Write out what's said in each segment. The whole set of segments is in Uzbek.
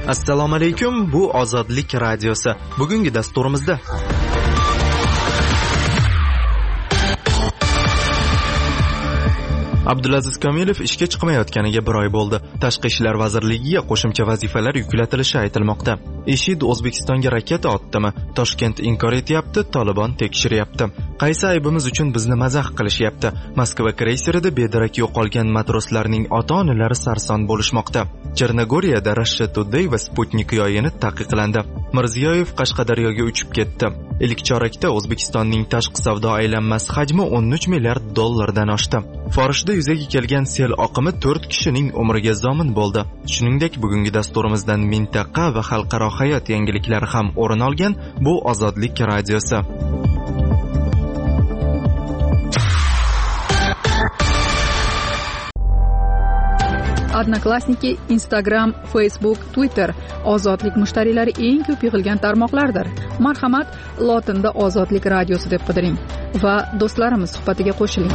Assalomu alaykum, bu Ozodlik radiosi. Bugungi dasturimizda Abdulaziz Komilov ishga chiqmayotganiga 1 oy bo'ldi. Tashqi ishlar vazirligiga qo'shimcha vazifalar yuklatilishi aytilmoqda. IShID O'zbekistonga raketa otdimi? Toshkent inkor etyapti, Tolibon tekshiryapti. Qaysi aybimiz uchun bizni mazax qilishyapti? Moskva kreyserida bedarak yo'qolgan matroslarning ota-onalari sarson bo'lishmoqda. Chernogoriyada Russia Today va Sputnik yo'yini taqiqlandi. Mirziyoyev Qashqadaryoga uchib ketdi. Ilk chorakda O'zbekistonning tashqi savdo aylanmasi hajmi 13 milliard dollardan oshdi. Forishda yuzaga kelgan sel oqimi 4 kishining umriga zomin bo'ldi. Shuningdek, bugungi dasturimizdan mintaqa va xalqaro hayot yangiliklari ham o'rin olgan bu Ozodlik radiosi. Odnoklassniki, Instagram, Facebook, Twitter ozodlik mushtariylari eng ko'p yig'ilgan tarmoqlardir. Marhamat, lotinda Ozodlik radiosi deb qidiring va do'stlarimiz suhbatiga qo'shiling.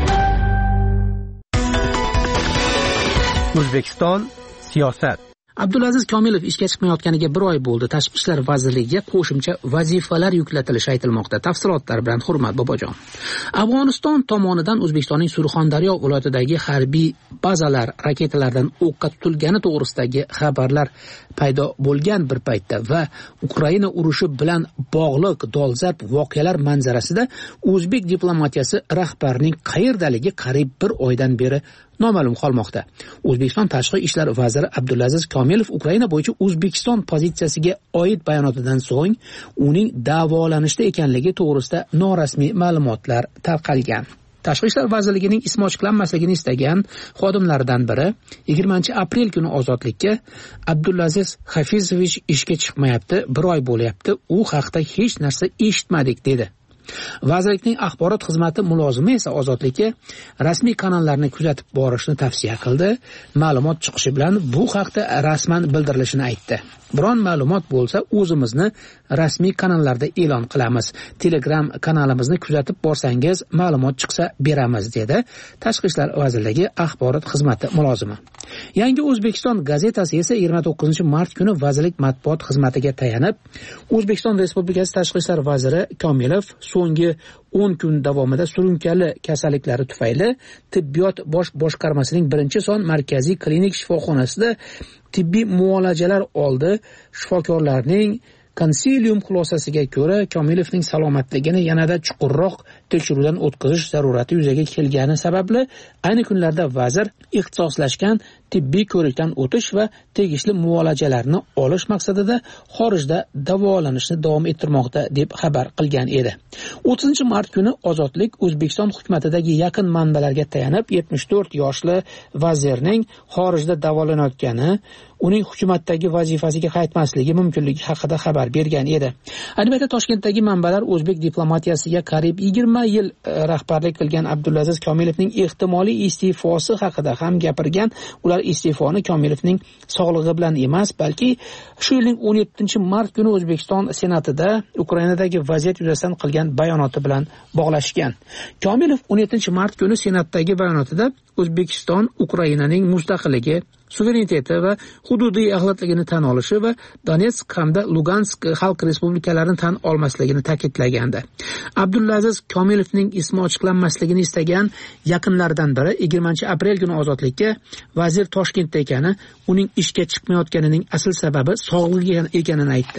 O'zbekiston siyosat. Abdulaziz Komilov ishga chiqmayotganiga 1 oy bo'ldi. Tashqi ishlar vazirligiga qo'shimcha vazifalar yuklatilishi aytilmoqda. Tafsilotlar bilan Hurmat Bobojon. Afg'oniston tomonidan O'zbekistonning Surxondaryo viloyatidagi harbiy bazalar raketalardan o'qqa tutilgani to'g'risidagi xabarlar paydo bo'lgan bir paytda va Ukraina urushi bilan bog'liq dolzarb voqealar manzarasida o'zbek diplomatiyasi rahbarining qayerdaligi qariyb 1 oydan beri noma'lum qolmoqda. O'zbekiston tashqi ishlar vaziri Abdulaziz Komilov Ukraina bo'yicha O'zbekiston pozitsiyasiga oid bayonotidan so'ng uning davolanishda ekanligi to'g'risida norasmiy ma'lumotlar tarqalgan. Tashqi ishlar vazirligining ismi ochiqlanmasligini istagan xodimlardan biri 20-aprel kuni Ozodlikka Abdulaziz Hafizovich ishga chiqmayapti, 1 oy bo'lyapti, u haqda hech narsa eshitmadik dedi. Vazirlikning axborot xizmati mulozimi esa Ozodlikka rasmiy kanallarni kuzatib borishni tavsiya qildi. Ma'lumot chiqishi bilan bu haqda rasman bildirilishini aytdi. Biron ma'lumot bo'lsa, o'zimizni rasmiy kanallarda e'lon qilamiz. Telegram kanalimizni kuzatib borsangiz, ma'lumot chiqsa beramiz dedi Tashqi ishlar vazirligi axborot xizmati mulozimi. Yangi O'zbekiston gazetasi esa 29-mart kuni vazirlik matbuot xizmatiga tayanib, O'zbekiston Respublikasi Tashqi ishlar vaziri Komilov so'nggi 10 kun davomida surunkali kasalliklari tufayli tibbiyot bosh boshqarmasining 1-son markaziy klinik shifoxonasida tibbiy muolajalar oldi. Shifokorlarning konsilium xulosasiga ko'ra Komilovning salomatligini yanada chuqurroq tekshiruvdan o'tkazish zarurati yuzaga kelgani sababli ayni kunlarda vazir ixtisoslashgan tibbiy ko'rikdan o'tish va tegishli muolajalarni olish maqsadida xorijda davolanishni davom ettirmoqda deb xabar qilgan edi. 30-mart kuni Ozodlik O'zbekiston hukumatidagi yaqin manbalarga tayanib 74 yoshli vazirning xorijda davolanayotgani, uning hukumatdagi vazifasiga qaytmasligi mumkinligi haqida xabar bergan edi. Ayni paytda Toshkentdagi manbalar o'zbek diplomatiyasiga qariyb 20 yil rahbarlik qilgan Abdulaziz Komilovning ehtimoliy iste'fosi haqida ham gapirgan. Ular iste'foni Komilovning sog'lig'i bilan emas, balki shu yilning 17-mart kuni O'zbekiston Senatida Ukrainadagi vaziyat yuzasidan qilgan bayonoti bilan bog'lashgan. Komilov 17-mart kuni Senatdagi bayonotida O'zbekiston Ukrainaning mustaqilligi, suvereniteti va hududiy axlatligini tan olishi va Donetsk hamda Lugansk xalq respublikalarini tan olmasligini ta'kidlagandi. Abdulaziz Komilovning ismi ochiqlanmasligini istagan yaqinlardan biri 20-aprel kuni Ozodlikka vazir Toshkentda ekani, uning ishga chiqmayotganining asl sababi sog'lig'i ekanini aytdi.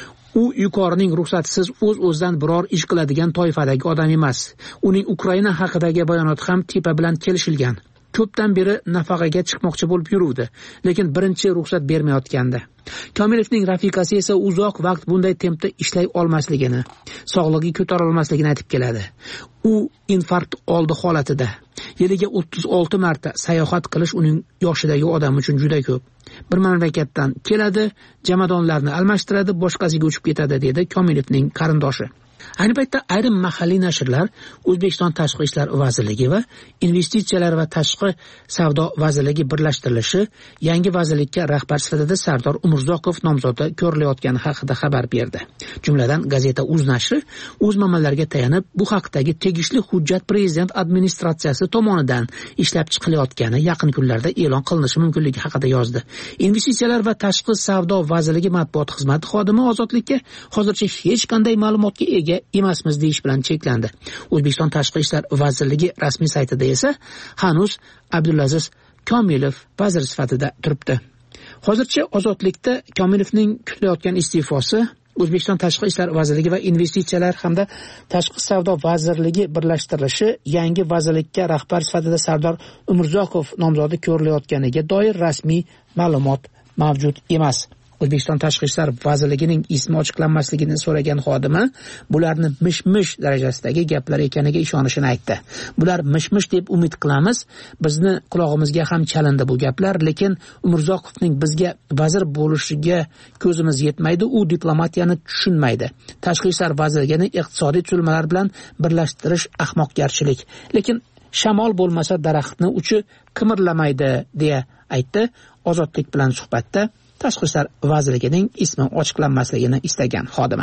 U yuqorining ruxsatisiz o'z-o'zidan biror ish qiladigan toifadagi odam emas. Uning Ukraina haqidagi bayonoti ham tepa bilan kelishilgan. Ko'pdan beri nafaqaga chiqmoqchi bo'lib yuruvdi, lekin birinchi ruxsat bermayotgandi. Komilovning rafiqasi esa uzoq vaqt bunday tempda ishlay olmasligini, sog'lig'i ko'tarilmasligini aytib keladi. U infarkt oldi holatida. Yiliga 36 marta sayohat qilish uning yoshidagi odam uchun juda ko'p. Bir mamlakatdan keladi, jamadonlarni almashtiradi, boshqasiga uchib ketadi dedi Komilovning qarindoshi. Ayni paytda ayrim mahalliy nashrlar O'zbekiston Tashqi ishlar vazirligi va Investitsiyalar va tashqi savdo vazirligi birlashtirilishi yangi vazirlikka rahbar sifatida Sardor Umurzoqov nomzodi ko'rilayotgani haqida xabar berdi. Jumladan gazeta Uz nashri o'z manbalariga tayanib bu haqdagi tegishli hujjat prezident administratsiyasi tomonidan ishlab chiqilayotgani yaqin kunlarda e'lon qilinishi mumkinligi haqida yozdi. Investitsiyalar va tashqi savdo vazirligi matbuot xizmati xodimi ozodlikka hozircha hech qanday ma'lumotga ega emasmiz deyish bilan cheklandi. O'zbekiston Tashqi ishlar vazirligi rasmiy saytida esa hanuz Abdulaziz Komilov vazir sifatida turibdi. Hozircha ozodlikda Komilovning kutilayotgan iste'fosi O'zbekiston Tashqi ishlar vazirligi va investitsiyalar hamda tashqi savdo vazirligi birlashtirilishi yangi vazirlikka rahbar sifatida Sardor Umurzoqov nomzodi ko'rilayotganiga doir rasmiy ma'lumot mavjud emas. O'zbekiston Tashqi ishlar vazirligining ismi ochiqlanmasligini so'ragan xodima bularni mish-mish darajasidagi gaplar ekaniga ishonishini aytdi. Bular mish-mish deb umid qilamiz. Bizni qulog'imizga ham chalindi bu gaplar, lekin Umurzoqovning bizga vazir bo'lishiga ko'zimiz yetmaydi, u diplomatiyani tushunmaydi. Tashqi ishlar vazirligini iqtisodiy tuzilmalar bilan birlashtirish ahmoqgarchilik. Lekin shamol bo'lmasa daraxtni uchi qimirlamaydi deya aytdi. Ozodlik bilan suhbatda Tashqi ishlar vazirligining ismi ochiqlanmasligini istagan xodima.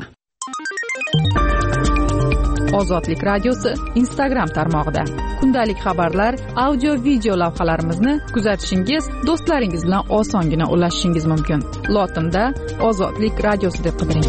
Ozodlik radiosi Instagram tarmog'ida kundalik xabarlar, audio video lavhalarimizni kuzatishingiz, do'stlaringiz bilan osongina ulashishingiz mumkin. Lotinda Ozodlik radiosi deb qidiring.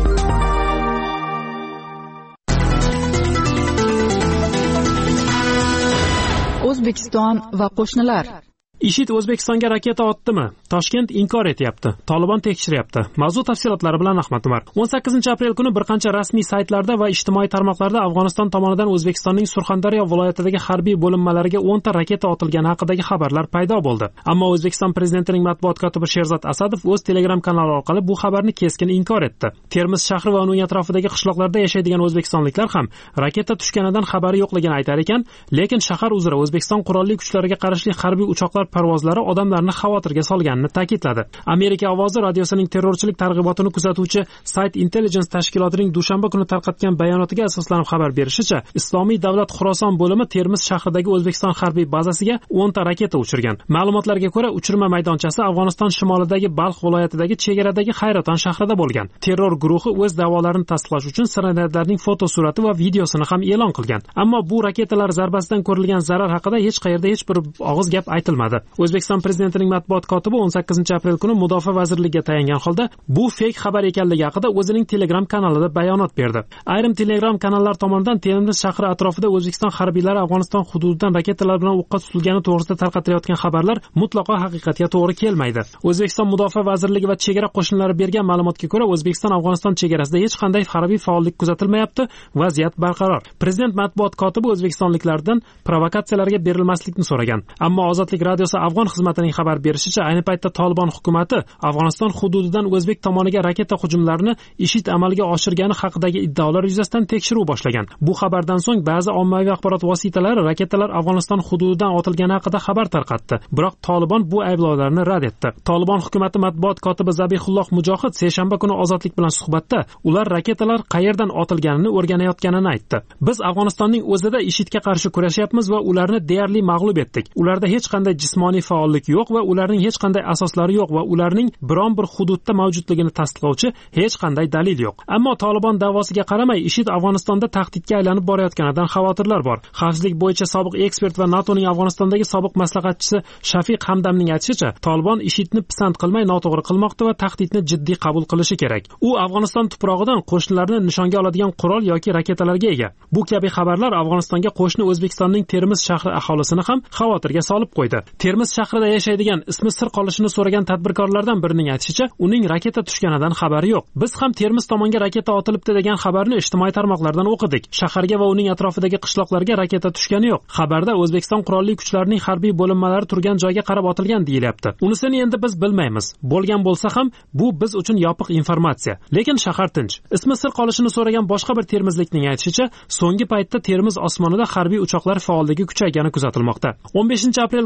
O'zbekiston va qo'shnilar. IShID O'zbekistonga raketa otdimi? Toshkent inkor etyapti. Tolibon tekshiryapti. Mavzu tafsilotlari bilan Ahmad Umar. 18-aprel kuni bir qancha rasmiy saytlarda va ijtimoiy tarmoqlarda Afg'oniston tomonidan O'zbekistonning Surxondaryo viloyatidagi harbiy bo'linmalariga 10 ta raketa otilgani haqidagi xabarlar paydo bo'ldi. Ammo O'zbekiston prezidentining matbuot kotibi Sherzod Asadov o'z Telegram kanali orqali bu xabarni keskin inkor etdi. Termiz shahri va uning atrofidagi qishloqlarda yashaydigan o'zbekistonliklar ham raketa tushganidan xabari yo'qligini aytar ekan, lekin shahar uzra O'zbekiston qurolli kuchlariga qarshi harbiy uchoqlar parvozlari odamlarni xavotirga solganini ta'kidladi. Amerika ovozi radiosining terrorchilik targ'ibotini kuzatuvchi Site Intelligence tashkilotining dushanba kuni tarqatgan bayonotiga asoslanib xabar berishicha, Islomiy davlat Xuroson bo'limi Termiz shahridagi O'zbekiston harbiy bazasiga 10 ta raketa uchirgan. Ma'lumotlarga ko'ra, uchirma maydonchasi Afg'oniston shimolidagi Balx viloyatidagi chegaradagi Hayraton shahrida bo'lgan. Terror guruhi o'z da'volarini tasdiqlash uchun snaryadlarning fotosurati va videosini ham e'lon qilgan. Ammo bu raketalar zarbasidan ko'rilgan zarar haqida hech qayerda hech bir og'iz gap aytilmadi. O'zbekiston prezidentining matbuot kotibi 18-aprel kuni Mudofaa vazirligiga tayangan holda bu fake xabar ekanligi haqida o'zining Telegram kanalida bayonot berdi. Ayrim Telegram kanallar tomonidan Termiz shahri atrofida O'zbekiston harbiylari Afg'oniston hududidan raketalar bilan o'qqa tutilgani to'g'risida tarqatilayotgan xabarlar mutlaqo haqiqatga to'g'ri kelmaydi. O'zbekiston Mudofaa vazirligi va chegara qo'shinlari bergan ma'lumotga ko'ra, O'zbekiston Afg'oniston chegarasida hech qanday harbiy faollik kuzatilmayapti, vaziyat barqaror. Prezident matbuot kotibi o'zbekistonliklardan provokatsiyalarga berilmaslikni so'ragan. Ammo Ozodlik radiosi Afg'on xizmatining xabar berishicha, ayni paytda Tolibon hukumatı Afg'oniston hududidan O'zbek tomoniga raketa hujumlarini IShID amalga oshirgani haqidagi iddaolar yuzasidan tekshiruv boshlagan. Bu xabardan so'ng ba'zi ommaviy axborot vositalari raketalar Afg'oniston hududidan otilgani haqida xabar tarqatdi. Biroq Tolibon bu ayblovlarni rad etdi. Tolibon hukumati matbuot kotibi Zabihulloh Mujohid seshanba kuni Ozodlik bilan suhbatda ular raketalar qayerdan otilganini o'rganayotganini aytdi. Biz Afg'onistonning o'zida IShIDga qarshi kurashyapmiz va ularni deyarli mag'lub etdik. Ularda hech qanday jismoniy faollik yo'q va ularning hech qanday asoslari yo'q va ularning biron bir hududda mavjudligini tasdiqlovchi hech qanday dalil yo'q. Ammo Tolibon da'vosiga qaramay IShID Afg'onistonda tahdidga aylanib borayotganidan xavotirlar bor. Xavfsizlik bo'yicha sobiq ekspert va NATOning Afg'onistondagi sobiq maslahatchisi Shafiq Hamdamning aytishicha, Tolibon IShIDni pisand qilmay noto'g'ri qilmoqda va tahdidni jiddiy qabul qilishi kerak. U Afg'oniston tuprog'idan qo'shnilarni nishonga oladigan qurol yoki raketalarga ega. Bu kabi xabarlar Afg'onistonga qo'shni O'zbekistonning Termiz shahri aholisini ham xavotirga solib qo'ydi. Termiz shahrida yashaydigan ismi sir qolishini so'ragan tadbirkorlardan birining aytishicha, uning raketa tushganidan xabari yo'q. Biz ham Termiz tomonga raketa otilibdi degan xabarni ijtimoiy tarmoqlardan o'qidik. Shaharga va uning atrofidagi qishloqlarga raketa tushgani yo'q. Xabarda O'zbekiston qurolli kuchlarining harbiy bo'linmalari turgan joyga qarab otilgan deyilyapti. Unisini endi biz bilmaymiz. Bo'lgan bo'lsa ham bu biz uchun yopiq informatsiya. Lekin shahar tinch. Ismi sir qolishini so'ragan boshqa bir termizlikning aytishicha, so'nggi paytda Termiz osmonida harbiy uchoqlar faolligi kuchaygani kuzatilmoqda. 15-aprel kuni Amudaryo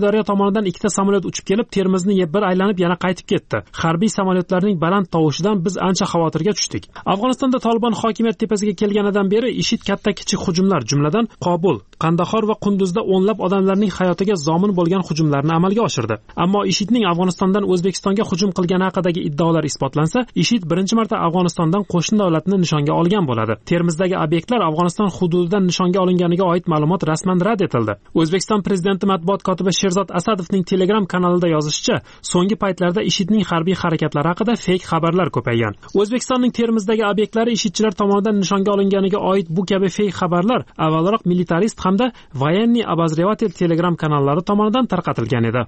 Surxondaryo tomonidan ikkita samolyot uchib kelib, Termizni bir aylanib yana qaytib ketdi. Harbiy samolyotlarning baland tovushidan biz ancha xavotirga tushdik. Afg'onistonda Tolibon hokimiyat tepasiga kelganidan beri IShID katta-kichik hujumlar, jumladan Qobul, Qandahor va Qunduzda o'nlab odamlarning hayotiga zomin bo'lgan hujumlarni amalga oshirdi. Ammo IShIDning Afg'onistondan O'zbekistonga hujum qilgani haqidagi iddaolar isbotlansa, IShID birinchi marta Afg'onistondan qo'shni davlatni nishonga olgan bo'ladi. Termizdagi obyektlar Afg'oniston hududidan nishonga olinganiga oid ma'lumot rasman rad etildi. O'zbekiston prezidenti matbuot kotibi Sherzod Asadovning Telegram kanalida yozishicha, so'nggi paytlarda IShIDning harbiy harakatlari haqida fake xabarlar ko'paygan. O'zbekistonning Termizdagi obyektlari IShIDchilar tomonidan nishonga olinganiga oid bu kabi fake xabarlar avvalroq Militarist hamda Voyenniy Obozrevatelь Telegram kanallari tomonidan tarqatilgan edi.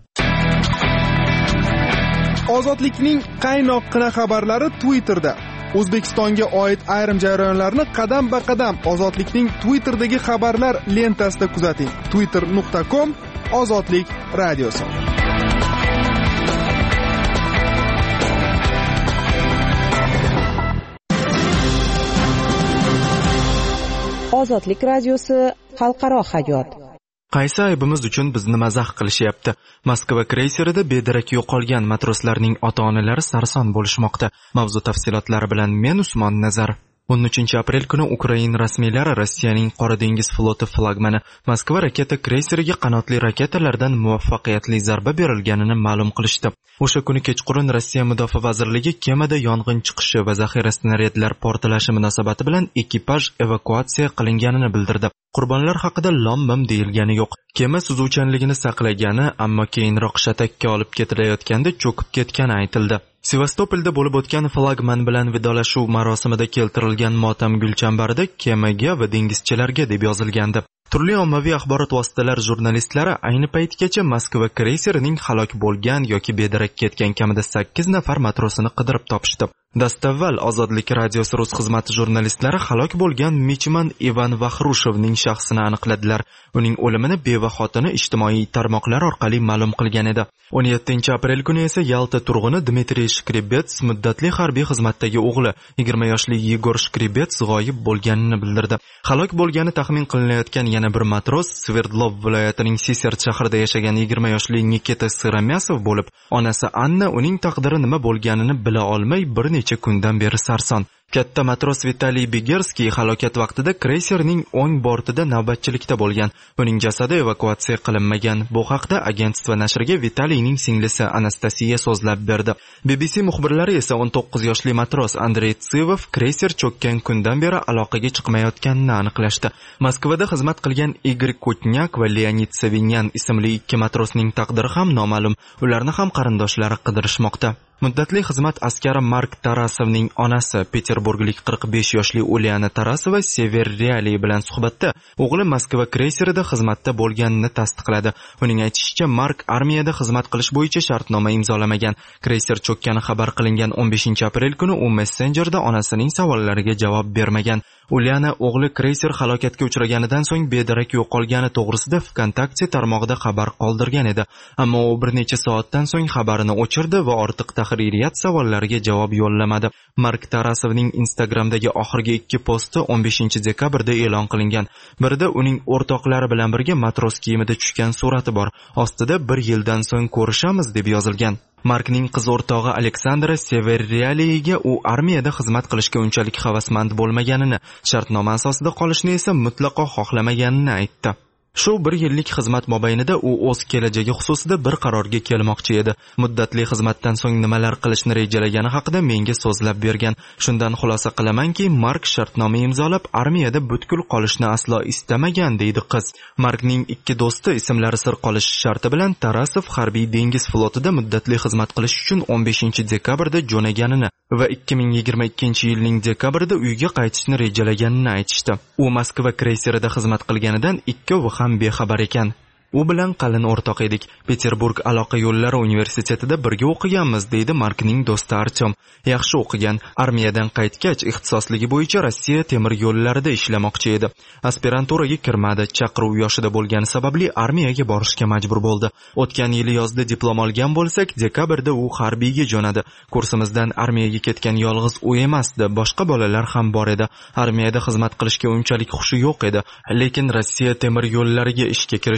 Ozodlikning qaynoqqina xabarlari Twitterda. O'zbekistonga oid ayrim jarayonlarni qadam-ba-qadam Ozodlikning Twitterdagi xabarlar lentasida kuzating. twitter.com Ozodlik radiosi. Ozodlik radiosi xalqaro hayot. Qaysi aybimiz uchun bizni mazax qilishyapti? Moskva kreyserida bedarak yo'qolgan matroslarning ota-onalari sarson bo'lishmoqda. Mavzu tafsilotlari bilan men Usmon Nazar. 13 aprel kuni Ukraina rasmiylari Rossiyaning Qora dengiz floti flagmani Moskva raketa kreyseriga qanotli raketalardan muvaffaqiyatli zarba berilganini ma'lum qilishdi. O'sha kuni kechqurun Rossiya Mudofaa vazirligi kemada yong'in chiqishi va zaxira snaryadlar portlashi munosabati bilan ekipaj evakuatsiya qilinganini bildirdi. Qurbonlar haqida lom-mim deyilgani yo'q. Kema suzuvchanligini saqlagani, ammo keyinroq shatakka olib ketilayotganda cho'kib ketgani aytildi. Sevastopolda bo'lib o'tgan flagman bilan vidolashuv marosimida keltirilgan motam gulchambarida kemaga va dengizchilarga deb yozilgandi. Turli ommaviy axborot vositalari jurnalistlari ayni paytgacha Moskva kreyserining halok bo'lgan yoki bedarak ketgan kamida 8 nafar matrosini qidirib topishdi. Dastavval Ozodlik radiosi rus xizmati jurnalistlari halok bo'lgan michman Ivan Vaxrushovning shaxsini aniqladilar. Uning o'limini beva xotini ijtimoiy tarmoqlar orqali ma'lum qilgan edi. 17 aprel kuni esa Yalta turg'uni Dmitriy Shkribets muddatli harbiy xizmatdagi o'g'li 20 yoshli Yegor Shkribets g'oyib bo'lganini bildirdi. Halok bo'lgani taxmin qilinayotgan yana bir matros Sverdlov viloyatining Sisert shahrida yashagan 20 yoshli Nikita Siromyasov bo'lib, onasi Anna uning taqdiri nima bo'lganini bila olmay bir necha kundan beri sarson. Katta matros Vitaliy Begerskiy halokat vaqtida kreyserning o'ng bortida navbatchilikda bo'lgan. Uning jasadi evakuatsiya qilinmagan. Bu haqda agentство nashriga Vitaliyning singlisi Anastasiya so'zlab berdi. BBC muxbirlari esa 19 yoshli matros Andrey Tsivov kreyser cho'kkan kundan beri aloqaga chiqmayotganini aniqlashdi. Moskvada xizmat qilgan Igor Kotnyak va Leonid Savinyan ismli ikki matrosning taqdiri ham noma'lum. Ularni ham qarindoshlari qidirishmoqda. Muddatli xizmat askari Mark Tarasovning onasi Peterburglik 45 yoshli Uliana Tarasova Sever Reali bilan suhbatda o'g'li Moskva kreyserida xizmatda bo'lganini tasdiqladi. Uning aytishicha, Mark armiyada xizmat qilish bo'yicha shartnoma imzolamagan. Kreyser cho'kkani xabar qilingan 15 aprel kuni u messenjerda onasining savollariga javob bermagan. Uliana o'g'li kreyser halokatga uchraganidan so'ng bedarak yo'qolgani to'g'risida VKontakte tarmog'ida xabar qoldirgan edi. Ammo u bir necha soatdan so'ng xabarini o'chirdi va ortiq tahririyat savollariga javob yo'llamadi. Mark Tarasovning Instagramdagi oxirgi 2 posti 15 dekabrda e'lon qilingan. Birida uning o'rtoqlari bilan birga matros kiyimida tushgan surati bor. Ostida 1 yildan so'ng ko'rishamiz deb yozilgan. Markning qiz o'rtog'i Aleksandra Severrealiga u armiyada xizmat qilishga unchalik havasmand bo'lmaganini, shartnoma asosida qolishni esa mutlaqo xohlamaganini aytdi. Shu 1 yillik xizmat mobaynida u o'z kelajagi xususida bir qarorga kelmoqchi edi. Muddatli xizmatdan so'ng nimalar qilishni rejalagani haqida menga so'zlab bergan. Shundan xulosa qilamanki, Mark shartnoma imzolab armiyada butkul qolishni aslo istamagan, deydi qiz. Markning 2 do'sti ismlari sir qolishi sharti bilan Tarasov harbiy dengiz flotida muddatli xizmat qilish uchun 15 dekabrda jo'naganini va 2022-yilning dekabrida uyga qaytishni rejalaganini aytishdi. U Moskva kreyserida xizmat qilganidan 2 ham bexabar ekan. U bilan qalin o'rtoq edik. Peterburg aloqa yo'llari universitetida birga o'qiganmiz, deydi Markning do'sti Artyom. Yaxshi o'qigan, armiyadan qaytgach ixtisosligi bo'yicha Rossiya temir yo'llarida ishlamoqchi edi. Aspiranturaga kirmadi, chaqiruv yoshida bo'lgani sababli armiyaga borishga majbur bo'ldi. O'tgan yili yozda diplom olgan bo'lsak, dekabrda u harbiyga jo'nadi. Kursimizdan armiyaga ketgan yolg'iz u emasdi, boshqa bolalar ham bor edi. Armiyada xizmat qilishga unchalik xushi yo'q edi, lekin Rossiya temir yo'llariga ishga kirish uchun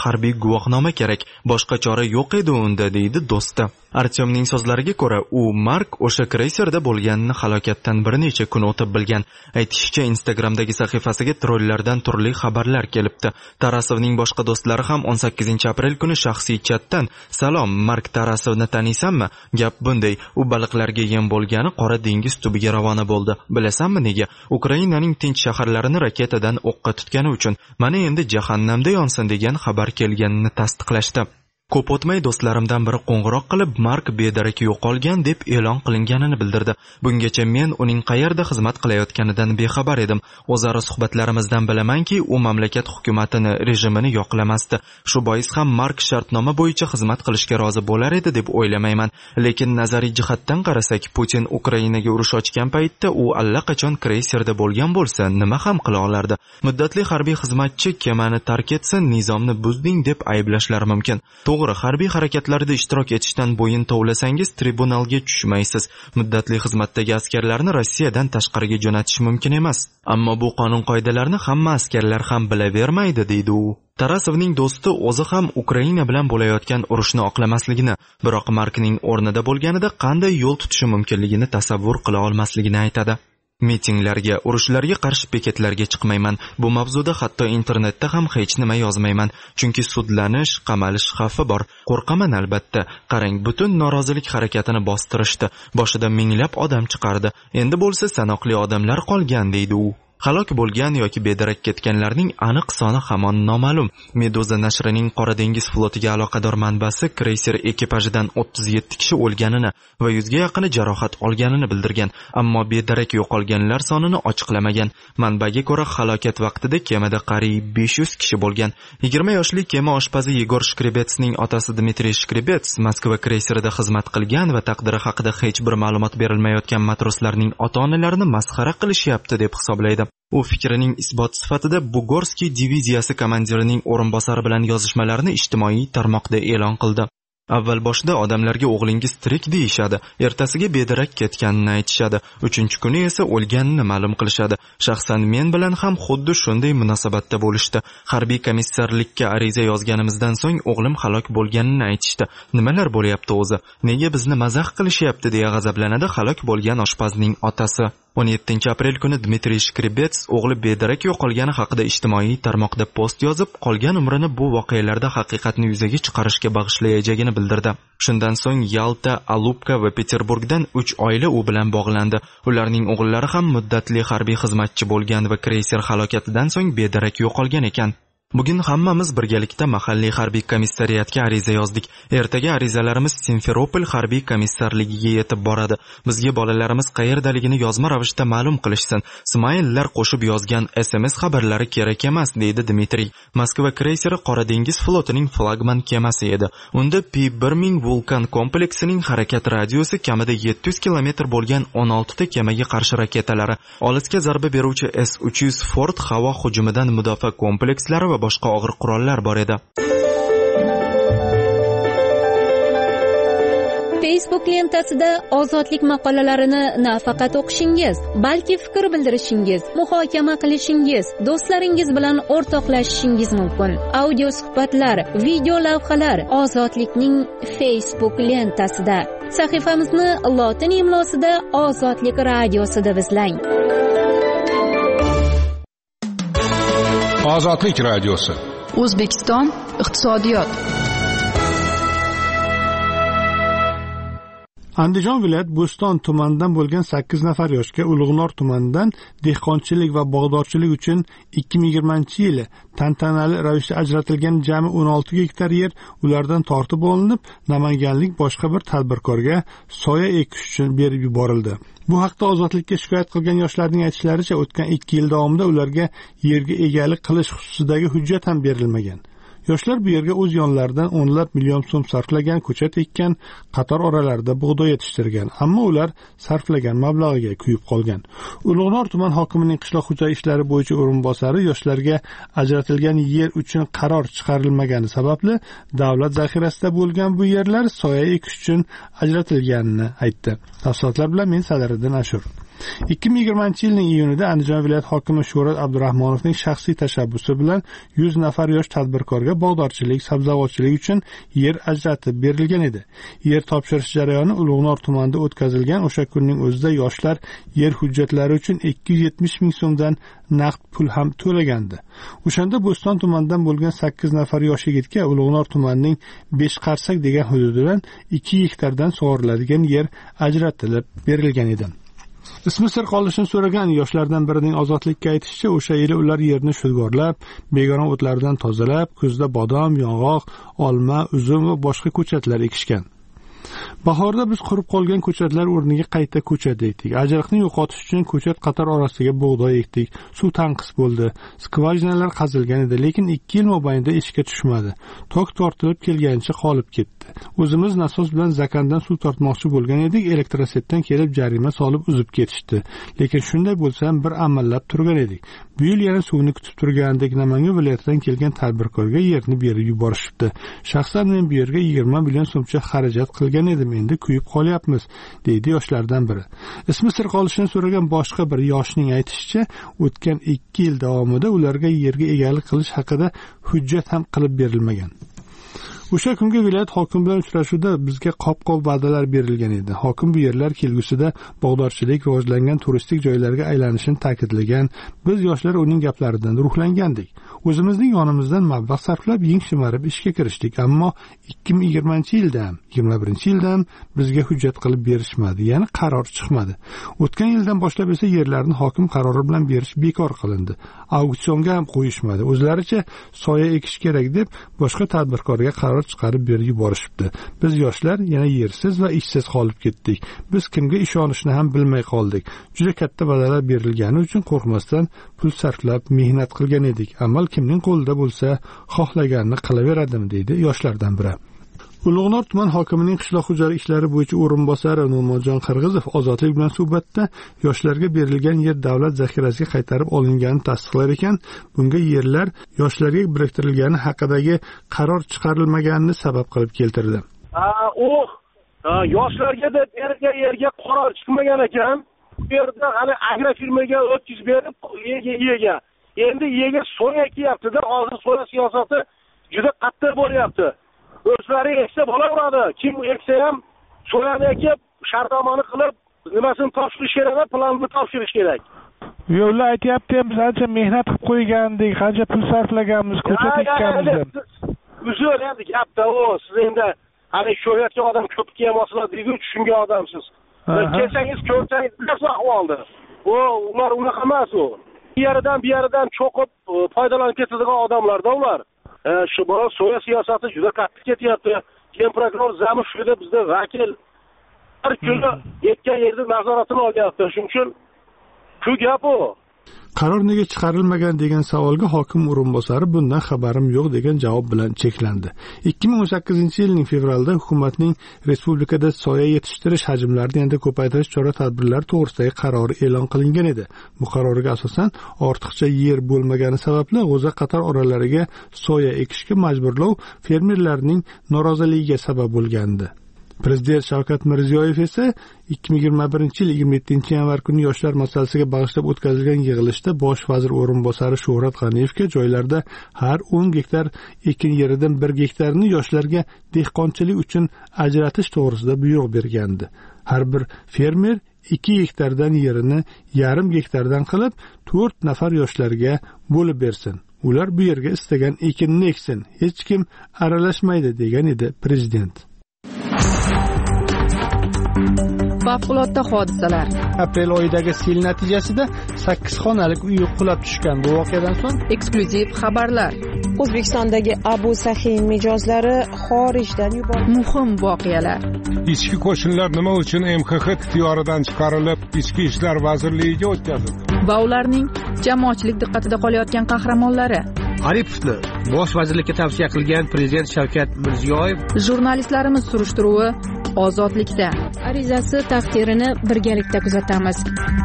harbiy guvohnoma kerak, boshqa chora yo'q edi unda, deydi do'sti. Artyomning so'zlariga ko'ra, u Mark o'sha kreyserda bo'lganini halokatdan bir necha kun o'tib bilgan. Aytishicha, Instagramdagi sahifasiga trollardan turli xabarlar kelibdi. Tarasovning boshqa do'stlari ham 18-aprel kuni shaxsiy chatdan: "Salom, Mark Tarasovni taniysanmi? Gap bunday, u baliqlarga yem bo'lgani Qora dengiz tubiga ravona bo'ldi. Bilasanmi nega? Ukrainaning tinch shaharlarini raketadan o'qqa tutgani uchun. Mana endi jahannamda yonsin" degan xabar kelganini tasdiqlashdi. Ko'p o'tmay do'stlarimdan biri qo'ng'iroq qilib, Mark bedarak yo'qolgan deb e'lon qilinganini bildirdi. Bungacha men uning qayerda xizmat qilayotganidan bexabar edim. O'zaro suhbatlarimizdan bilamanki, u mamlakat hukumatini, rejimini yoqlamasdi. Shu bois ham Mark shartnoma bo'yicha xizmat qilishga rozi bo'lar edi deb o'ylamayman. Lekin nazariy jihatdan qarasak, Putin Ukrainaga urush ochgan paytda u allaqachon kreyserda bo'lgan bo'lsa, nima ham qila olardi? Muddatli harbiy xizmatchi kemani tark etsa, nizomni buzding deb ayblashlari mumkin. To'g'ri, harbiy harakatlarda ishtirok etishdan bo'yin tovlasangiz tribunalga tushmaysiz. Muddatli xizmatdagi askarlarni Rossiyadan tashqariga jo'natish mumkin emas. Ammo bu qonun qoidalarni hamma askarlar ham bilavermaydi, deydi u. Tarasovning do'sti o'zi ham Ukraina bilan bo'layotgan urushni oqlamasligini, biroq Markning o'rnida bo'lganida qanday yo'l tutishi mumkinligini tasavvur qila olmasligini aytadi. Mitinglarga, urushlarga qarshi bekatlarga chiqmayman. Bu mavzuda hatto internetda ham hech nima yozmayman, chunki sudlanish, qamalish xavfi bor. Qo'rqaman albatta. Qarang, butun norozilik harakatini bostirishdi. Boshida minglab odam chiqardi. Endi bo'lsa sanoqli odamlar qolgan, deydi u. Halok bo'lgan yoki bedarak ketganlarning aniq soni hamon noma'lum. Meduza nashrining Qora dengiz flotiga aloqador manbasi kreyser ekipajidan 37 kishi o'lganini va 100 ga yaqini jarohat olganini bildirgan, ammo bedarak yo'qolganlar sonini ochiqlamagan. Manbaga ko'ra, halokat vaqtida kemada qariyb 500 kishi bo'lgan. 20 yoshli kema oshpazi Yegor Shkrebetsning otasi Dmitriy Shkrebets Moskva kreyserida xizmat qilgan va taqdiri haqida hech bir ma'lumot berilmayotgan matroslarning ota-onalarini masxara qilishyapti deb hisoblaydi. U fikrining isbot sifatida Bugorskiy diviziyasi komandirining o'rinbosari bilan yozishmalarini ijtimoiy tarmoqda e'lon qildi. Avval boshida odamlarga o'g'lingiz tirik deyishadi, ertasiga bedarak ketganini aytishadi, 3-kuni esa o'lganini ma'lum qilishadi. Shaxsan men bilan ham xuddi shunday munosabatda bo'lishdi. Harbiy komissarlikka ariza yozganimizdan so'ng o'g'lim halok bo'lganini aytishdi. Nimalar bo'lyapti o'zi? Nega bizni mazax qilishyapti deya g'azablanadi halok bo'lgan oshpazning otasi. 17-aprel kuni Dmitriy Shkrebets o'g'li bedarak yo'qolgani haqida ijtimoiy tarmoqda post yozib, qolgan umrini bu voqealarda haqiqatni yuzaga chiqarishga bag'ishlayajagini bildirdi. Shundan so'ng Yalta, Alupka va Peterburgdan 3 oila u bilan bog'landi. Ularning o'g'illari ham muddatli harbiy xizmatchi bo'lgan va kreyser halokatidan so'ng bedarak yo'qolgan ekan. Bugun hammamiz birgalikda mahalliy harbiy komissariyatga ariza yozdik. Ertaga arizalarimiz Simferopol harbiy komissarligiga yetib boradi. Bizga bolalarimiz qayerdaligini yozma ravishda ma'lum qilishsin. Smaillar qo'shib yozgan SMS xabarlari kerak emas, deydi Dmitriy. Moskva kreyseri Qora dengiz flotining flagman kemasi edi. Unda P-1000 vulkan kompleksining harakat radiusi kamida 700 km bo'lgan 16 ta kemaga qarshi raketalari, olisga zarba beruvchi S-300 Ford havo hujumidan mudofaa komplekslari va boshqa og'ir qurollar bor edi. Facebook lentasida ozodlik maqolalarini nafaqat o'qishingiz, balki fikr bildirishingiz, muhokama qilishingiz, do'stlaringiz bilan o'rtoqlashishingiz mumkin. Audio suhbatlar, video lavhalar Ozodlikning Facebook lentasida. Sahifamizni lotin imlosida Ozodlik radiosida izlang. Ozodlik radiosi. O'zbekiston iqtisodiyot. Andijon viloyat Bo'ston tumanidan bo'lgan 8 nafar yoshga Ulug'nor tumanidan dehqonchilik va bog'dorchilik uchun 2020-yili tantanali ravishda ajratilgan jami 16 gektar yer ulardan tortib olinib, namanganlik boshqa bir tadbirkorga soya ekish uchun berib yuborildi. Bu haqda Ozodlikka shikoyat qilgan yoshlarning aytishlaricha, o'tgan 2 yil davomida ularga yerga egalik qilish xususidagi hujjat ham berilmagan. Yoshlar bu yerga o'z yonlaridan o'nlab million so'm sarflagan, ko'chat ekkan, qator oralarda bug'doy yetishtirgan, ammo ular sarflagan mablag'iga kuyib qolgan. Ulug'nor tuman hokimining qishloq xo'jalik ishlari bo'yicha o'rinbosari yoshlarga ajratilgan yer uchun qaror chiqarilmagani sababli davlat zaxirasida bo'lgan bu yerlar soya ekish uchun ajratilganini aytdi. Tafsilotlar bilan men Sadiriddin Ashur. 2020-yilning iyunida Andijon viloyat hokimi Shuhrat Abdurahmonovning shaxsiy tashabbusi bilan 100 nafar yosh tadbirkorga bog'dorchilik, sabzavotchilik uchun yer ajratib berilgan edi. Yer topshirish jarayoni Ulug'nor tumanida o'tkazilgan. O'sha kunning o'zida yoshlar yer hujjatlari uchun 270 ming so'mdan naqd pul ham to'lagandi. O'shanda Bo'ston tumanidan bo'lgan 8 nafar yosh yigitga Ulug'nor tumanining 5 qarsak degan hududidan 2 gektardan sug'oriladigan yer ajratilib berilgan edi. Ismi sir qolishini so'ragan yoshlardan birining Ozodlikka aytishicha, o'sha yili ular yerni shudgorlab, begona o'tlardan tozalab, kuzda bodom, yong'oq, olma, uzum va boshqa ko'chatlar ekishgan. Bahorda biz qurib qolgan ko'chatlar o'rniga qayta ko'chat ekdik. Ajriqni yo'qotish uchun ko'chat qator orasiga bug'doy ekdik. Suv tanqis bo'ldi. Skvajinalar qazilgan edi, lekin 2 yil mobaynida ishga tushmadi. Tok tortilib kelganicha qolib ketdi. O'zimiz nasos bilan zakandan suv tortmoqchi bo'lgan edik, elektrosetdan kelib jarima solib uzib ketishdi. Lekin shunday bo'lsa ham bir amallab turgan edik. Bu yil yana suvni kutib turgandek Namangan viloyatidan kelgan tadbirkorga yerni berib yuborishibdi. Shaxsan men bu yerga 20 million so'mcha xarajat qilgan edim, endi kuyib qolyapmiz, deydi yoshlardan biri. Ismi sir qolishini so'ragan boshqa bir yoshning aytishicha, o'tgan 2 yil davomida ularga yerga egalik qilish haqida hujjat ham qilib berilmagan. O'sha kungi viloyat hokimi bilan uchrashuvda bizga qop-qop va'dalar berilgan edi. Hokim bu yerlar kelgusida bog'dorchilik rivojlangan turistik joylarga aylanishini ta'kidlagan. Biz yoshlar uning gaplaridan ruhlangandik. O'zimizning yonimizdan mablag' sarflab yeng shimarib ishga kirishdik, ammo 2020-yilda, 21-yilda bizga hujjat qilib berishmadi, ya'ni qaror chiqmadi. O'tgan yildan boshlab esa yerlarni hokim qarori bilan berish bekor qilindi. Auksionga ham qo'yishmadi. O'zlaricha soya ekish kerak deb boshqa tadbirkorga qaror chiqarib berib yuborishibdi. Biz yoshlar yana yersiz va ishsiz qolib ketdik. Biz kimga ishonishni ham bilmay qoldik. Juda katta va'dalar berilgani uchun qo'rqmasdan pul sarflab mehnat qilgan edik. Amal kimning qo'lida bo'lsa, xohlaganini qilaveradimi, deydi yoshlardan biri. Ulug'nor tuman hokimining qishloq xo'jalik ishlari bo'yicha o'rinbosari Nurmonjon Qirg'izov Ozodlik bilan suhbatda yoshlarga berilgan yer davlat zaxirasiga qaytarib olinganini tasdiqlar ekan, bunga yerlar yoshlarga biriktirilgani haqidagi qaror chiqarilmaganini sabab qilib keltirdi. Yoshlarga deb berilgan yerga qaror chiqmagan ekan. Bu yerda hali agrofirmaga o'tkazib berib, ega. Endi ega so'ya kiyapti-da, hozir so'ya siyosati juda qattiq bo'lyapti. O'zlari eksa bo'laveradi. Kim eksa ham so'yani ekib, shartnomani qilib, nimasini topshirish kerak, planni topshirish kerak. Yo'llar aytayapti, biz ancha mehnat qilib qo'ygandik, qancha pul sarflaganmiz, ko'chat ekkanmiz. Uzr endi gapda siz endi hali sho'yatga odam ko'p kelmaslar deydi, tushungan odamsiz. Kelsangiz ko'rsangiz bilasiz ahvolni. Ular unaqa emas u. Bu yeridan cho'qib foydalanib ketadigan odamlarda ular. Shu bola so'ya siyosati juda qattiq ketyapti. Keyin prokuror Zamishevda bizda vakil har kuni yetgan yerda nazoratini olyapti. Shuning uchun shu gap u. Qaror nega chiqarilmagan degan savolga hokim o'rinbosari bundan xabarim yo'q degan javob bilan cheklandi. 2018-yilning fevralda hukumatning respublikada soya yetishtirish hajmlarini yanada ko'paytirish chora-tadbirlari to'g'risidagi qarori e'lon qilingan edi. Bu qarorga asosan ortiqcha yer bo'lmagani sababli g'o'za qator oralariga soya ekishga majburlov fermerlarning noroziligiga sabab bo'lgandi. Prezident Shavkat Mirziyoyev esa 2021-yil 27-yanvar kuni yoshlar masalasiga bag'ishlab o'tkazilgan yig'ilishda bosh vazir o'rinbosari Shuhrat G'aniyevga joylarda har 10 gektar ekin yeridan 1 gektarni yoshlarga dehqonchilik uchun ajratish to'g'risida buyruq bergandi. Har bir fermer 2 gektardan yerini yarim gektardan qilib 4 nafar yoshlarga bo'lib bersin. Ular bu yerga istagan ekinni eksin, hech kim aralashmaydi, degan edi prezident. Favqulodda hodisalar. Aprel oyidagi sel natijasida 8 xonalik uy qulab tushgan. Bu voqeadan so'ng eksklyuziv xabarlar. O'zbekistondagi Abu Sahin mijozlari xorijdan yuborildi. Muhim voqealar. Ichki qo'shinlar nima uchun MXX ixtiyoridan chiqarilib, Ichki ishlar vazirligiga o'tkazildi? Va ularning jamoatchilik diqqatida qolayotgan qahramonlari. Aripovni bosh vazirlikka tavsiya qilgan prezident Shavkat Mirziyoyev. Jurnalistlarimiz surishtiruvi Ozodlikda. Arizasi taqdirini birgalikda kuzatamiz.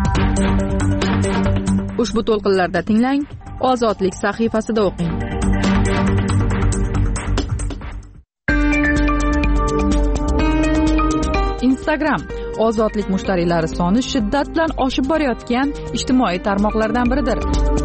Ushbu to'lqinlarda tinglang, Ozodlik sahifasida o'qing. Instagram ozodlik mushtariylari soni shiddat bilan oshib borayotgan ijtimoiy tarmoqlardan biridir.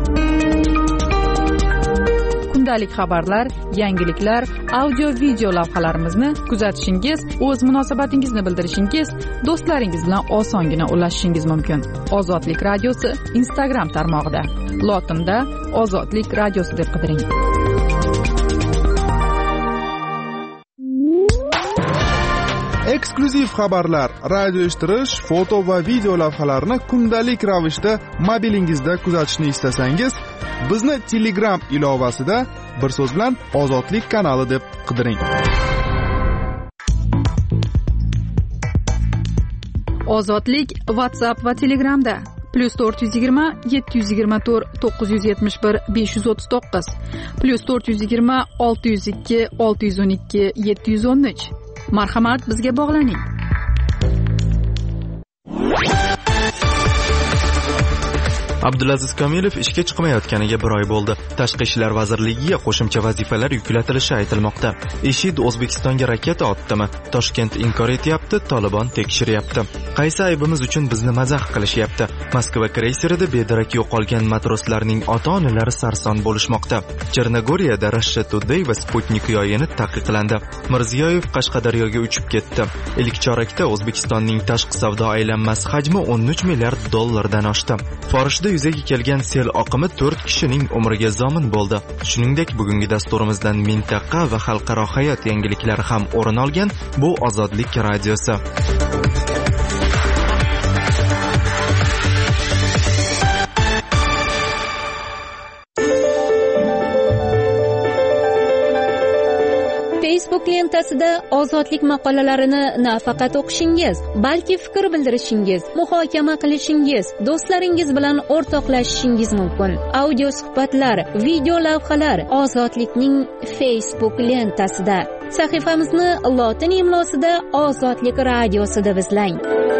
Kundalik xabarlar, yangiliklar, audio video lavhalarimizni kuzatishingiz, o'z munosabatingizni bildirishingiz, do'stlaringiz bilan osongina ulashishingiz mumkin. Ozodlik radiosi Instagram tarmog'ida. Lotinda Ozodlik radiosi deb qidiring. Eksklyuziv xabarlar, radio eshittirish, foto va video lavhalarni kundalik ravishda mobilingizda kuzatishni istasangiz, bizni Telegram ilovasida bir so'z bilan Ozodlik kanali deb qidiring. Ozodlik WhatsApp va Telegramda +420 724 971 539 +420 602 612 713. Marhamat, bizga bog'laning. Abdulaziz Komilov ishga chiqmayotganiga 1 oy bo'ldi. Tashqi ishlar vazirligiga qo'shimcha vazifalar yuklatilishi aytilmoqda. IShID O'zbekistonga raketa otdimi? Toshkent inkor etyapti, Tolibon tekshiryapti. Qaysi aybimiz uchun bizni mazax qilishyapti? Moskva kreyserida bedarak yo'qolgan matroslarning ota-onalari sarson bo'lishmoqda. Chernogoriyada Russia Today va Sputnik yo'yini taqiqlandi. Mirziyoyev Qashqadaryoga uchib ketdi. Ilk chorakda O'zbekistonning tashqi savdo aylanmasi hajmi 13 milliard dollardan oshdi. Forishda yuzaga kelgan sel oqimi 4 kishining umriga zomin bo'ldi. Shuningdek, bugungi dasturimizdan mintaqa va xalqaro hayot yangiliklari ham o'rin olgan. Bu Ozodlik radiosi. Facebook lentasida ozodlik maqolalarini nafaqat o'qishingiz, balki fikr bildirishingiz, muhokama qilishingiz, do'stlaringiz bilan o'rtoqlashishingiz mumkin. Audio suhbatlar, video lavhalar Ozodlikning Facebook lentasida. Sahifamizni lotin imlosida Ozodlik radiosi deb izlang.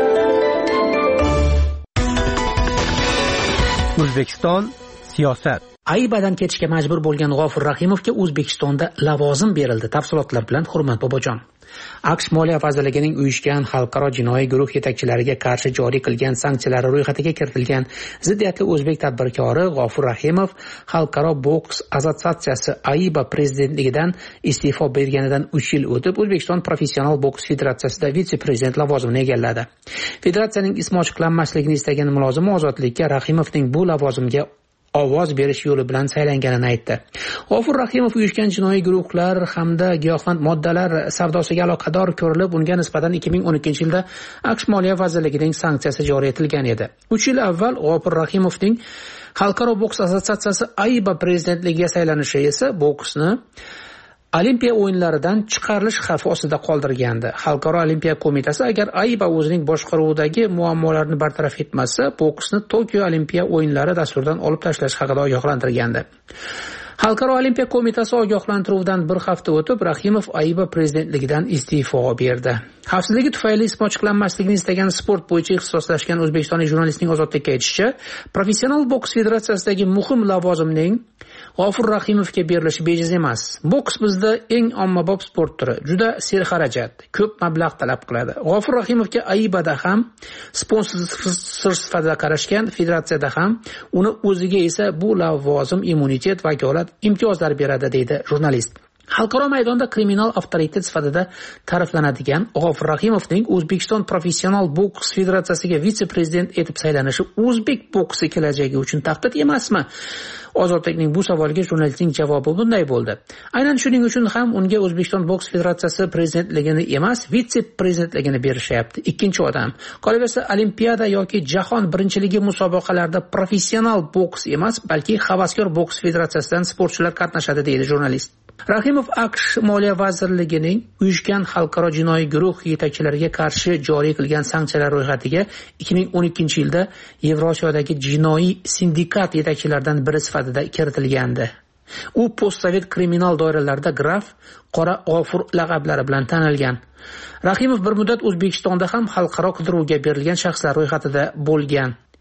O'zbekiston siyosat. Aybadan ketishga majbur bo'lgan G'ofur Rahimovga O'zbekistonda lavozim berildi. Tafsilotlar bilan Hurmat Bobojon. AQSh Moliya vazirligining uyushgan xalqaro jinoiy guruh yetakchilariga qarshi joriy qilgan sanksiyalar ro'yxatiga kiritilgan ziddiyatli o'zbek tadbirkori G'ofur Rahimov xalqaro boks assotsiatsiyasi AIBA prezidentligidan iste'fo berganidan 3 yil o'tib O'zbekiston professional boks federatsiyasida vitse-prezident lavozimini egalladi. Federatsiyaning ismi ochiqlanmasligini istagan mulozim Ozodlikka Rahimovning bu lavozimga ovoz berish yo'li bilan saylanganini aytdi. G'ofur Rahimov uyushgan jinoiy guruhlar hamda giyohvand moddalar savdosiga aloqador ko'rilib, unga nisbatan 2012-yilda AQSh Moliya vazirligining sanksiyasi joriy etilgan edi. 3 yil avval G'ofur Rahimovning xalqaro boks assotsiatsiyasi AIBA prezidentligiga saylanishi esa boksni Olimpiya o'yinlaridan chiqarilish xavfi ostida qoldirgandi. Xalqaro Olimpiya qo'mitasi agar AIBA o'zining boshqaruvidagi muammolarni bartaraf etmasa, boksni Tokio Olimpiya o'yinlari dasturidan olib tashlash haqida ogohlantirgandi. Xalqaro Olimpiya qo'mitasi ogohlantiruvdan bir hafta o'tib, Rahimov AIBA prezidentligidan iste'fo berdi. Xavfsizligi tufayli ismi ochiqlanmasligini istagan sport bo'yicha ixtisoslashgan o'zbekistonlik jurnalistning Ozodlikka aytishicha, professional boks federatsiyasidagi muhim lavozimning G'ofur Rahimovga berilishi bejiz emas. Boks bizda eng ommabop sport turi, juda serxarajat, ko'p mablag' talab qiladi. G'ofur Rahimovga AIBAda ham sponsor sifatida qarashgan, federatsiyada ham, uni o'ziga esa bu lavozim immunitet, vakolat, imtiyozlar beradi, deydi jurnalist. Xalqaro maydonda kriminal avtoritet sifatida ta'riflanadigan G'ofur Rahimovning O'zbekiston professional boks federatsiyasiga vitse-prezident etib saylanishi o'zbek boksi kelajagi uchun tahdid emasmi? Ozodlikning bu savoliga jurnalistning javobi bunday bo'ldi. Aynan shuning uchun ham unga O'zbekiston boks federatsiyasi prezidentligini emas, vitse-prezidentligini berishyapti. Ikkinchi odam. Qolaversa, Olimpiada yoki jahon birinchiligi musobaqalarida professional boks emas, balki havaskor boks federatsiyasidan sportchilar qatnashadi, deydi jurnalist. Rahimov AQSh Moliya vazirligining uyushgan xalqaro jinoiy guruh yetakchilariga qarshi joriy qilgan sanksiyalar ro'yxatiga 2012-yilda Yevrosiyodagi jinoiy sindikat yetakchilaridan biri sifatida kiritilgandi. U postsovet kriminal doiralarida graf Qora G'ofur laqablari bilan tanilgan. Rahimov bir muddat O'zbekistonda ham xalqaro qidiruvga berilgan shaxslar ro'yxatida bo'lgan.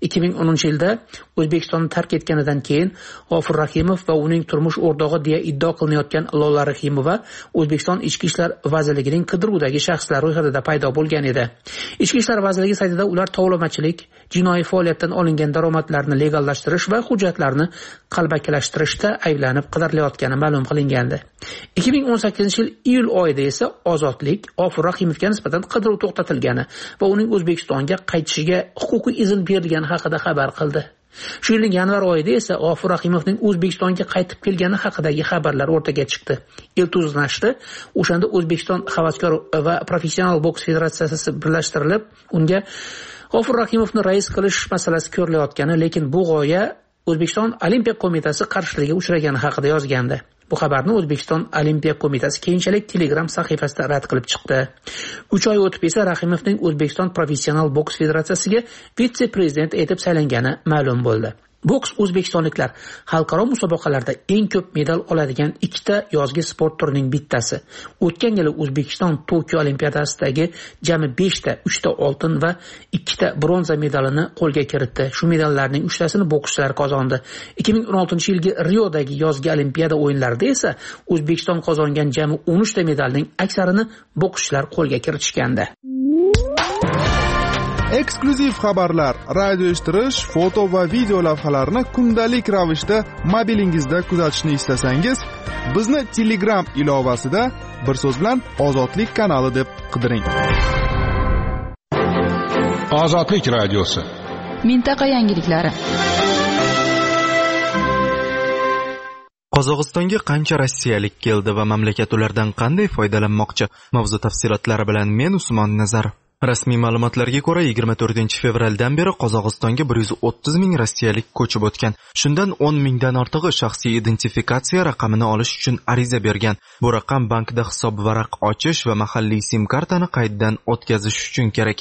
2010-yilda O'zbekistonni tark etganidan keyin G'ofur Rahimov va uning turmush o'rtog'i deya iddao qilinayotgan Lola Rahimova O'zbekiston Ichki ishlar vazirligining qidiruvdagi shaxslar ro'yxatida paydo bo'lgan edi. Ichki ishlar vazirligi saytida ular tovlamachilik, jinoiy faoliyatdan olingan daromadlarni legallashtirish va hujjatlarni qalbakilashtirishda ayblanib qidirilayotgani ma'lum qilingandi. 2018-yil iyul oyida esa Ozodlik G'ofur Rahimovga nisbatan qidiruv to'xtatilgani va uning O'zbekistonga qaytishiga huquqiy izn berilgani haqida xabar qildi. Shu yilning yanvar oyida esa G'ofur Rahimovning O'zbekistonga qaytib kelgani haqidagi xabarlar o'rtaga chiqdi. Iltuz nashri o'shanda O'zbekiston havaskor va professional boks federatsiyasi birlashtirilib, unga G'ofur Rahimovni rais qilish masalasi ko'rilayotgani, lekin bu g'oya O'zbekiston Olimpiya qo'mitasi qarshiligiga uchragani haqida yozgandi. Bu xabarni O'zbekiston Olimpiya qo'mitasi keyinchalik Telegram sahifasida rad qilib chiqdi. 3 oy o'tib esa Rahimovning O'zbekiston professional boks federatsiyasiga vitse-prezident etib saylangani ma'lum bo'ldi. Boks o'zbekistonliklar xalqaro musobaqalarda eng ko'p medal oladigan ikkita yozgi sport turining bittasi. O'tgan yili O'zbekiston Tokio Olimpiadasidagi jami 5 ta, 3 ta oltin va 2 ta bronza medalini qo'lga kiritdi. Shu medallarning 3 tasini bokschilar qozondi. 2016-yilgi Riodagi yozgi Olimpiada o'yinlarida esa O'zbekiston qozongan jami 13 ta medalning aksarini bokschilar qo'lga kiritishgandi. Eksklyuziv xabarlar, radio eshittirish, foto va video lavhalarni kundalik ravishda mobilingizda kuzatishni istasangiz, bizni Telegram ilovasida bir so'z bilan Ozodlik kanali deb qidiring. Ozodlik radiosi. Mintaqa yangiliklari. Qozog'istonga qancha rossiyalik keldi va mamlakat ulardan qanday foydalanmoqchi? Mavzu tafsilotlari bilan men Usmon Nazar. Rasmiy ma'lumotlarga ko'ra 24-fevraldan beri Qozog'istonga 130 ming rossiyalik ko'chib o'tgan. Shundan 10 mingdan ortig'i shaxsiy identifikatsiya raqamini olish uchun ariza bergan. Bu raqam bankda hisob varaq ochish va mahalliy sim kartani qayddan o'tkazish uchun kerak.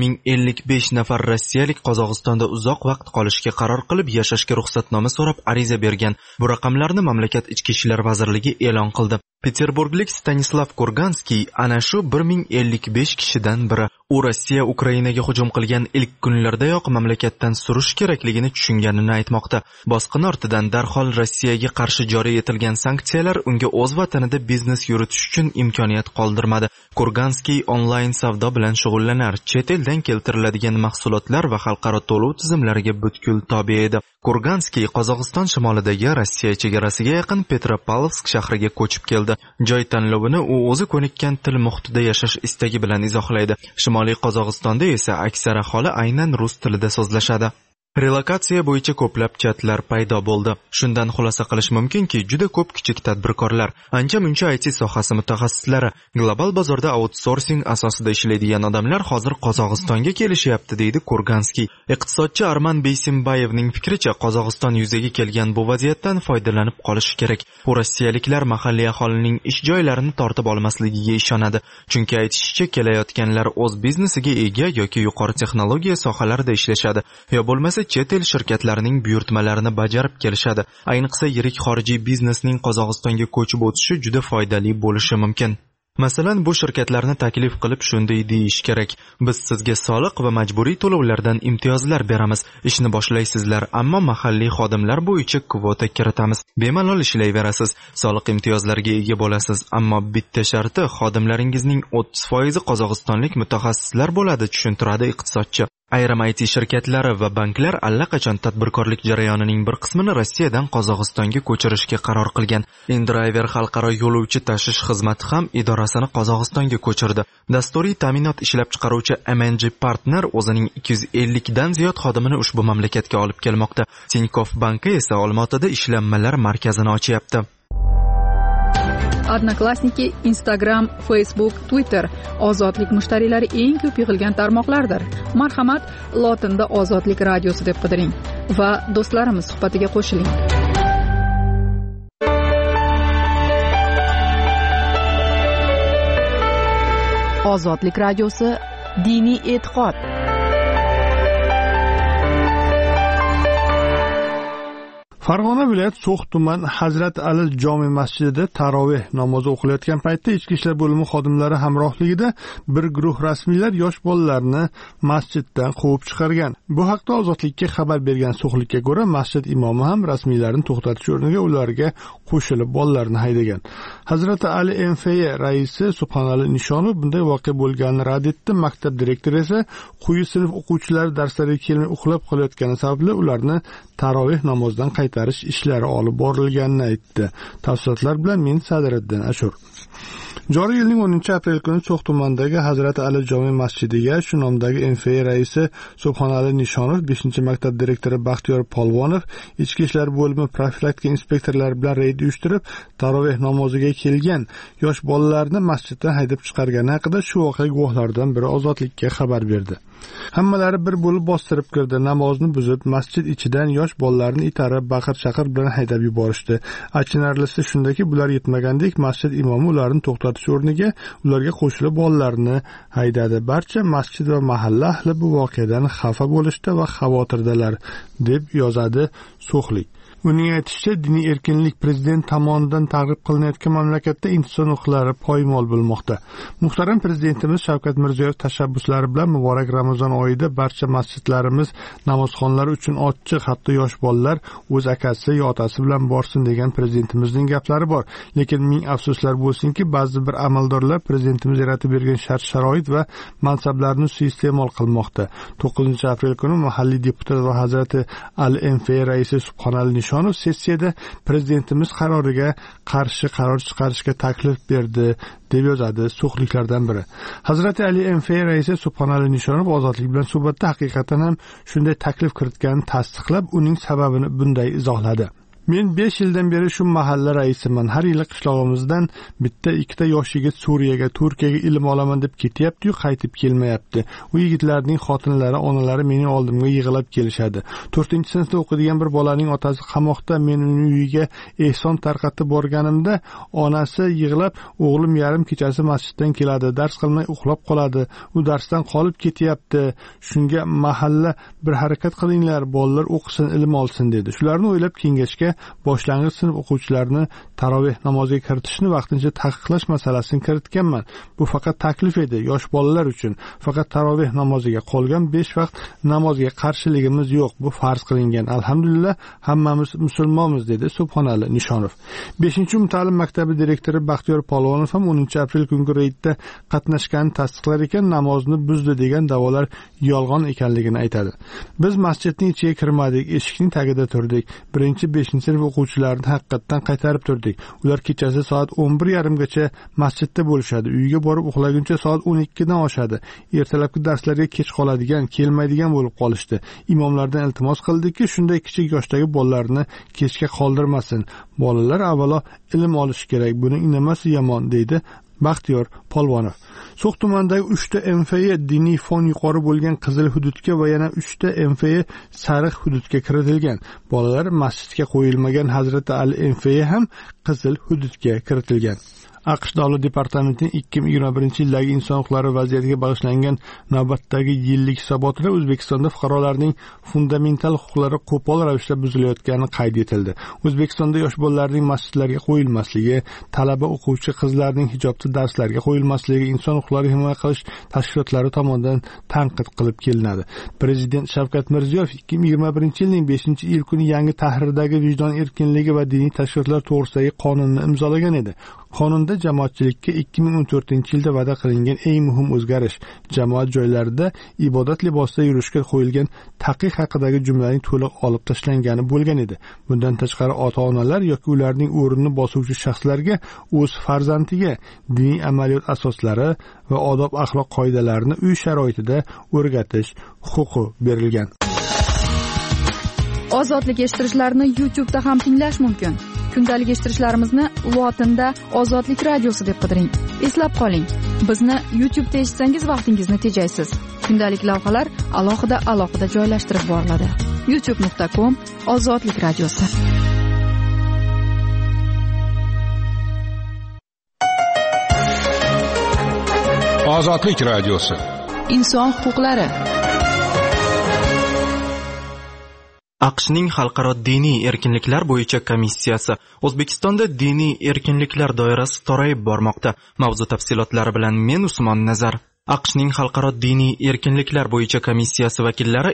1055 nafar rossiyalik Qozog'istonda uzoq vaqt qolishga qaror qilib, yashashga ruxsatnoma so'rab ariza bergan. Bu raqamlarni mamlakat ichki ishlar vazirligi e'lon qildi. Peterburglik Stanislav Kurganskiy ana shu 1055 kishidan biri. U Rossiya Ukrainaga hujum qilgan ilk kunlardayoq mamlakatdan surish kerakligini tushunganini aytmoqda. Bosqin ortidan darhol Rossiyaga qarshi joriy etilgan sanksiyalar unga o'z vatanida biznes yuritish uchun imkoniyat qoldirmadi. Kurganskiy onlayn savdo bilan shug'ullanar, chet eldan keltiriladigan mahsulotlar va xalqaro to'lov tizimlariga butkul tobe edi. Kurganskiy Qozog'iston shimolidagi Rossiya chegarasiga yaqin Petropavlovsk shahriga ko'chib keldi. Joy tanlovini u o'zi ko'nikkan til muhitida yashash istagi bilan izohlaydi. Shimoliy Qozog'istonda esa aksar aholi aynan rus tilida so'zlashadi. Relokatsiya bo'yicha ko'plab chatlar paydo bo'ldi. Shundan xulosa qilish mumkinki, juda ko'p kichik tadbirkorlar, ancha-muncha IT sohasi mutaxassislari, global bozorda outsourcing asosida ishlaydigan odamlar hozir Qozog'istonga kelishyapti, deydi Kurganskiy. Iqtisodchi Arman Beysimbayevning fikricha, Qozog'iston yuzaga kelgan bu vaziyatdan foydalanib qolishi kerak. U rossiyaliklar mahalliy aholining ish joylarini tortib olmasligiga ishonadi. Chunki aytishicha, kelayotganlar o'z biznesiga ega yoki yuqori texnologiya sohalarida ishlashadi, yo bo'lmasa chet el shirkatlarining buyurtmalarini bajarib kelishadi. Ayniqsa yirik xorijiy biznesning Qozog'istonga ko'chib o'tishi juda foydali bo'lishi mumkin. Masalan, bu shirkatlarni taklif qilib shunday deyish kerak: biz sizga soliq va majburiy to'lovlardan imtiyozlar beramiz, ishni boshlaysizlar, ammo mahalliy xodimlar bo'yicha kvota kiritamiz. Bemalol ishlayverasiz, soliq imtiyozlariga ega bo'lasiz, ammo bitta sharti, xodimlaringizning 30% qozog'istonlik mutaxassislar bo'ladi, tushuntiradi iqtisodchi. Ayrim IT shirkatlari va banklar allaqachon tadbirkorlik jarayonining bir qismini Rossiyadan Qozog'istonga ko'chirishga qaror qilgan. InDriver xalqaro yo'lovchi tashish xizmati ham idorasini Qozog'istonga ko'chirdi. Dasturiy ta'minot ishlab chiqaruvchi MNG Partner o'zining 250 dan ziyod xodimini ushbu mamlakatga olib kelmoqda. Tinkoff banki esa Olmaotada ishlanmalar markazini ochyapti. Odnoklassniki, Instagram, Facebook, Twitter ozodlik mushtariylari eng ko'p yig'ilgan tarmoqlardir. Marhamat, lotinda Ozodlik radiosi deb qidiring va do'stlarimiz suhbatiga qo'shiling. Ozodlik radiosi diniy e'tiqod. Farg'ona viloyati So'x tuman Hazrat Ali jome masjidida taroveh namozi o'qilayotgan paytda ichki ishlar bo'limi xodimlari hamrohligida bir guruh rasmiylar yosh bolalarni masjiddan quvib chiqargan. Bu haqda Ozodlikka xabar bergan So'xlikka ko'ra, masjid imomi ham rasmiylarni to'xtatish o'rniga ularga qo'shilib bolalarni haydagan. Hazrat Ali MFY raisi Subhanali Nishonov bunday voqea bo'lganini rad etdi. Maktab direktori esa quyi sinf o'quvchilari darslariga kelmay uxlab qolayotgani sababli ularni taroveh namozidan qaytarish ishlari olib borilganini aytdi. Tafsilotlar bilan men Sadiriddin Ashur. Joriy yilning 10-aprel kuni So'x tumanidagi Hazrat Ali jome masjidiga shu nomdagi MFY raisi Subhanali Nishonov, 5-maktab direktori Baxtiyor Polvonov, ichki ishlar bo'limi profilaktika inspektorlari bilan reyd uyushtirib, taroveh namoziga kelgan yosh bolalarni masjiddan haydab chiqargani haqida shu voqea guvohlaridan biri Ozodlikka xabar berdi. Hammalari bir bo'lib bostirib kirdi, namozni buzib, masjid ichidan yosh bolalarni itarib, baqir-chaqir bilan haydab yuborishdi. Achinarlisi shundaki, bular yetmagandek masjid imomi ularni to'xtatish o'rniga ularga qo'shilib bolalarni haydadi. Barcha masjid va mahalla ahli bu voqeadan xafa bo'lishdi va xavotirdalar, deb yozadi So'xlik. Uning aytishicha, diniy erkinlik prezident tomonidan targ'ib qilinayotgan mamlakatda inson huquqlari poymol bo'lmoqda. Muhtaram prezidentimiz Shavkat Mirziyoyev tashabbuslari bilan muborak Ramazon oyida barcha masjidlarimiz, namozxonlari uchun ochiq, hatto yosh bolalar o'z akasi yo otasi bilan borsin degan prezidentimizning gaplari bor. Lekin ming afsuslar bo'lsinki, ba'zi bir amaldorlar prezidentimiz yaratib bergan shart-sharoit va mansablarni suiiste'mol qilmoqda. 9-aprel kuni mahalliy deputat va Hazrati Ali MFY raisi Subhanali Nishonov sessiyada prezidentimiz qaroriga qarshi qaror chiqarishga taklif berdi, deb yozadi So'xliklardan biri. Hazrati Ali MFY raisi Subhanali Nishonov Ozodlik bilan suhbatda haqiqatan ham shunday taklif kiritganini tasdiqlab, uning sababini bunday izohladi. Men 5 yildan beri shu mahalla raisiman. Har yili qishlog'imizdan bitta ikkita yosh yigit Suriyaga, Turkiyaga ilm olaman deb ketyapti-yu, qaytib kelmayapti. U yigitlarning xotinlari, onalari mening oldimga yig'ilib kelishadi. 4-sinfda o'qiydigan bir bolaning otasi qamoqda. Men uning uyiga ehson tarqatib borganimda, onasi yig'lab, o'g'lim yarim kechasi masjiddan keladi, dars qilmay uxlab qoladi. U darsdan qolib ketyapti. Shunga mahalla bir harakat qilinglar, bolalar o'qisin, ilm olsin dedi. Shularni o'ylab kengashga boshlang'ich sinf o'quvchilarini taroveh namoziga kiritishni vaqtincha taqiqlash masalasini kiritganman. Bu faqat taklif edi, yosh bolalar uchun. Faqat taroveh namoziga, qolgan 5 vaqt namozga qarshiligimiz yo'q. Bu farz qilingan. Alhamdulillah, hammamiz musulmonmiz, dedi Subhanali Nishonov. 5-umta'lim maktabi direktori Baxtiyor Polvonov ham 10-aprel kungi reydda qatnashganini tasdiqlar ekan, namozni buzdi degan da'volar yolg'on ekanligini aytadi. Biz masjidning ichiga kirmadik, eshikning tagida turdik. 1-5 sinf o'quvchilarini haqiqatdan qaytarib turdik. Ular kechasi soat 11:30gacha masjidda bo'lishadi. Uyga borib uxlaguncha soat 12dan oshadi. Ertalabki darslarga kech qoladigan, kelmaydigan bo'lib qolishdi. Imomlardan iltimos qildikki, shunday kichik yoshdagi bolalarni kechga qoldirmasin. Bolalar avvalo ilm olishi kerak. Buning nimasi yomon, deydi Baxtiyor Polvonov. So'x tumanidagi 3 ta MFY diniy fon yuqori bo'lgan qizil hududga va yana 3 ta MFY sariq hududga kiritilgan. Bolalar masjidga qo'yilmagan Hazrati Ali MFY ham qizil hududga kiritilgan. AQSh Davlat departamentining 2021-yildagi inson huquqlari vaziyatiga bag'ishlangan navbatdagi yillik hisobotida O'zbekistonda fuqarolarning fundamental huquqlari qo'pol ravishda buzilayotgani qayd etildi. O'zbekistonda yosh bolalarning masjidlarga qo'yilmasligi, talaba o'quvchi qizlarning hijobda darslarga qo'yilmasligi inson huquqlarini himoya qilish tashkilotlari tomonidan tanqid qilib kelinadi. Prezident Shavkat Mirziyoyev 2021-yilning 5-iyul kuni yangi tahrirdagi vijdon erkinligi va diniy tashkilotlar to'g'risidagi qonunni imzolagan edi. Qonunda jamoatchilikka 2014-yilda va'da qilingan eng muhim o'zgarish jamoat joylarida ibodat libosida yurishga qo'yilgan taqiq haqidagi jumlaning to'liq olib tashlangani bo'lgan edi. Bundan tashqari ota-onalar yoki ularning o'rnini bosuvchi shaxslarga o'z farzandiga diniy amaliyot asoslari va odob axloq qoidalarini uy sharoitida o'rgatish huquqi berilgan. Ozodlik eshittirishlarni YouTube'da ham tinglash mumkin. Kundalik eshittirishlarimizni lotinda Ozodlik radiosi deb qidiring. Eslab qoling, bizni YouTube'da eshitsangiz vaqtingizni tejaysiz. Kundalik lavhalar alohida joylashtirib boriladi. youtube.com/Ozodlik radiosi. Ozodlik radiosi. Inson huquqlari AQShning xalqaro diniy erkinliklar bo'yicha komissiyasi O'zbekistonda diniy erkinliklar doirasi torayib bormoqda. Mavzu tafsilotlari bilan men Usmon Nazar. AQShning xalqaro diniy erkinliklar bo'yicha komissiyasi vakillari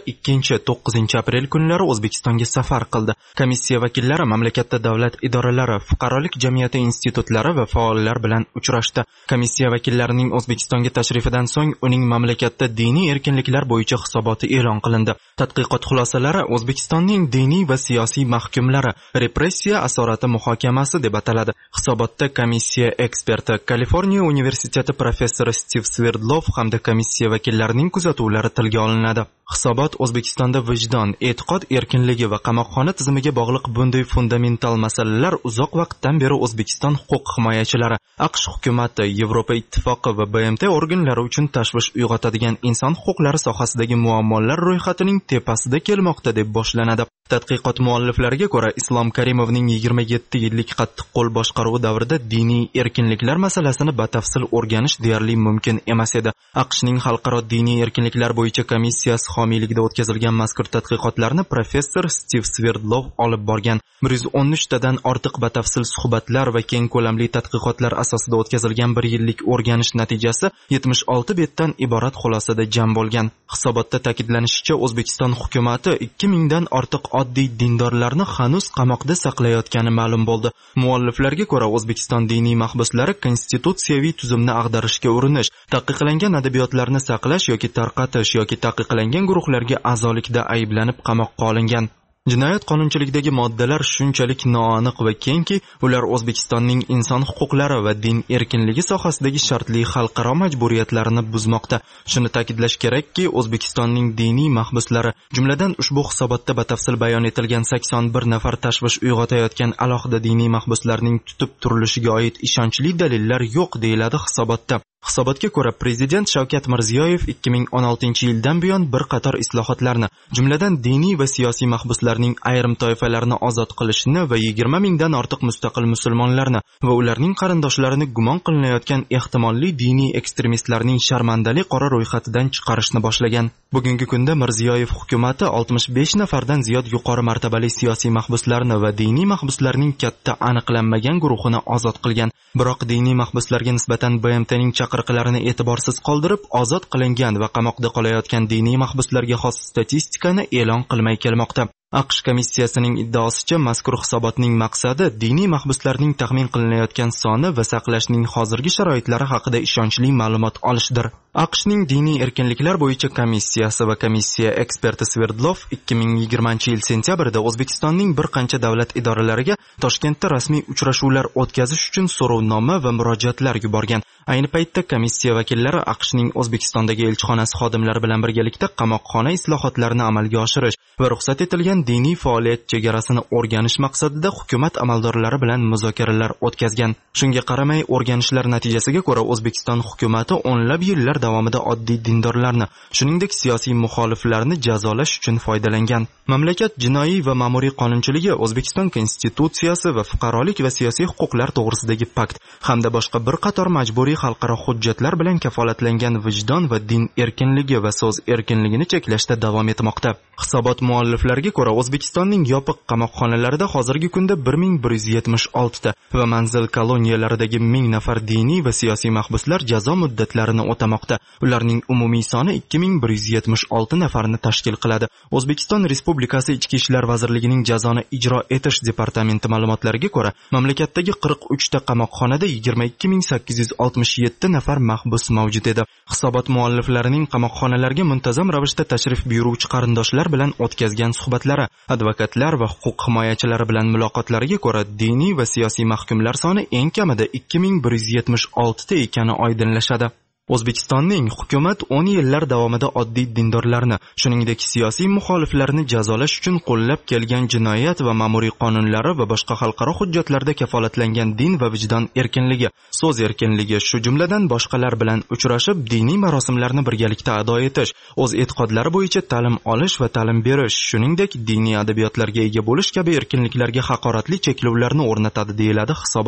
2-9 aprel kunlari O'zbekistonga safar qildi. Komissiya vakillari mamlakatda davlat idoralari, fuqarolik jamiyati institutlari va faollar bilan uchrashdi. Komissiya vakillarining O'zbekistonga tashrifidan so'ng uning mamlakatda diniy erkinliklar bo'yicha hisoboti e'lon qilindi. Tadqiqot xulosalari O'zbekistonning diniy va siyosiy mahkumlari repressiya asorati muhokamasi deb ataladi. Hisobotda komissiya eksperti, Kaliforniya universiteti professori Stiv Sverdlov hamda komissiya vakillarining kuzatuvlari tilga olinadi. Hisobot O'zbekistonda vijdon, e'tiqod erkinligi va qamoqxona tizimiga bog'liq bunday fundamental masalalar uzoq vaqtdan beri O'zbekiston huquq himoyachilari, AQSh hukumati, Yevropa ittifoqi va BMT organlari uchun tashvish uyg'otadigan inson huquqlari sohasidagi muammolar ro'yxatining tepasida kelmoqda deb boshlanadi. Tadqiqot mualliflariga ko'ra, Islom Karimovning 27 yillik qattiq qo'l boshqaruvi davrida diniy erkinliklar masalasini batafsil o'rganish deyarli mumkin emas edi. AQShning xalqaro diniy erkinliklar bo'yicha komissiyasi homiyligida o'tkazilgan mazkur tadqiqotlarni professor Stiv Sverdlov olib borgan. 113 tadan ortiq batafsil suhbatlar va keng ko'lamli tadqiqotlar asosida o'tkazilgan 1 yillik o'rganish natijasi 76 betdan iborat xulosada jam bo'lgan. Hisobotda ta'kidlanishicha, O'zbekiston hukumati 2000 dan ortiq oddiy dindorlarni hanuz qamoqda saqlayotgani ma'lum bo'ldi. Mualliflarga ko'ra, O'zbekiston diniy mahbuslari konstitutsiyaviy tuzumni ag'darishga urinish, taqiqlangan adabiyotlarni saqlash yoki tarqatish yoki taqiqlangan guruhlarga a'zolikda ayblanib qamoqqa olingan. Jinoyat qonunchiligidagi moddalar shunchalik noaniq va kengki, ular O'zbekistonning inson huquqlari va din erkinligi sohasidagi shartli xalqaro majburiyatlarini buzmoqda. Shuni ta'kidlash kerakki, O'zbekistonning diniy mahbuslari, jumladan ushbu hisobotda batafsil bayon etilgan 81 nafar tashvish uyg'otayotgan alohida diniy mahbuslarning tutib turilishiga oid ishonchli dalillar yo'q, deyiladi hisobotda. Hisobotga ko'ra, Prezident Shavkat Mirziyoyev 2016-yildan buyon bir qator islohotlarni, jumladan diniy va siyosiy mahbuslarning ayrim toifalarini ozod qilishni va 20 mingdan ortiq mustaqil musulmonlarni va ularning qarindoshlarini gumon qilinayotgan ehtimolli diniy ekstremistlarning sharmandali qora ro'yxatidan chiqarishni boshlagan. Bugungi kunda Mirziyoyev hukumati 65 nafardan ziyod yuqori martabali siyosiy mahbuslarni va diniy mahbuslarning katta aniqlanmagan guruhini ozod qilgan. Biroq diniy mahbuslarga nisbatan BMTning chaqiriqlarini e'tiborsiz qoldirib, ozod qilingan va qamoqda qolayotgan diniy mahbuslarga xos statistikani e'lon qilmay kelmoqda. AQSh komissiyasining iddaosicha, mazkur hisobotning maqsadi diniy mahbuslarning taxmin qilinayotgan soni va saqlashning hozirgi sharoitlari haqida ishonchli ma'lumot olishdir. AQShning diniy erkinliklar bo'yicha komissiyasi va komissiya eksperti Sverdlov 2020-yil sentyabrda O'zbekistonning bir qancha davlat idoralariga Toshkentda rasmiy uchrashuvlar o'tkazish uchun so'rovnoma va murojaatlar yuborgan. Ayni paytda komissiya vakillari AQShning O'zbekistondagi elchixonasi xodimlari bilan birgalikda qamoqxona islohotlarini amalga oshirish va ruxsat etilgan diniy faoliyat chegarasini o'rganish maqsadida hukumat amaldorlari bilan muzokaralar o'tkazgan. Shunga qaramay, o'rganishlar natijasiga ko'ra, O'zbekiston hukumati o'nlab yillar davomida oddiy dindorlarni, shuningdek siyosiy muxoliflarni jazolash uchun foydalangan. Mamlakat jinoiy va ma'muriy qonunchiligi, O'zbekiston konstitutsiyasi va fuqarolik va siyosiy huquqlar to'g'risidagi pakt hamda boshqa bir qator majburiy xalqaro hujjatlar bilan kafolatlangan vijdon va din erkinligi va so'z erkinligini cheklashda davom etmoqda. Hisobot mualliflariga ko'ra, O'zbekistonning yopiq qamoqxonalarida hozirgi kunda 1176 ta va manzil koloniyalaridagi 1000 nafar diniy va siyosiy mahbuslar jazo muddatlarini o'tamoqda. Ularning umumiy soni 2176 nafarni tashkil qiladi. O'zbekiston Respublikasi Ichki ishlar vazirligining jazoni ijro etish departamenti ma'lumotlariga ko'ra, mamlakatdagi 43 ta qamoqxonada 22867 nafar mahbus mavjud edi. Hisobot mualliflarining qamoqxonalarga muntazam ravishda tashrif buyuruvchi qarindoshlar bilan o'tkazgan suhbatlari, advokatlar va huquq himoyachilari bilan muloqotlariga ko'ra, diniy va siyosiy mahkumlar soni eng kamida 2176 ta ekani oydinlashadi. O'zbekistonning hukumat 10 yillar davomida oddiy dindorlarni, shuningdek siyosiy muxoliflarni jazolash uchun qo'llab kelgan jinoyat va ma'muriy qonunlari va boshqa xalqaro hujjatlarda kafolatlangan din va vijdon erkinligi, so'z erkinligi, shu jumladan boshqalar bilan uchrashib, diniy marosimlarni birgalikda ado etish, o'z e'tiqodlari bo'yicha ta'lim olish va ta'lim berish, shuningdek diniy adabiyotlarga ega bo'lish kabi erkinliklarga haqoratli cheklovlarni o'rnatadi, deyiladi hisobotda.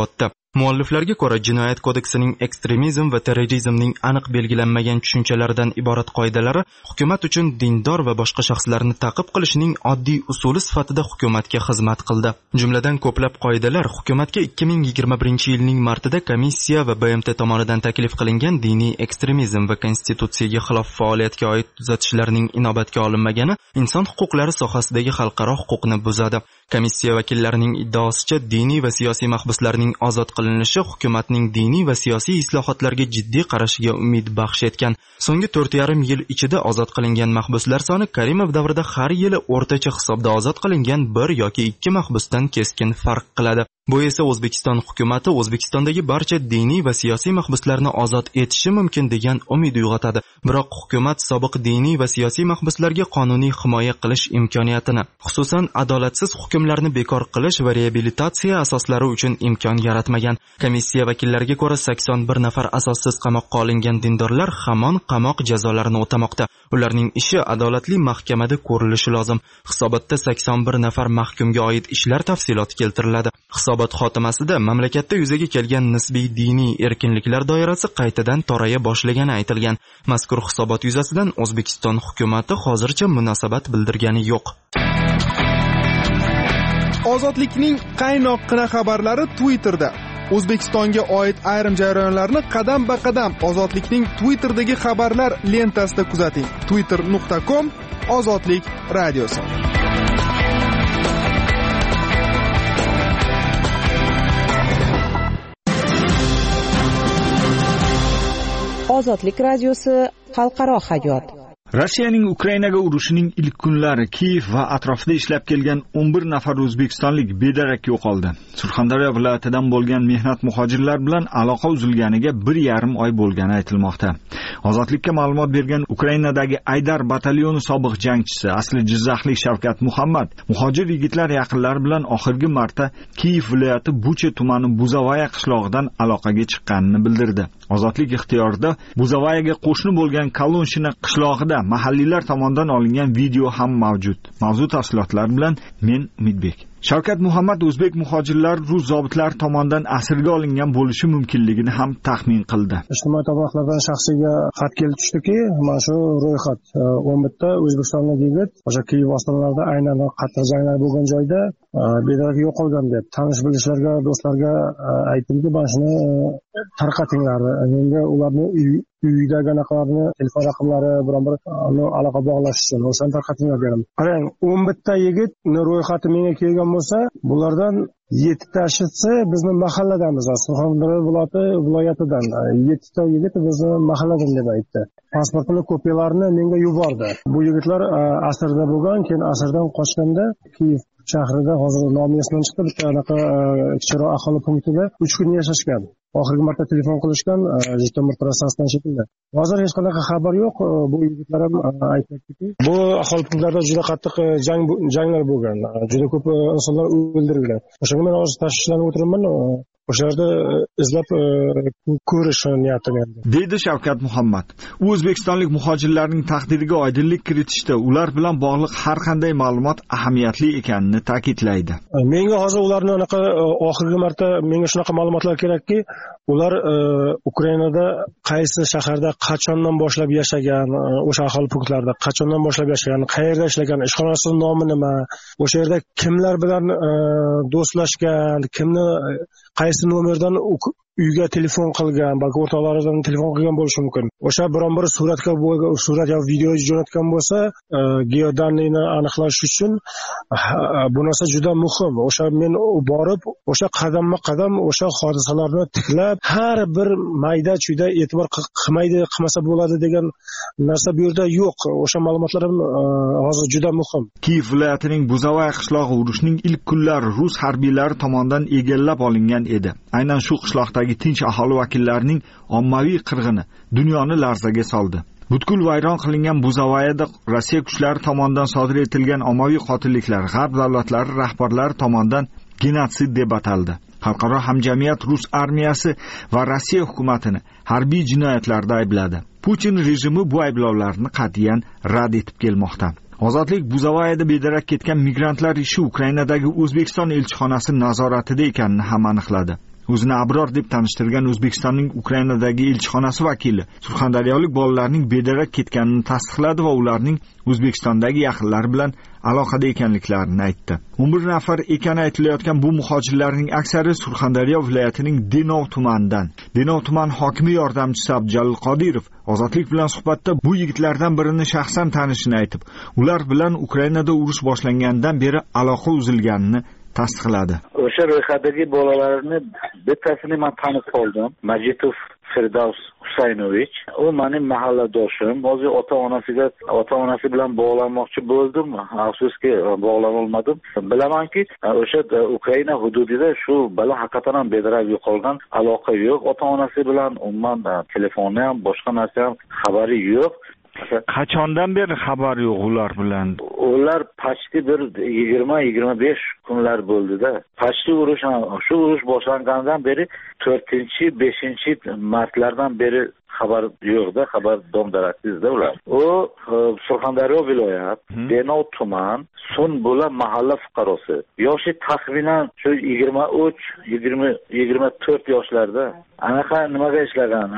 Mualliflarga ko'ra, Jinoyat kodeksining ekstremizm va terrorizmning aniq belgilanmagan tushunchalaridan iborat qoidalari hukumat uchun dindor va boshqa shaxslarni ta'qib qilishning oddiy usuli sifatida hukumatga xizmat qildi. Jumladan ko'plab qoidalar hukumatga 2021-yilning martida komissiya va BMT tomonidan taklif qilingan diniy ekstremizm va konstitutsiyaga xilof faoliyatga oid tuzatishlarning inobatga olinmagani inson huquqlari sohasidagi xalqaro huquqni buzadi. Komissiya vakillarining iddaosicha, diniy va siyosiy mahbuslarning ozod qilinishi hukumatning diniy va siyosiy islohotlarga jiddiy qarashiga umid baxsh etgan. So'nggi 4,5 yil ichida ozod qilingan mahbuslar soni Karimov davrida har yili o'rtacha hisobda ozod qilingan 1 yoki 2 mahbusdan keskin farq qiladi. Bu esa O'zbekiston hukumati O'zbekistondagi barcha diniy va siyosiy mahbuslarni ozod etishi mumkin degan umid uyg'otadi. Biroq hukumat sobiq diniy va siyosiy mahbuslarga qonuniy himoya qilish imkoniyatini, xususan adolatsiz hukmlarni bekor qilish va reabilitatsiya asoslari uchun imkon yaratmagan. Komissiya vakillariga ko'ra 81 nafar asossiz qamoqqa olingan dindorlar hamon qamoq jazolarini o'tamoqda. Ularning ishi adolatli mahkamada ko'rilishi lozim. Hisobotda 81 nafar mahkumga oid ishlar tafsiloti keltiriladi. Hisobot xotimasida mamlakatda yuzaga kelgan nisbiy diniy erkinliklar doirasi qaytadan toraya boshlagani aytilgan. Mazkur hisobot yuzasidan O'zbekiston hukumati hozircha munosabat bildirgani yo'q. Ozodlikning qaynoqqina xabarlari Twitterda. O'zbekistonga oid ayrim jarayonlarni qadam-ba-qadam Ozodlikning Twitterdagi xabarlar lentasida kuzating. twitter.com/ozodlik radiosi. Ozodlik radiosi xalqaro hayot. Rossiyaning Ukrainaga urushining ilk kunlari Kiyev va atrofida ishlab kelgan 11 nafar o'zbekistonlik bedarak yo'qoldi. Surxondaryo viloyatidan bo'lgan mehnat muhojirlar bilan aloqa uzilganiga 1,5 oy bo'lgani aytilmoqda. Ozodlikka ma'lumot bergan Ukrainadagi Aydar batalyoni sobiq jangchisi, asli Jizzaxlik Shavkat Muhammad, muhojir yigitlar yaqinlari bilan oxirgi marta Kiyev viloyati Bucha tumani Buzavaya qishlog'idan aloqaga chiqqanini bildirdi. Ozodlik ixtiyorida Buzavayaga qo'shni bo'lgan Kolonshina qishlog'ida mahalliylar tomonidan olingan video ham mavjud. Mavzu tafsilotlari bilan men Umidbek. Shavkat Muhammad o'zbek muhojirlar rus zobitlari tomonidan asirga olingan bo'lishi mumkinligini ham taxmin qildi. Ijtimoiy tarmoqlardan shaxsiga xat kelib tushdiki, mana shu ro'yxat 11 ta o'zbekistonlik yigit o'sha Kiyev ostonlarida aynan qattiq janglar bo'lgan joyda bedarak yo'qolgan deb tanish bilishlarga, do'stlarga aytdimki, mana shuni tarqatinglar. Menga ularni uydagi anaqalarni, telefon raqamlari, biron-bir aloqa bog'lash uchun o'shani tarqatinglar dedim. Qarang, 11 ta yigitni ro'yxati menga kelgan bo'lsa, bulardan 7 tashisi bizni mahalladamiz, Surxondaryo viloyatidan 7 ta yigit bizni mahalladan deb aytdi. Pasportini kopiyalarini menga yubordi. Bu yigitlar asrda bo'lgan, keyin asrdan qochganda Kiyev shahrida, hozir nomi esimdan chiqdi, bitta anaqa kichikroq aholi punktida 3 kun yashashgan. Oxirgi marta telefon qilishgan Jitomir trassasidan shekilli. Hozir hech qanaqa xabar yo'q. Bu yigitlar ham aytmoqdaki, bu aholi punktlarida juda qattiq janglar bo'lgan. Juda ko'p insonlar o'ldirilgan. O'shanga men hozir tashvishlanib o'tiraman. O'shalarda izlab ko'rish niyatim endi. Deydi Shavkat Muhammad. U o'zbekistonlik muhojirlarning taqdiriga oydinlik kiritishda ular bilan bog'liq har qanday ma'lumot ahamiyatli ekanini ta'kidlaydi. Menga hozir ularni anaqa oxirgi marta menga shunaqa ma'lumotlar kerakki, ular Ukrainada qaysi shaharda qachondan boshlab yashagan, o'sha aholi punktlarida qachondan boshlab yashagan, qayerda ishlagan, ishxonasi nomi nima, o'sha yerda kimlar bilan do'stlashgan, kimni qaysi nomerdan uyga telefon qilgan, balki o'rtoqlaridan telefon qilgan bo'lishi mumkin. O'sha biron-bir surat yoki video jo'natgan bo'lsa, geodanlikni aniqlash uchun bu narsa juda muhim. O'sha men borib, o'sha qadamma-qadam o'sha hodisalarni tiklab, har bir mayda-chuyda e'tibor qilmasa bo'ladi degan narsa bu yerda yo'q. O'sha ma'lumotlar ham hozir juda muhim. Kiyev viloyatining Buzavaya qishlog'i urushning ilk kunlari rus harbiylari tomonidan egallab olingan edi. Aynan shu qishloqdagi tinch aholi vakillarining ommaviy qirg'ini dunyoni larzaga soldi. Butkul vayron qilingan Buzavayada Rossiya kuchlari tomonidan sodir etilgan ommaviy qotilliklar g'arb davlatlari rahbarlari tomonidan genotsid deb ataldi. Xalqaro hamjamiyat Rus armiyasi va Rossiya hukumatini harbiy jinoyatlarda aybladi. Putin rejimi bu ayblovlarni qat'iyan rad etib kelmoqda. Ozodlik Buzavayada bedarak ketgan migrantlar ishi Ukrainadagi O'zbekiston elchixonasi nazoratida ekanini ham aniqladi. O'zini abror deb tanishtirgan O'zbekistonning Ukrainadagi elchixonasi vakili surxondaryolik bolalarning bedarak ketganini tasdiqladi va ularning O'zbekistondagi yaqinlari bilan aloqada ekanliklarini aytdi. 11 nafar ekani aytilayotgan bu muhojirlarning aksari Surxondaryo viloyatining Denov tumanidan. Denov tuman hokimi yordamchisi Abdujalil Qodirov Ozodlik bilan suhbatda bu yigitlardan birini shaxsan tanishini aytib, ular bilan Ukrainada urush boshlangandan beri aloqa uzilganini tasdiqladi. O'sha ro'yxatdagi bolalarni bittasini men tanib qoldim. Majitov Firdavs Husaynovich. U mening mahalladoshim. Hozir ota-onasi bilan bog'lanmoqchi bo'ldim. Afsuski bog'lana olmadim. Bilamanki, o'sha Ukraina hududida shu bola haqiqatan ham bedarak yo'qolgan, aloqa yo'q. Ota-onasi bilan umuman telefoni ham, boshqa narsa ham xabari yo'q. Qachondan beri xabar yo'q ular bilan? Ular pachti bir 20-25 kunlar bo'ldi-da. Pachti shu urush boshlangandan beri 4-5 martlardan beri xabar yo'qda, xabar domdaraksizda ular. U Surxondaryo viloyat, Denov tuman, Sunbula mahalla fuqarosi. Yoshi taxminan shu 23-24 yoshlarda. Anaqa nimaga ishlagan?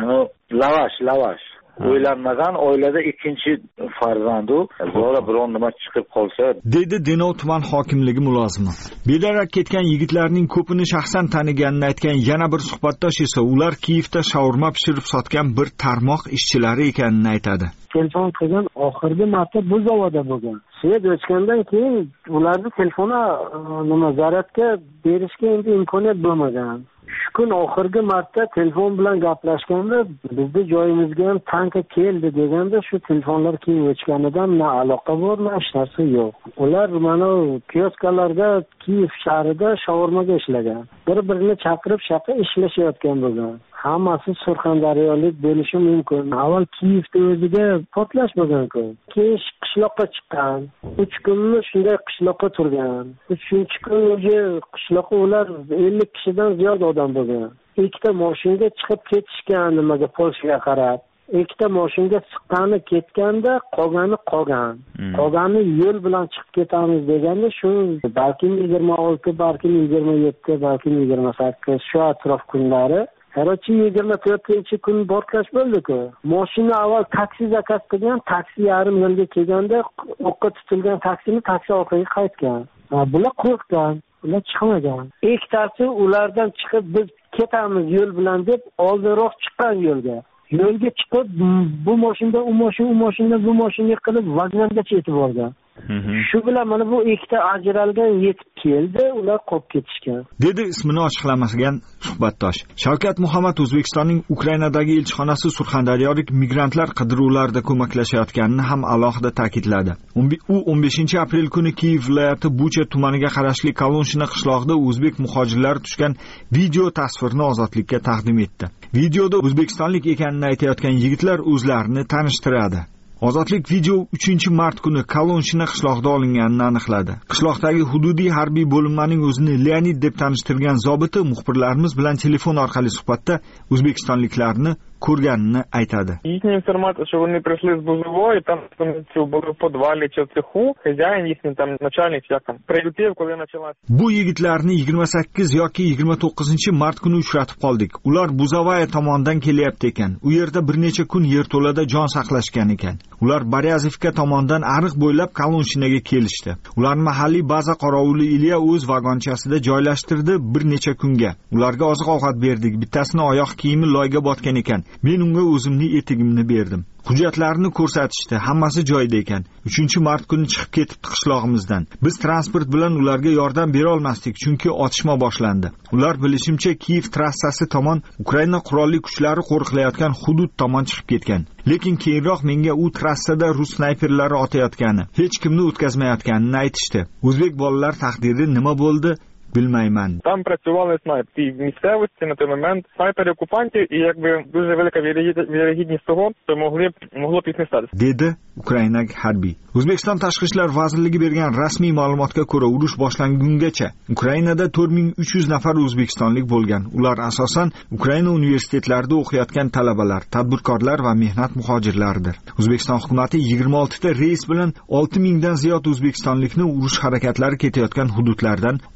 Lavash. O'ylanmagan oilada ikkinchi farzandu, bola biron nima chiqib qolsa, dedi Denov tuman hokimligi mulozimi. Bedarak ketgan yigitlarning ko'pini shaxsan taniganini aytgan yana bir suhbatdosh esa ular Kiyevda shaurma pishirib sotgan bir tarmoq ishchilari ekanini aytadi. Telefon qilgan oxirgi marta bu zavodda bo'lgan. Svet o'chgandan keyin ularni telefoni zaryadga berishga endi imkoniyat bo'lmagan. Shu kun oxirgi marta telefon bilan gaplashganda bizning joyimizga ham tanka keldi deganda shu telefonlar keyin o'chganidan na aloqa bor, na hech narsa yo'q. Ular mana kioskalarda Kiyev shahrida shaurmaga ishlagan. Bir-birini chaqirib ishlashayotgan bo'lgan. Hammasi surxondaryolik bo'lishi mumkin. Avval Kiyevda o'ziga portlash bo'lgan-ku. Keyin qishloqqa chiqqan. 3 kunni shunday qishloqqa turgan. 3-chi kun o'zi qishloqqa ular 50 kishidan ziyod odam bo'lgan. Ikkita mashinaga chiqib ketishgan nimaga Polshaga qarab. Ikkita mashinaga chiqqani ketganda qolgan. Qolgani yo'l bilan chiqib ketamiz deganda shu balkim 26, balkim 27, balkim 28 shu atrof kunlari. Harochi 24-kun portlash bo'ldi-ku. Mashina avval taksi zakaz qilgan, taksi yarim yo'lga kelganda o'qqa tutilgan taksi orqaga qaytgan. Bular qo'rqgan, ular chiqmagan. Ikkitasi ulardan chiqib biz ketamiz yo'l bilan deb oldinroq chiqqan yo'lga chiqib bu mashinadan u mashina bu mashinaga qilib vagongacha yetib borgan. Shu bilan mana bu ikkita ajralgan yetib keldi, ular qolib ketishgan. Dedi ismini ochiqlamagan suhbatdosh. Shavkat Muhammad O'zbekistonning Ukrainadagi elchixonasi surxondaryolik migrantlar qidiruvlarida ko'maklashayotganini ham alohida ta'kidladi. U 15-aprel kuni Kiyev viloyati Bucha tumaniga qarashli Kolonshina qishlog'ida o'zbek muhojirlari tushgan video tasvirni Ozodlikka taqdim etdi. Videoda o'zbekistonlik ekanini aytayotgan yigitlar o'zlarini tanishtiradi. Ozodlik video 3-mart kuni Kolonshina qishlog'ida olinganini aniqladi. Qishloqdagi hududiy harbiy bo'linmaning o'zini Leonid deb tanishtirgan zobiti muxbirlarimiz bilan telefon orqali suhbatda o'zbekistonliklarni ko'rganini aytadi. Їхня інформація, що вони прийшли з Бузової, там були в підвалі чи в цеху, хазяїн їхній там начальник як там прилетів, коли почалась. Bu yigitlarni 28 yoki 29-mart kuni uchratib qoldik. Ular Buzovaya tomonidan kelyapti ekan. U yerda bir necha kun yerto'lada jon saqlashgan ekan. Ular Baryazivka tomonidan ariq bo'ylab Kolonshinaga kelishdi. Ularni mahalliy baza qorovuli Ilya o'z vagonchasida joylashtirdi bir necha kunga. Ularga oziq-ovqat berdik. Bittasini oyoq kiyimi loyga botgan ekan. Men unga o'zimning etigimni berdim. Hujjatlarini ko'rsatishdi, hammasi joyida ekan. 3-mart kuni chiqib ketibdi qishlog'imizdan. Biz transport bilan ularga yordam bera olmasdik, chunki otishma boshlandi. Ular bilishimcha Kiyev trassasi tomon Ukraina qurolli kuchlari qo'riqlayotgan hudud tomon chiqib ketgan. Lekin keyinroq menga u trassada rus snayperlari otayotgani, hech kimni o'tkazmayotganini aytishdi. O'zbek bolalar taqdiri nima bo'ldi? Bilmayman. Там працювали снайпери в місцевості на той момент снайпери окупантів і якби дуже велика вірогідність того, що могло б їх не статися. Dedi Ukraina harbiy. O'zbekiston Tashqi ishlar vazirligi bergan rasmiy ma'lumotga ko'ra urush boshlangungacha Ukrainada 4300 nafar o'zbekistonlik bo'lgan. Ular asosan Ukraina universitetlarida o'qiyotgan talabalar, tadbirkorlar va mehnat muhojirlaridir. O'zbekiston hukumatı 26 ta reys bilan 6000 dan ziyod o'zbekistonlikni urush harakatlari ketayotgan hududlardan olib chiqqan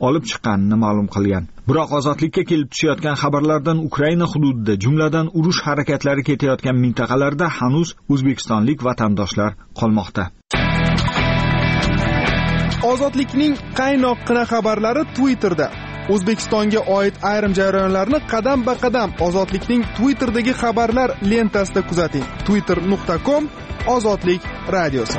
chiqqanini ma'lum qilgan. Biroq ozodlikka kelib tushayotgan xabarlardan Ukraina hududida, jumladan urush harakatlari ketayotgan mintaqalarda hanuz o'zbekistonlik vatandoshlar qolmoqda. Ozodlikning qaynoqqina xabarlari Twitterda. O'zbekistonga oid ayrim jarayonlarni qadam-ba-qadam Ozodlikning Twitterdagi xabarlar lentasida kuzating. twitter.com Ozodlik radiosi.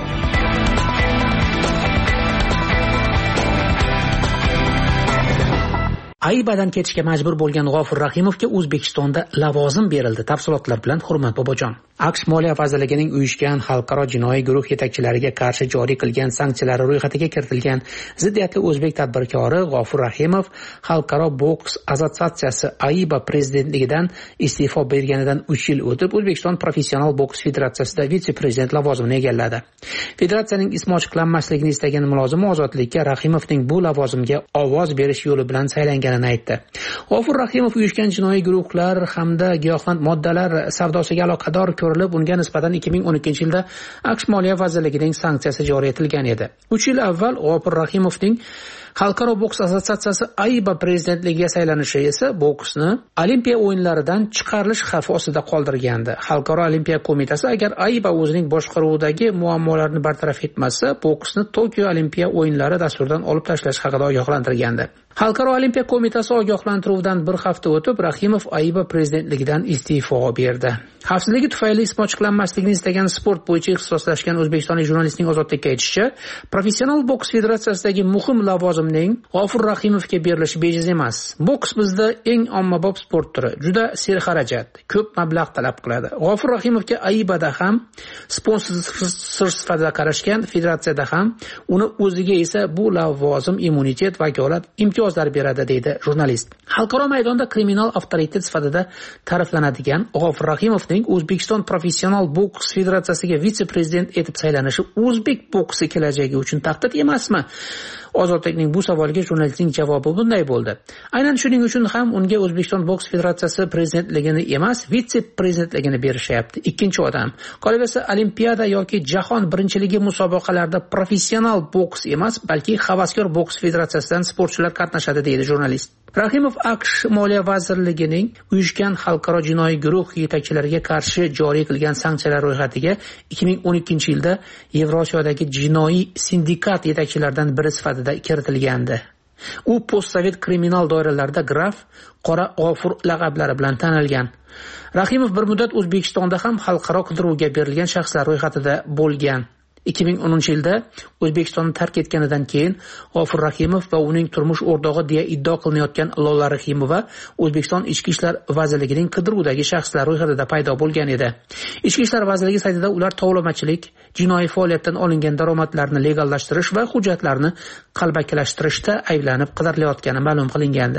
Aybadan ketishga majbur bo'lgan G'ofur Rahimovga O'zbekistonda lavozim berildi. Tafsilotlar bilan Hurmat Bobojon. AQSh Moliya vazirligining uyushgan xalqaro jinoiy guruh yetakchilariga qarshi joriy qilgan sanksiyalar ro'yxatiga kiritilgan ziddiyatli o'zbek tadbirkori G'ofur Rahimov Xalqaro boks assotsiatsiyasi AIBA prezidentligidan iste'fo berganidan 3 yil o'tib O'zbekiston professional boks federatsiyasida vitse-prezident lavozimini egalladi. Federatsiyaning ismi ochiqlanmasligini istagan mulozimi ozodlikka Rahimovning bu lavozimga ovoz berish yo'li bilan saylanganini aytdi. G'ofur Rahimov uyushgan jinoiy guruhlar hamda giyohvand moddalar savdosiga aloqador ko'rilib, unga nisbatan 2012-yilda AQSh Moliya vazirligining sanksiyasi joriy etilgan edi. 3 yil avval G'ofur Rahimovning Xalqaro boks assotsiatsiyasi AIBA prezidentligiga saylanishi esa boksni Olimpiya o'yinlaridan chiqarilish xavfi ostida qoldirgandi. Xalqaro Olimpiya qo'mitasi agar AIBA o'zining boshqaruvidagi muammolarni bartaraf etmasa, boksni Tokio Olimpiya o'yinlari dasturidan olib tashlash haqida ogohlantirgandi. Xalqaro Olimpiya qo'mitasi ogohlantiruvdan bir hafta o'tib Rahimov AIBA prezidentligidan iste'fo berdi. Xavfsizligi tufayli ismi ochiqlanmasligini istagan sport bo'yicha ixtisoslashgan o'zbekistonlik jurnalistning ozodlikka aytishicha, professional boks federatsiyasidagi muhim lavozimning G'ofur Rahimovga berilishi bejiz emas. Boks bizda eng ommabop sport turi, juda serxarajat, ko'p mablag' talab qiladi. G'ofur Rahimovga AIBAda ham sponsor sifatida qarashgan, federatsiyada ham uni o'ziga esa bu lavozim immunitet, vakolat, imtiyozlar beradi, deydi jurnalist. Xalqaro maydonda kriminal avtoritet sifatida ta'riflanadigan G'ofur Rahimovning O'zbekiston professional boks federatsiyasiga vitse-prezident etib saylanishi o'zbek boksi kelajagi uchun tahdid emasmi? Ozodlikning bu savoliga jurnalistning javobi bunday bo'ldi. Aynan shuning uchun ham unga O'zbekiston boks federatsiyasi prezidentligini emas, vitse-prezidentligini berishyapti. Ikkinchi odam. Qolaversa Olimpiada yoki jahon birinchiligi musobaqalarida professional boks emas, balki havaskor boks federatsiyasidan sportchilar qatnashadi, deydi jurnalist. Rahimov AQSh Moliya vazirligining uyushgan xalqaro jinoiy guruh yetakchilariga qarshi joriy qilgan sanksiyalar ro'yxatiga 2012-yilda Yevrosiyodagi jinoiy sindikat yetakchilaridan biri sifatida kiritilgandi. U postsovet kriminal doiralarida graf Qora G'ofur laqablari bilan tanilgan. Rahimov bir muddat O'zbekistonda ham xalqaro qidiruvga berilgan shaxslar ro'yxatida bo'lgan. 2010-yilda O'zbekistonni tark etganidan keyin G'ofur Rahimov va uning turmush o'rtog'i deya iddio qilinayotgan Lola Rahimova O'zbekiston Ichki ishlar vazirligining qidiruvdagi shaxslar ro'yxatida paydo bo'lgan edi. Ichki ishlar vazirligi saytida ular tovlamachilik, jinoiy faoliyatdan olingan daromadlarni legallashtirish va hujjatlarni qalbakilashtirishda ayblanib qidirilayotgani ma'lum qilingandi.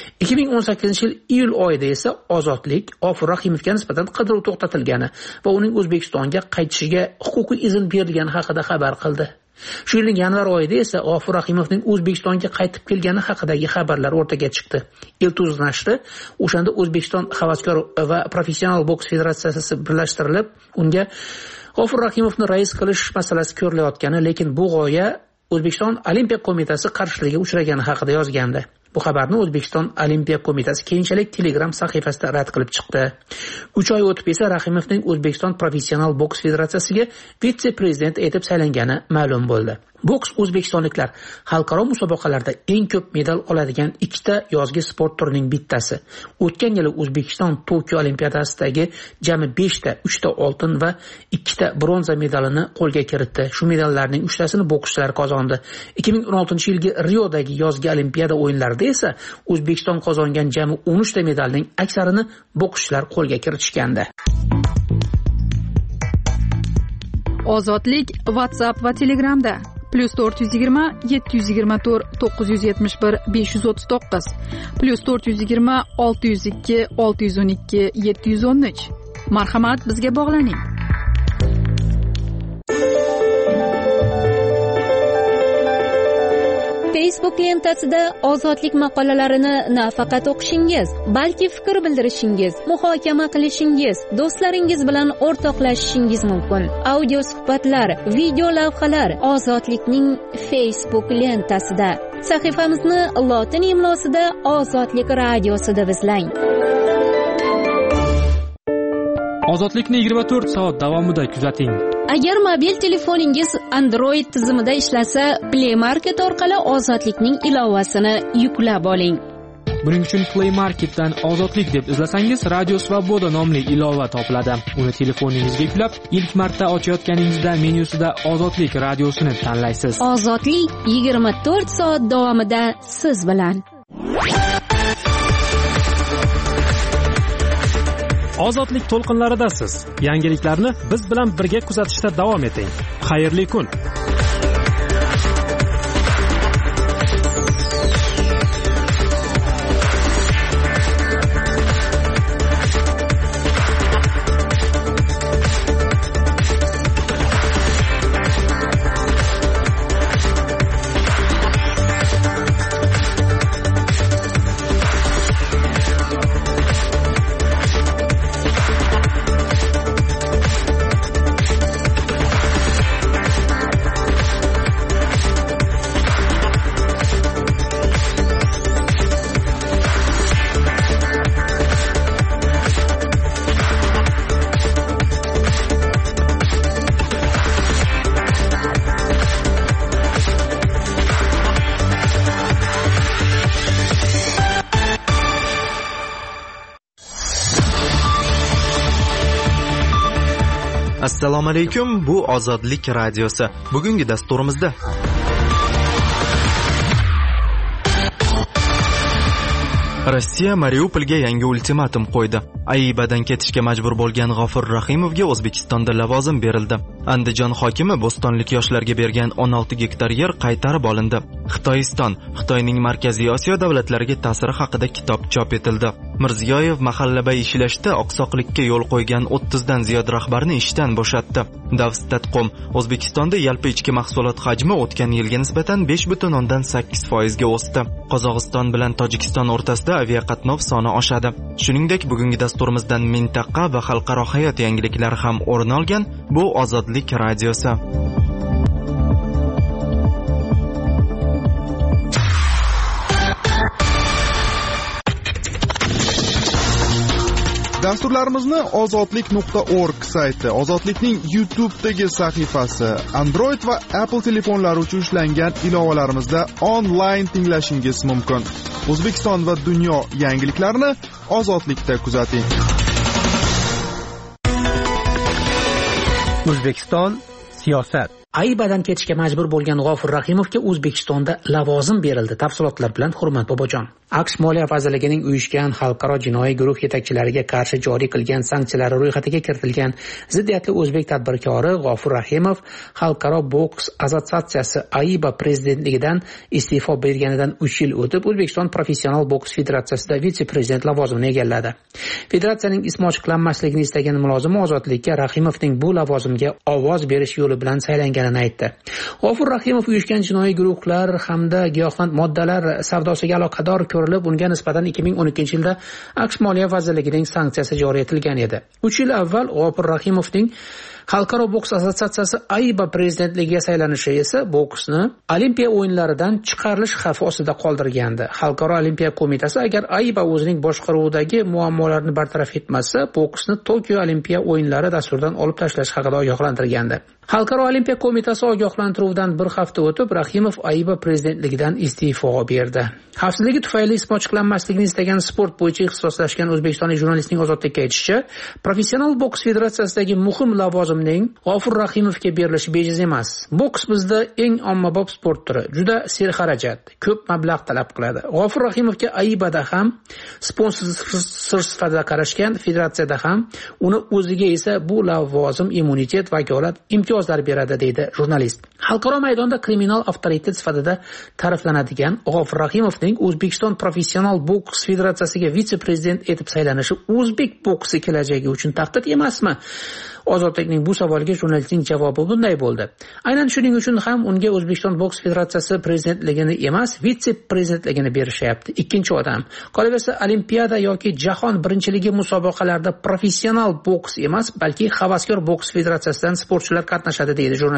2018-yil iyul oyida esa Ozodlik G'ofur Rahimovga nisbatan qidiruv to'xtatilgani va uning O'zbekistonga qaytishiga huquqiy izn berilgani haqida xabar qildi. Shu yilning yanvar oyida esa G'ofur Rahimovning O'zbekistonga qaytib kelgani haqidagi xabarlar o'rtaga chiqdi. Iltuz nashri o'shanda O'zbekiston havaskor va professional boks federatsiyasi birlashtirilib, unga G'ofur Rahimovni rais qilish masalasi ko'rilayotgani, lekin bu g'oya O'zbekiston Olimpiya qo'mitasi qarshiligiga uchragani haqida yozgandi. Bu xabarni O'zbekiston Olimpiya qo'mitasi keyinchalik Telegram sahifasida rad qilib chiqdi. 3 oy o'tib esa Rahimovning O'zbekiston professional boks federatsiyasiga vitse-prezident etib saylangani ma'lum bo'ldi. Boks o'zbekistonliklar xalqaro musobaqalarda eng ko'p medal oladigan ikkita yozgi sport turining bittasi. O'tgan yili O'zbekiston Tokio Olimpiadasidagi jami 5 ta, 3 ta oltin va 2 ta bronza medalini qo'lga kiritdi. Shu medallarning 3 tasini bokschilar qozondi. 2016-yilgi Riodagi yozgi Olimpiada o'yinlarida esa O'zbekiston qozongan jami 13 ta medalning aksarini bokschilar qo'lga kiritishgandi. Ozodlik WhatsApp va Telegramda +420 724 971 539 +420 602 612 713. Marhamat, bizga bog'laning. Facebook lentasida ozodlik maqolalarini nafaqat o'qishingiz, balki fikr bildirishingiz, muhokama qilishingiz, do'stlaringiz bilan o'rtoqlashishingiz mumkin. Audio suhbatlar, video lavhalar ozodlikning Facebook lentasida. Sahifamizni lotin imlosida Ozodlik radiosi deb izlang. Ozodlikni 24 soat davomida kuzating. Agar mobil telefoningiz Android tizimida ishlasa, Play Market orqali Ozodlikning ilovasini yuklab oling. Buning uchun Play Marketdan Ozodlik deb izlasangiz, Radio Svoboda nomli ilova topiladi. Uni telefoningizga yuklab, ilk marta ochayotganingizda menyusida Ozodlik radiosini tanlaysiz. Ozodlik 24 soat davomida siz bilan. Ozodlik to'lqinlaridasiz. Yangiliklarni biz bilan birga kuzatishda davom eting. Xayrli kun. Assalomu alaykum, bu Ozodlik radiosi. Bugungi dasturimizda Rossiya Mariupolga yangi ultimatum qo'ydi. Aybadan ketishga majbur bo'lgan G'ofur Rahimovga O'zbekistonda lavozim berildi. Andijon hokimi bo'stonlik yoshlarga bergan 16 gektar yer qaytarib olindi. Xitoyning Markaziy Osiyo davlatlariga ta'siri haqida kitob chop etildi. Mirziyoyev mahallabay ishlashda oqsoqlikka yo'l qo'ygan 30 dan ziyod rahbarni ishdan bo'shatdi. Davstatqom O'zbekistonda yalpi ichki mahsulot hajmi o'tgan yilga nisbatan 5.8% ga o'sdi. Qozog'iston bilan Tojikiston o'rtasida aviaqatnov soni oshadi. Shuningdek, bugungi dasturimizdan mintaqa va xalqaro hayot yangiliklari ham o'rin olgan. Bu Ozodlik radiosi. Dasturlarimizni ozodlik.org sayti, Ozodlikning YouTube'dagi sahifasi, Android va Apple telefonlari uchun ishlangan ilovalarimizda onlayn tinglashingiz mumkin. O'zbekiston va dunyo yangiliklarini Ozodlikda kuzating. O'zbekiston siyosat. Aybadan ketishga majbur bo'lgan G'ofur Rahimovga O'zbekistonda lavozim berildi. Tafsilotlar bilan Hurmat Bobojon. AQSh Moliya vazirligining uyushgan xalqaro jinoiy guruh yetakchilariga qarshi joriy qilgan sanksiyalari ro'yxatiga kiritilgan ziddiyatli o'zbek tadbirkori G'ofur Rahimov Xalqaro boks assotsiatsiyasi AIBA prezidentligidan iste'fo berganidan 3 yil o'tib O'zbekiston professional boks federatsiyasida vitse-prezident lavozimini egalladi. Federatsiyaning ismi ochiqlanmasligini istagan mulozimi Ozodlikka Rahimovning bu lavozimga ovoz berish yo'li bilan saylanganini aytdi. G'ofur Rahimov uyushgan jinoiy guruhlar hamda giyohvand moddalar savdosiga aloqador ko'rilib, unga nisbatan 2012-yilda AQSh Moliya vazirligining sanksiyasi joriy etilgan edi. 3 yil avval G'ofur Rahimovning Xalqaro boks assotsiatsiyasi AIBA prezidentligiga saylanishi esa boksni Olimpiya o'yinlaridan chiqarilish xavfi ostida qoldirgandi. Xalqaro Olimpiya qo'mitasi agar AIBA o'zining boshqaruvidagi muammolarni bartaraf etmasa, boksni Tokio Olimpiya o'yinlari dasturidan olib tashlash haqida ogohlantirgandi. Xalqaro Olimpiya qo'mitasi ogohlantiruvdan bir hafta o'tib Rahimov AIBA prezidentligidan iste'fo berdi. Xavfsizligi tufayli ismi ochiqlanmasligini istagan sport bo'yicha ixtisoslashgan o'zbekistonlik jurnalistning Ozodlikka aytishicha, professional boks federatsiyasidagi muhim lavozimning G'ofur Rahimovga berilishi bejiz emas. Boks bizda eng ommabop sport turi, juda serxarajat, ko'p mablag' talab qiladi. G'ofur Rahimovga AIBAda ham sponsor sifatida qarashgan, federatsiyada ham uni o'ziga esa bu lavozim immunitet, vakolat, imtiyozlar beradi, deydi jurnalist. Xalqaro maydonda kriminal avtoritet sifatida ta'riflanadigan G'ofur Rahimovning O'zbekiston professional boks federatsiyasiga vitse-prezident etib saylanishi o'zbek boksi kelajagi uchun tahdid emasmi? Ozodlikning bu savoliga jurnalistning javobi bunday bo'ldi. Aynan shuning uchun ham unga O'zbekiston boks federatsiyasi prezidentligini emas, vitse-prezidentligini berishyapti. Ikkinchi odam. Qolaversa, Olimpiada yoki jahon birinchiligi musobaqalarida professional boks emas, balki havaskor boks federatsiyasidan sportchilar qatnashadi, deydi jurnalist.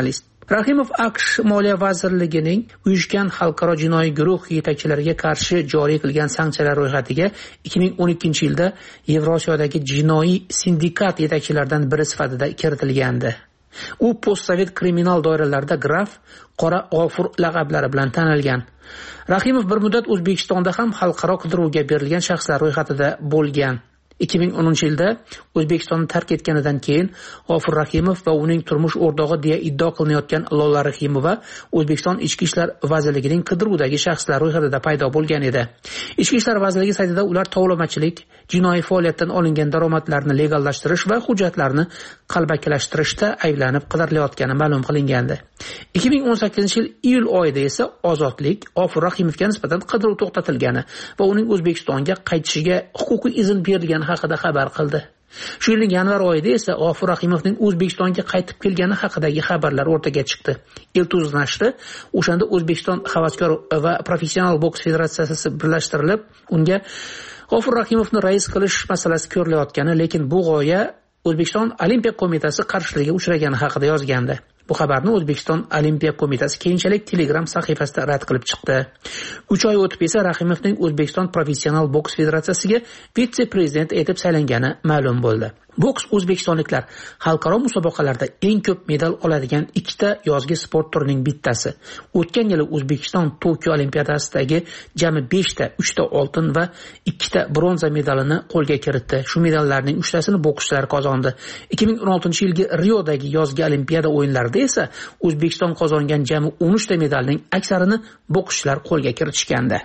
Rahimov AQSh Moliya vazirligining uyushgan xalqaro jinoiy guruh yetakchilariga qarshi joriy qilgan sanksiyalar ro'yxatiga 2012-yilda Yevrosiyodagi jinoiy sindikat yetakchilaridan biri sifatida kiritilgandi. U postsovet kriminal doiralarida graf Qora G'ofur laqablari bilan tanilgan. Rahimov bir muddat O'zbekistonda ham xalqaro qidiruvga berilgan shaxslar ro'yxatida bo'lgan. 2010-yilda O'zbekistonni tark etganidan keyin G'ofur Rahimov va uning turmush o'rtog'i deya iddao qilinayotgan Lola Rahimova O'zbekiston Ichki ishlar vazirligining qidiruvdagi shaxslar ro'yxatida paydo bo'lgan edi. Ichki ishlar vazirligi saytida ular tovlamachilik, jinoiy faoliyatdan olingan daromadlarni legallashtirish va hujjatlarni qalbakilashtirishda ayblanib qidirilayotgani ma'lum qilingandi. 2018-yil iyul oyida esa ozodlik G'ofur Rahimovga nisbatan qidiruv to'xtatilgani va uning O'zbekistonga qaytishiga huquqiy izn berilgani haqida xabar qildi. Shu yilning yanvar oyida esa G'ofur Rahimovning O'zbekistonga qaytib kelgani haqidagi xabarlar o'rtaga chiqdi. Iltuz nashri o'shanda O'zbekiston havaskor va professional boks federatsiyasi birlashtirilib, unga G'ofur Rahimovni rais qilish masalasi ko'rilayotgani, lekin bu g'oya O'zbekiston Olimpiya qo'mitasi qarshiligiga uchragani haqida yozgandi. Bu xabarni O'zbekiston Olimpiya qo'mitasi keyinchalik Telegram sahifasida rad qilib chiqdi. 3 oy o'tib esa Rahimovning O'zbekiston professional boks federatsiyasiga vitse-prezident etib saylangani ma'lum bo'ldi. Boks o'zbekistonliklar xalqaro musobaqalarda eng ko'p medal oladigan ikkita yozgi sport turining bittasi. O'tgan yili O'zbekiston Tokio Olimpiadasidagi jami 5 ta, 3 ta oltin va 2 ta bronza medalini qo'lga kiritdi. Shu medallarning 3 tasini bokschilar qozondi. 2016-yilgi Riodagi yozgi Olimpiada o'yinlarida esa O'zbekiston qozongan jami 13 ta medalning aksarini bokschilar qo'lga kiritishgandi.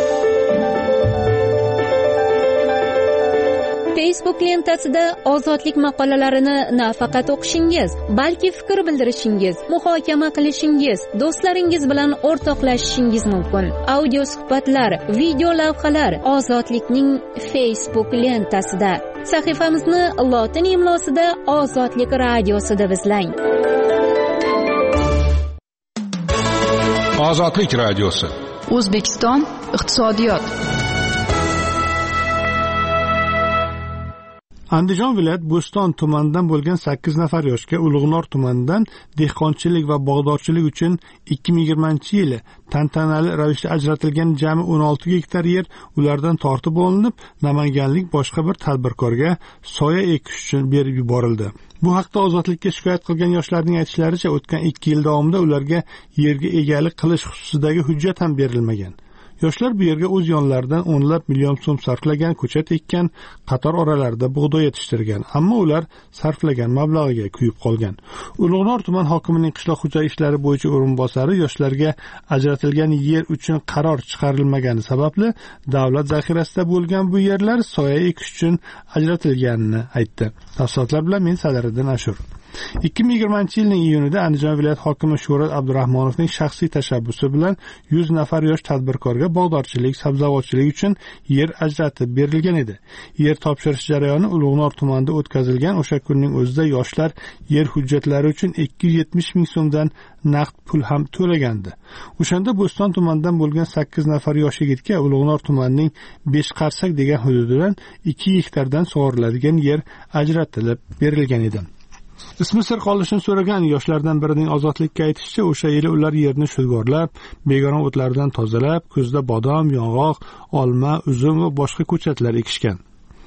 Facebook lentasida ozodlik maqolalarini nafaqat o'qishingiz, balki fikr bildirishingiz, muhokama qilishingiz, do'stlaringiz bilan o'rtoqlashishingiz mumkin. Audio suhbatlar, video lavhalar Ozodlikning Facebook lentasida. Sahifamizni lotin imlosida Ozodlik radiosi deb izlang. Ozodlik radiosi. O'zbekiston iqtisodiyot. Andijon viloyat Bo'ston tumanidan bo'lgan 8 nafar yoshga Ulug'nor tumanidan dehqonchilik va bog'dorchilik uchun 2020-yili tantanali ravishda ajratilgan jami 16 gektar yer ulardan tortib olinib, namanganlik boshqa bir tadbirkorga soya ekish uchun berib yuborildi. Bu haqda Ozodlikka shikoyat qilgan yoshlarning aytishlaricha, o'tgan 2 yil davomida ularga yerga egalik qilish xususidagi hujjat ham berilmagan. Yoshlar bu yerga o'z yonlaridan o'nlab million so'm sarflagan, ko'chat ekkan, qator oralarda bug'doy yetishtirgan, ammo ular sarflagan mablag'iga kuyib qolgan. Ulug'nor tuman hokimining qishloq xo'jalik ishlari bo'yicha o'rinbosari yoshlarga ajratilgan yer uchun qaror chiqarilmagani sababli davlat zaxirasida bo'lgan bu yerlar soya ekish uchun ajratilganini aytdi. Tafsilotlar bilan men Sadiriddin Ashur. 2020-yilning iyunida Andijon viloyat hokimi Shuhrat Abdurahmonovning shaxsiy tashabbusi bilan 100 nafar yosh tadbirkorga bog'dorchilik, sabzavotchilik uchun yer ajratib berilgan edi. Yer topshirish jarayoni Ulug'nor tumanida o'tkazilgan. O'sha kunning o'zida yoshlar yer hujjatlari uchun 270 ming so'mdan naqd pul ham to'lagandi. O'shanda Bo'ston tumanidan bo'lgan 8 nafar yosh yigitga Ulug'nor tumanining 5 qarsak degan hududidan 2 gektardan sug'oriladigan yer ajratilib berilgan edi. Ismi sir qolishini so'ragan yoshlardan birining Ozodlikka aytishicha, o'sha yili ular yerni shudgorlab, begona o'tlardan tozalab, kuzda bodom, yong'oq, olma, uzum va boshqa ko'chatlar ekishgan.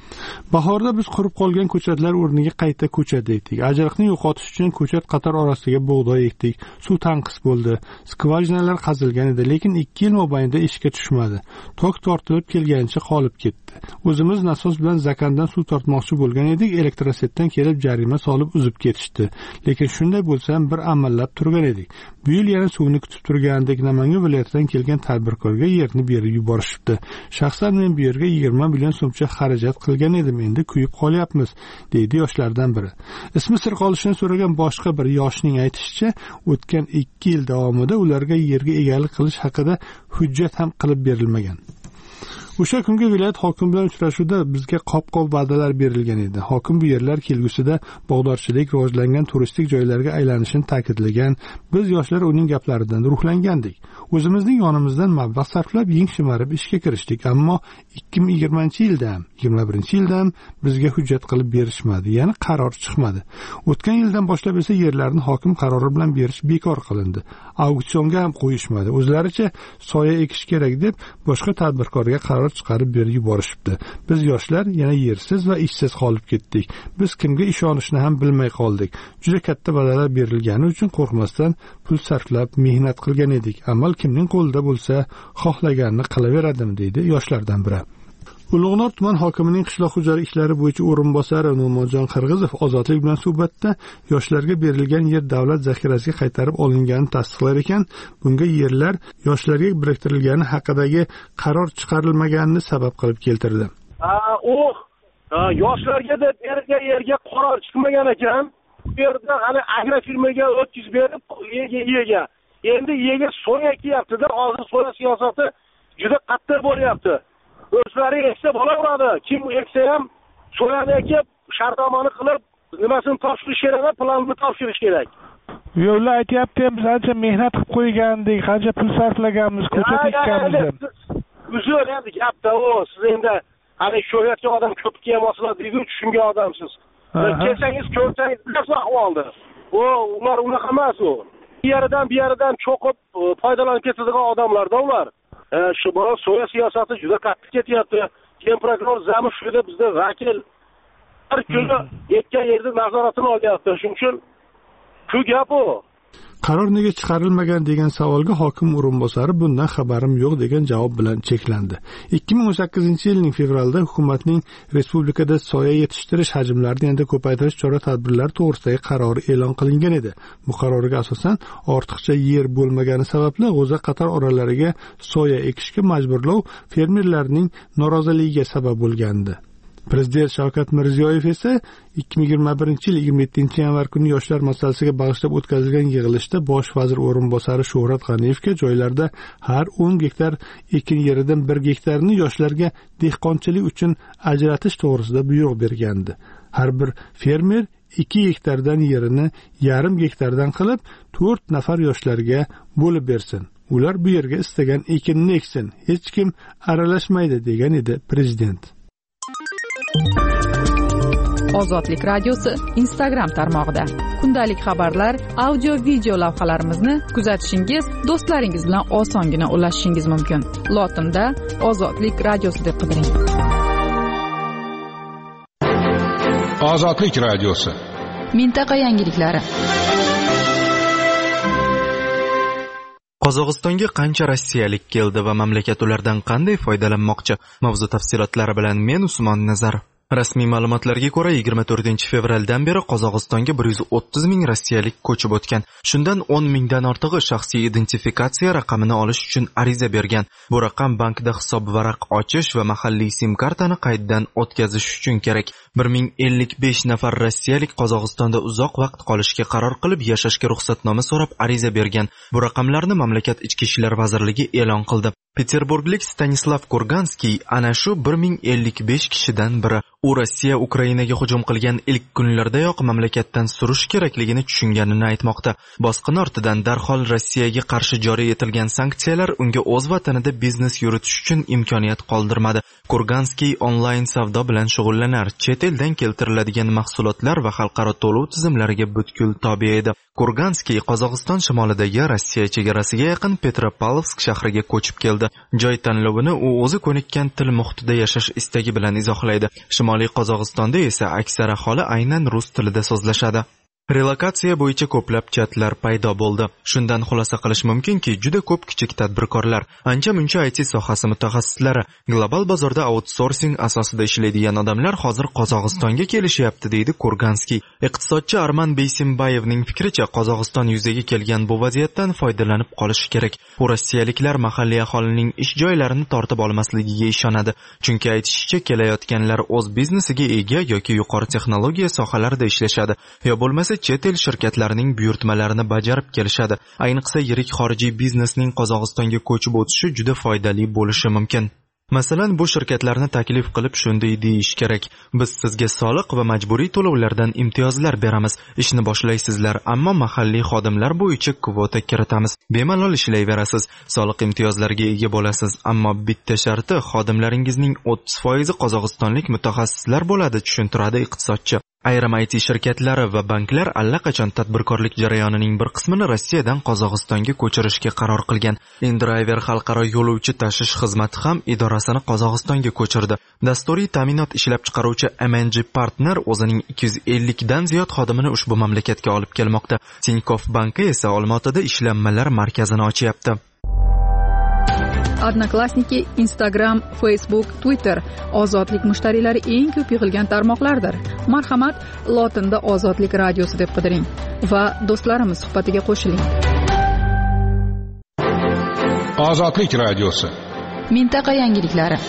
Bahorda biz qurib qolgan ko'chatlar o'rniga qayta ko'chat ekdik. Ajriqni yo'qotish uchun ko'chat qator orasiga bug'doy ekdik. Suv tanqis bo'ldi. Skvajinalar qazilgan edi, lekin 2 yil mobaynida ishga tushmadi. Tok tortilib kelganicha qolib ketdi. O'zimiz nasos bilan zakandan suv tortmoqchi bo'lgan edik, elektrosetdan kelib jarima solib uzib ketishdi. Lekin shunday bo'lsa ham bir amallab turgan edik. Bu yil yana suvni kutib turgandek Namangan viloyatidan kelgan tadbirkorga yerni berib yuborishibdi. Shaxsan men bu yerga 20 million so'mcha xarajat qilgan edim, endi kuyib qolyapmiz, deydi yoshlardan biri. Ismi sir qolishini so'ragan boshqa bir yoshning aytishicha, o'tgan 2 yil davomida ularga yerga egalik qilish haqida hujjat ham qilib berilmagan. O'sha kungi viloyat hokimi bilan uchrashuvda bizga qop-qop va'dalar berilgan edi. Hokim bu yerlar kelgusida bog'dorchilik rivojlangan turistik joylarga aylanishini ta'kidlagan. Biz yoshlar uning gaplaridan ruhlangandik. O'zimizning yonimizdan mablag' sarflab yeng shimarib ishga kirishdik, ammo 2020-yilda, 21-yilda bizga hujjat qilib berishmadi, ya'ni qaror chiqmadi. O'tgan yildan boshlab esa yerlarni hokim qarori bilan berish bekor qilindi. Auksionga ham qo'yishmadi. O'zlaricha soya ekish kerak deb boshqa tadbirkorga qaror chiqarib berib yuborishibdi. Biz yoshlar yana yersiz va ishsiz qolib ketdik. Biz kimga ishonishni ham bilmay qoldik. Juda katta va'dalar berilgani uchun qo'rqmasdan pul sarflab mehnat qilgan edik. Amal kimning qo'lida bo'lsa, xohlaganini qilaveradimi, deydi yoshlardan biri. Ulug'nor tuman hokimining qishloq xo'jalik ishlari bo'yicha o'rinbosari No'monjon Qirg'izov ozodlik bilan suhbatda yoshlarga berilgan yer davlat zaxirasiga qaytarib olinganini tasdiqlar ekan, bunga yerlar yoshlarga biriktirilgani haqidagi qaror chiqarilmaganini sabab qilib keltirdi. Yoshlarga deb berilgan yerga qaror chiqmagan ekan. Bu yerda hali agrofirmaga o'tkazib berib, ega. Endi ega soya kiyapti-da, hozir soya siyosati juda qattiq bo'lyapti. O'zlari eksa bo'laveradi. Kim eksa ham soyani ekib, shartnomani qilib, nimasini topshirish kerak, planni topshirish kerak. Yo'llar aytyapti, biz ancha mehnat qilib qo'ygandik, qancha pul sarflaganmiz, ko'cha tikkanmiz. Uzr endi gapda siz endi hali shu yerga odam ko'p kelmaslar deydi, tushungan odamsiz. Kelsangiz ko'rsangiz nasıl ahvolda. Ular unaqa emas u. Bir yeridan cho'qib foydalanib ketadigan odamlarda ular. Shu bola soya siyosati juda qattiq ketyapti. Temprokuror Zamishevda bizda vakil har kuni yetgan yerda nazoratini olyapti. Shuning uchun shu gap u. Qaror nega chiqarilmagan degan savolga hokim o'rinbosari bundan xabarim yo'q degan javob bilan cheklandi. 2018-yilning fevralda hukumatning respublikada soya yetishtirish hajmlarini yanada ko'paytirish chora-tadbirlari to'g'risidagi qarori e'lon qilingan edi. Bu qarorga asosan ortiqcha yer bo'lmagani sababli g'o'za qator oralariga soya ekishga majburlov fermerlarning noroziligiga sabab bo'lgandi. Prezident Shavkat Mirziyoyev esa 2021-yil 27-yanvar kuni yoshlar masalasiga bag'ishlab o'tkazilgan yig'ilishda bosh vazir o'rinbosari Shuhrat G'aniyevga joylarda har 10 gektar ekin yeridan 1 gektarini yoshlarga dehqonchilik uchun ajratish to'g'risida buyruq bergandi. Har bir fermer 2 gektardan yerini yarim gektardan qilib 4 nafar yoshlarga bo'lib bersin. Ular bu yerga istagan ekinni eksin. Hech kim aralashmaydi degan edi prezident. Ozodlik radiosi Instagram tarmog'ida. Kundalik xabarlar, audio video lavhalarimizni kuzatishingiz, do'stlaringiz bilan osongina ulashishingiz mumkin. Lotinda Ozodlik radiosi deb qidiring. Ozodlik radiosi. Mintaqa yangiliklari. Qozog'istonga qancha rossiyalik keldi va mamlakat ulardan qanday foydalanmoqchi? Mavzu tafsilotlari bilan men Usmon Nazar. Rasmiy ma'lumotlarga ko'ra 24-fevraldan beri Qozog'istonga 130 ming rossiyalik ko'chib o'tgan. Shundan 10 mingdan ortig'i shaxsiy identifikatsiya raqamini olish uchun ariza bergan. Bu raqam bankda hisob varaq ochish va mahalliy sim kartani qayddan o'tkazish uchun kerak. 1055 nafar rossiyalik Qozog'istonda uzoq vaqt qolishga qaror qilib, yashashga ruxsatnoma so'rab ariza bergan. Bu raqamlarni mamlakat ichki ishlar vazirligi e'lon qildi. Peterburglik Stanislav Kurganskiy ana shu 1055 kishidan biri. U Rossiya Ukrainaga hujum qilgan ilk kunlardayoq mamlakatdan surish kerakligini tushunganini aytmoqda. Bosqin ortidan darhol Rossiyaga qarshi joriy etilgan sanksiyalar unga o'z vatanida biznes yuritish uchun imkoniyat qoldirmadi. Kurganskiy onlayn savdo bilan shug'ullanar, chet eldan keltiriladigan mahsulotlar va xalqaro to'lov tizimlariga butkul tobe edi. Kurganskiy Qozog'iston shimolidagi Rossiya chegarasiga yaqin Petropavlovsk shahriga ko'chib keldi. Joy tanlovini u o'zi ko'nikkan til muhitida yashash istagi bilan izohlaydi. Shimoliy Qozog'istonda esa aksar aholi aynan rus tilida so'zlashadi. Relokatsiya bo'yicha ko'plab chatlar paydo bo'ldi. Shundan xulosa qilish mumkinki, juda ko'p kichik tadbirkorlar, ancha-muncha IT sohasi mutaxassislari, global bozorda outsourcing asosida ishlaydigan odamlar hozir Qozog'istonga kelishyapti, deydi Kurganskiy. Iqtisodchi Arman Beysimbayevning fikricha, Qozog'iston yuzaga kelgan bu vaziyatdan foydalanib qolish kerak. U rossiyaliklar mahalliy aholining ish joylarini tortib olmasligiga ishonadi. Chunki aytishicha, kelayotganlar o'z biznesiga ega yoki yuqori texnologiya sohalarida ishlashadi, yo bo'lmasa chet el shirkatlarining buyurtmalarini bajarib kelishadi. Ayniqsa yirik xorijiy biznesning Qozog'istonga ko'chib o'tishi juda foydali bo'lishi mumkin. Masalan, bu shirkatlarni taklif qilib shunday deyish kerak: biz sizga soliq va majburiy to'lovlardan imtiyozlar beramiz, ishni boshlaysizlar, ammo mahalliy xodimlar bo'yicha kvota kiritamiz, bemalol ishlayverasiz, soliq imtiyozlariga ega bo'lasiz, ammo bitta sharti, xodimlaringizning 30% qozog'istonlik mutaxassislar bo'ladi, tushuntiradi iqtisodchi. Ayrim IT shirkatlari va banklar allaqachon tadbirkorlik jarayonining bir qismini Rossiyadan Qozog'istonga ko'chirishga qaror qilgan. InDriver xalqaro yo'lovchi tashish xizmati ham idorasini Qozog'istonga ko'chirdi. Dasturiy ta'minot ishlab chiqaruvchi MNG Partner o'zining 250 dan ziyod xodimini ushbu mamlakatga olib kelmoqda. Tinkoff banki esa Olmaotada ishlanmalar markazini ochyapti. Odnoklassniki, Instagram, Facebook, Twitter ozodlik mushtariylari eng ko'p yig'ilgan tarmoqlardir. Marhamat, lotinda Ozodlik radiosi deb qidiring va do'stlarimiz suhbatiga qo'shiling. Ozodlik radiosi. Mintaqa yangiliklari.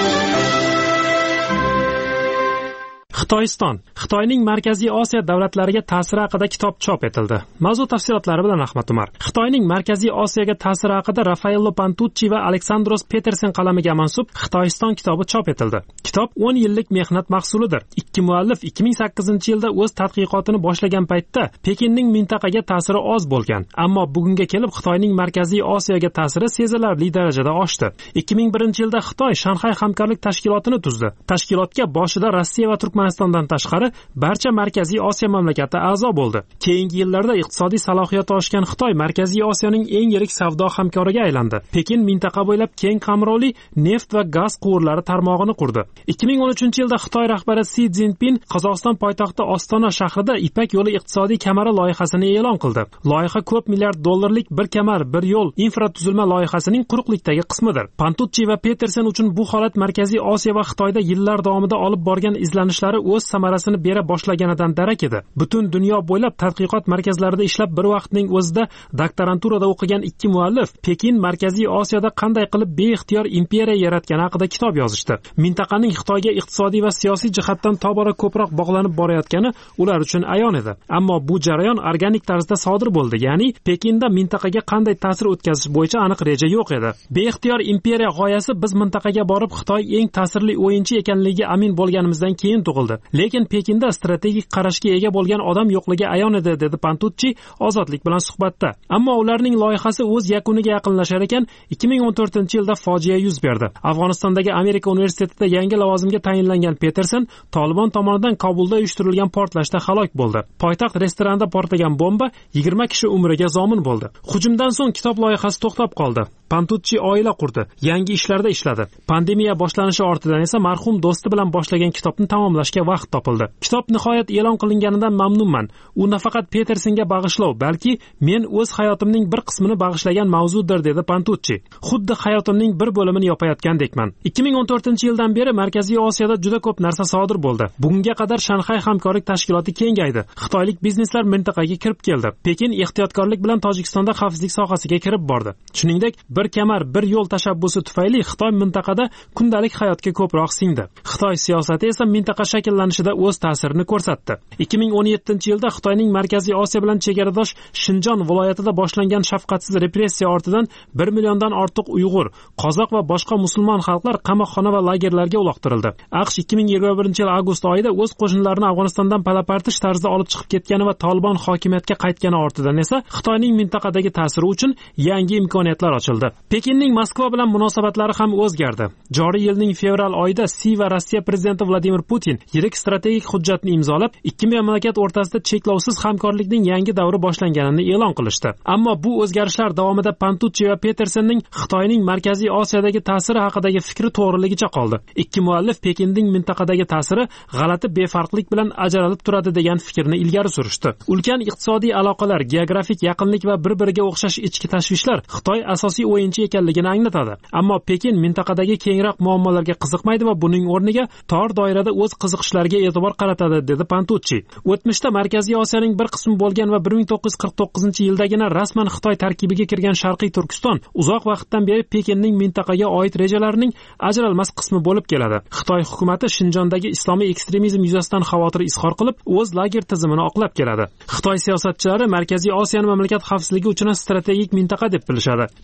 Xitoyning Markaziy Osiyo davlatlariga ta'siri haqida kitob chop etildi. Mavzu tafsilotlari bilan Ahmad Umar. Xitoyning Markaziy Osiyoga ta'siri haqida Raffaello Pantucci va Aleksandros Petersen qalamiga mansub Xitoyiston kitobi chop etildi. Kitob 10 yillik mehnat mahsulidir. Ikki muallif 2008-yilda o'z tadqiqotini boshlagan paytda Pekinning mintaqaga ta'siri oz bo'lgan, ammo bugunga kelib Xitoyning Markaziy Osiyoga ta'siri sezilarli darajada oshdi. 2001-yilda Xitoy Shanxay hamkorlik tashkilotini tuzdi. Tashkilotga boshida Rossiya va Turkmanistondan tashqari barcha Markaziy Osiyo mamlakati a'zo bo'ldi. Keyingi yillarda iqtisodiy salohiyati oshgan Xitoy Markaziy Osiyoning eng yirik savdo hamkoriga aylandi. Pekin mintaqa bo'ylab keng qamrovli neft va gaz quvurlari tarmog'ini qurdi. 2013-yilda Xitoy rahbari Si Szinpin Qozog'iston poytaxti Ostona shahrida Ipak yo'li iqtisodiy kamari loyihasini e'lon qildi. Loyiha ko'p milliard dollarlik bir kamar, bir yo'l infratuzilma loyihasining quruqlikdagi qismidir. Pantucci va Petersen uchun bu holat Markaziy Osiyo va Xitoyda yillar davomida olib borgan izlanishlari o'z samarasini bera boshlaganidan darak edi. Butun dunyo bo'ylab tadqiqot markazlarida ishlab bir vaqtning o'zida doktoranturada o'qigan ikki muallif Pekin Markaziy Osiyoda qanday qilib beixtiyor imperiya yaratgani haqida kitob yozishdi. Mintaqaning Xitoyga iqtisodiy va siyosiy jihatdan tobora ko'proq bog'lanib borayotgani ular uchun ayon edi. Ammo bu jarayon organik tarzda sodir bo'ldi, ya'ni Pekinda mintaqaga qanday ta'sir o'tkazish bo'yicha aniq reja yo'q edi. Beixtiyor imperiya g'oyasi biz mintaqaga borib Xitoy eng ta'sirli o'yinchi ekanligiga amin bo'lganimizdan keyin tug'ildi. Lekin Pekinda strategik qarashga ega bo'lgan odam yo'qligi ayon edi, dedi Pantucci Ozodlik bilan suhbatda. Ammo ularning loyihasi o'z yakuniga yaqinlashar ekan, 2014-yilda fojia yuz berdi. Afg'onistondagi Amerika universitetida yangi lavozimga tayinlangan Petersen Tolibon tomonidan Kobulda uyushtirilgan portlashda halok bo'ldi. Poytaxt restoranida portlagan bomba 20 kishi umriga zomin bo'ldi. Hujumdan so'ng kitob loyihasi to'xtab qoldi. Pantucci oila qurdi, yangi ishlarda ishladi. Pandemiya boshlanishi ortidan esa marhum do'sti bilan boshlagan kitobni tamomlashga vaqt topildi. Kitob nihoyat e'lon qilinganidan mamnunman. U nafaqat Petersenga bag'ishlov, balki men o'z hayotimning bir qismini bag'ishlagan mavzudir, dedi Pantucci. Xuddi hayotimning bir bo'limini yopayotgandekman. 2014-yildan beri Markaziy Osiyoda juda ko'p narsa sodir bo'ldi. Bugunga qadar Shanxay hamkorlik tashkiloti kengaydi. Xitoylik bizneslar mintaqaga kirib keldi. Pekin ehtiyotkorlik bilan Tojikistonda xavfsizlik sohasiga kirib bordi. Shuningdek, bir kamar, bir yo'l tashabbusi tufayli Xitoy mintaqada kundalik hayotga ko'proq singdi. Xitoy siyosati esa mintaqa shakllanishida o'z ta'sirini ko'rsatdi. 2017-yilda Xitoyning Markaziy Osiyo bilan chegaradosh Shinjon viloyatida boshlangan shafqatsiz repressiya ortidan 1 milliondan ortiq Uyg'ur, qozoq va boshqa musulmon xalqlar qamoqxona va lagerlarga uloqtirildi. AQSh 2021-yil avgust oyida o'z qo'shinlarini Afg'onistondan palapartish tarzda olib chiqib ketgani va Tolibon hokimiyatga qaytgani ortidan esa Xitoyning mintaqadagi ta'siri uchun yangi imkoniyatlar ochildi. Pekinning Moskva bilan munosabatlari ham o'zgardi. Joriy yilning fevral oyida Si va Rossiya prezidenti Vladimir Putin yirik strategik hujjatni imzolab, ikki mamlakat o'rtasida cheklovsiz hamkorlikning yangi davri boshlanganini e'lon qilishdi. Ammo bu o'zgarishlar davomida Pantucci va Petersenning Xitoyning Markaziy Osiyodagi ta'siri haqidagi fikri to'g'riligicha qoldi. Ikki muallif Pekinning mintaqadagi ta'siri g'alati befarqlik bilan ajralib turadi degan fikrni ilgari surishdi. Ulkan iqtisodiy aloqalar, geografik yaqinlik va bir-biriga o'xshash ichki tashvishlar Xitoy asosiy o'yinchi ekanligini anglatadi. Ammo Pekin mintaqadagi kengroq muammolarga qiziqmaydi va buning o'rniga tor doirada o'z qiziqishlariga e'tibor qaratadi, dedi Pantucci. O'tmishda Markaziy Osiyoning bir qismi bo'lgan va 1949-yildagina rasman Xitoy tarkibiga kirgan Sharqiy Turkiston uzoq vaqtdan beri Pekinning mintaqaga oid rejalarining ajralmas qismi bo'lib keladi. Xitoy hukumatı Shinjondagi islomiy ekstremizm yuzasidan xavotir izhor qilib, o'z lager tizimini oqlab keladi. Xitoy siyosatchilari Markaziy Osiyoni mamlakat xavfsizligi uchun strategik mintaqa deb bilishadi. Pekinning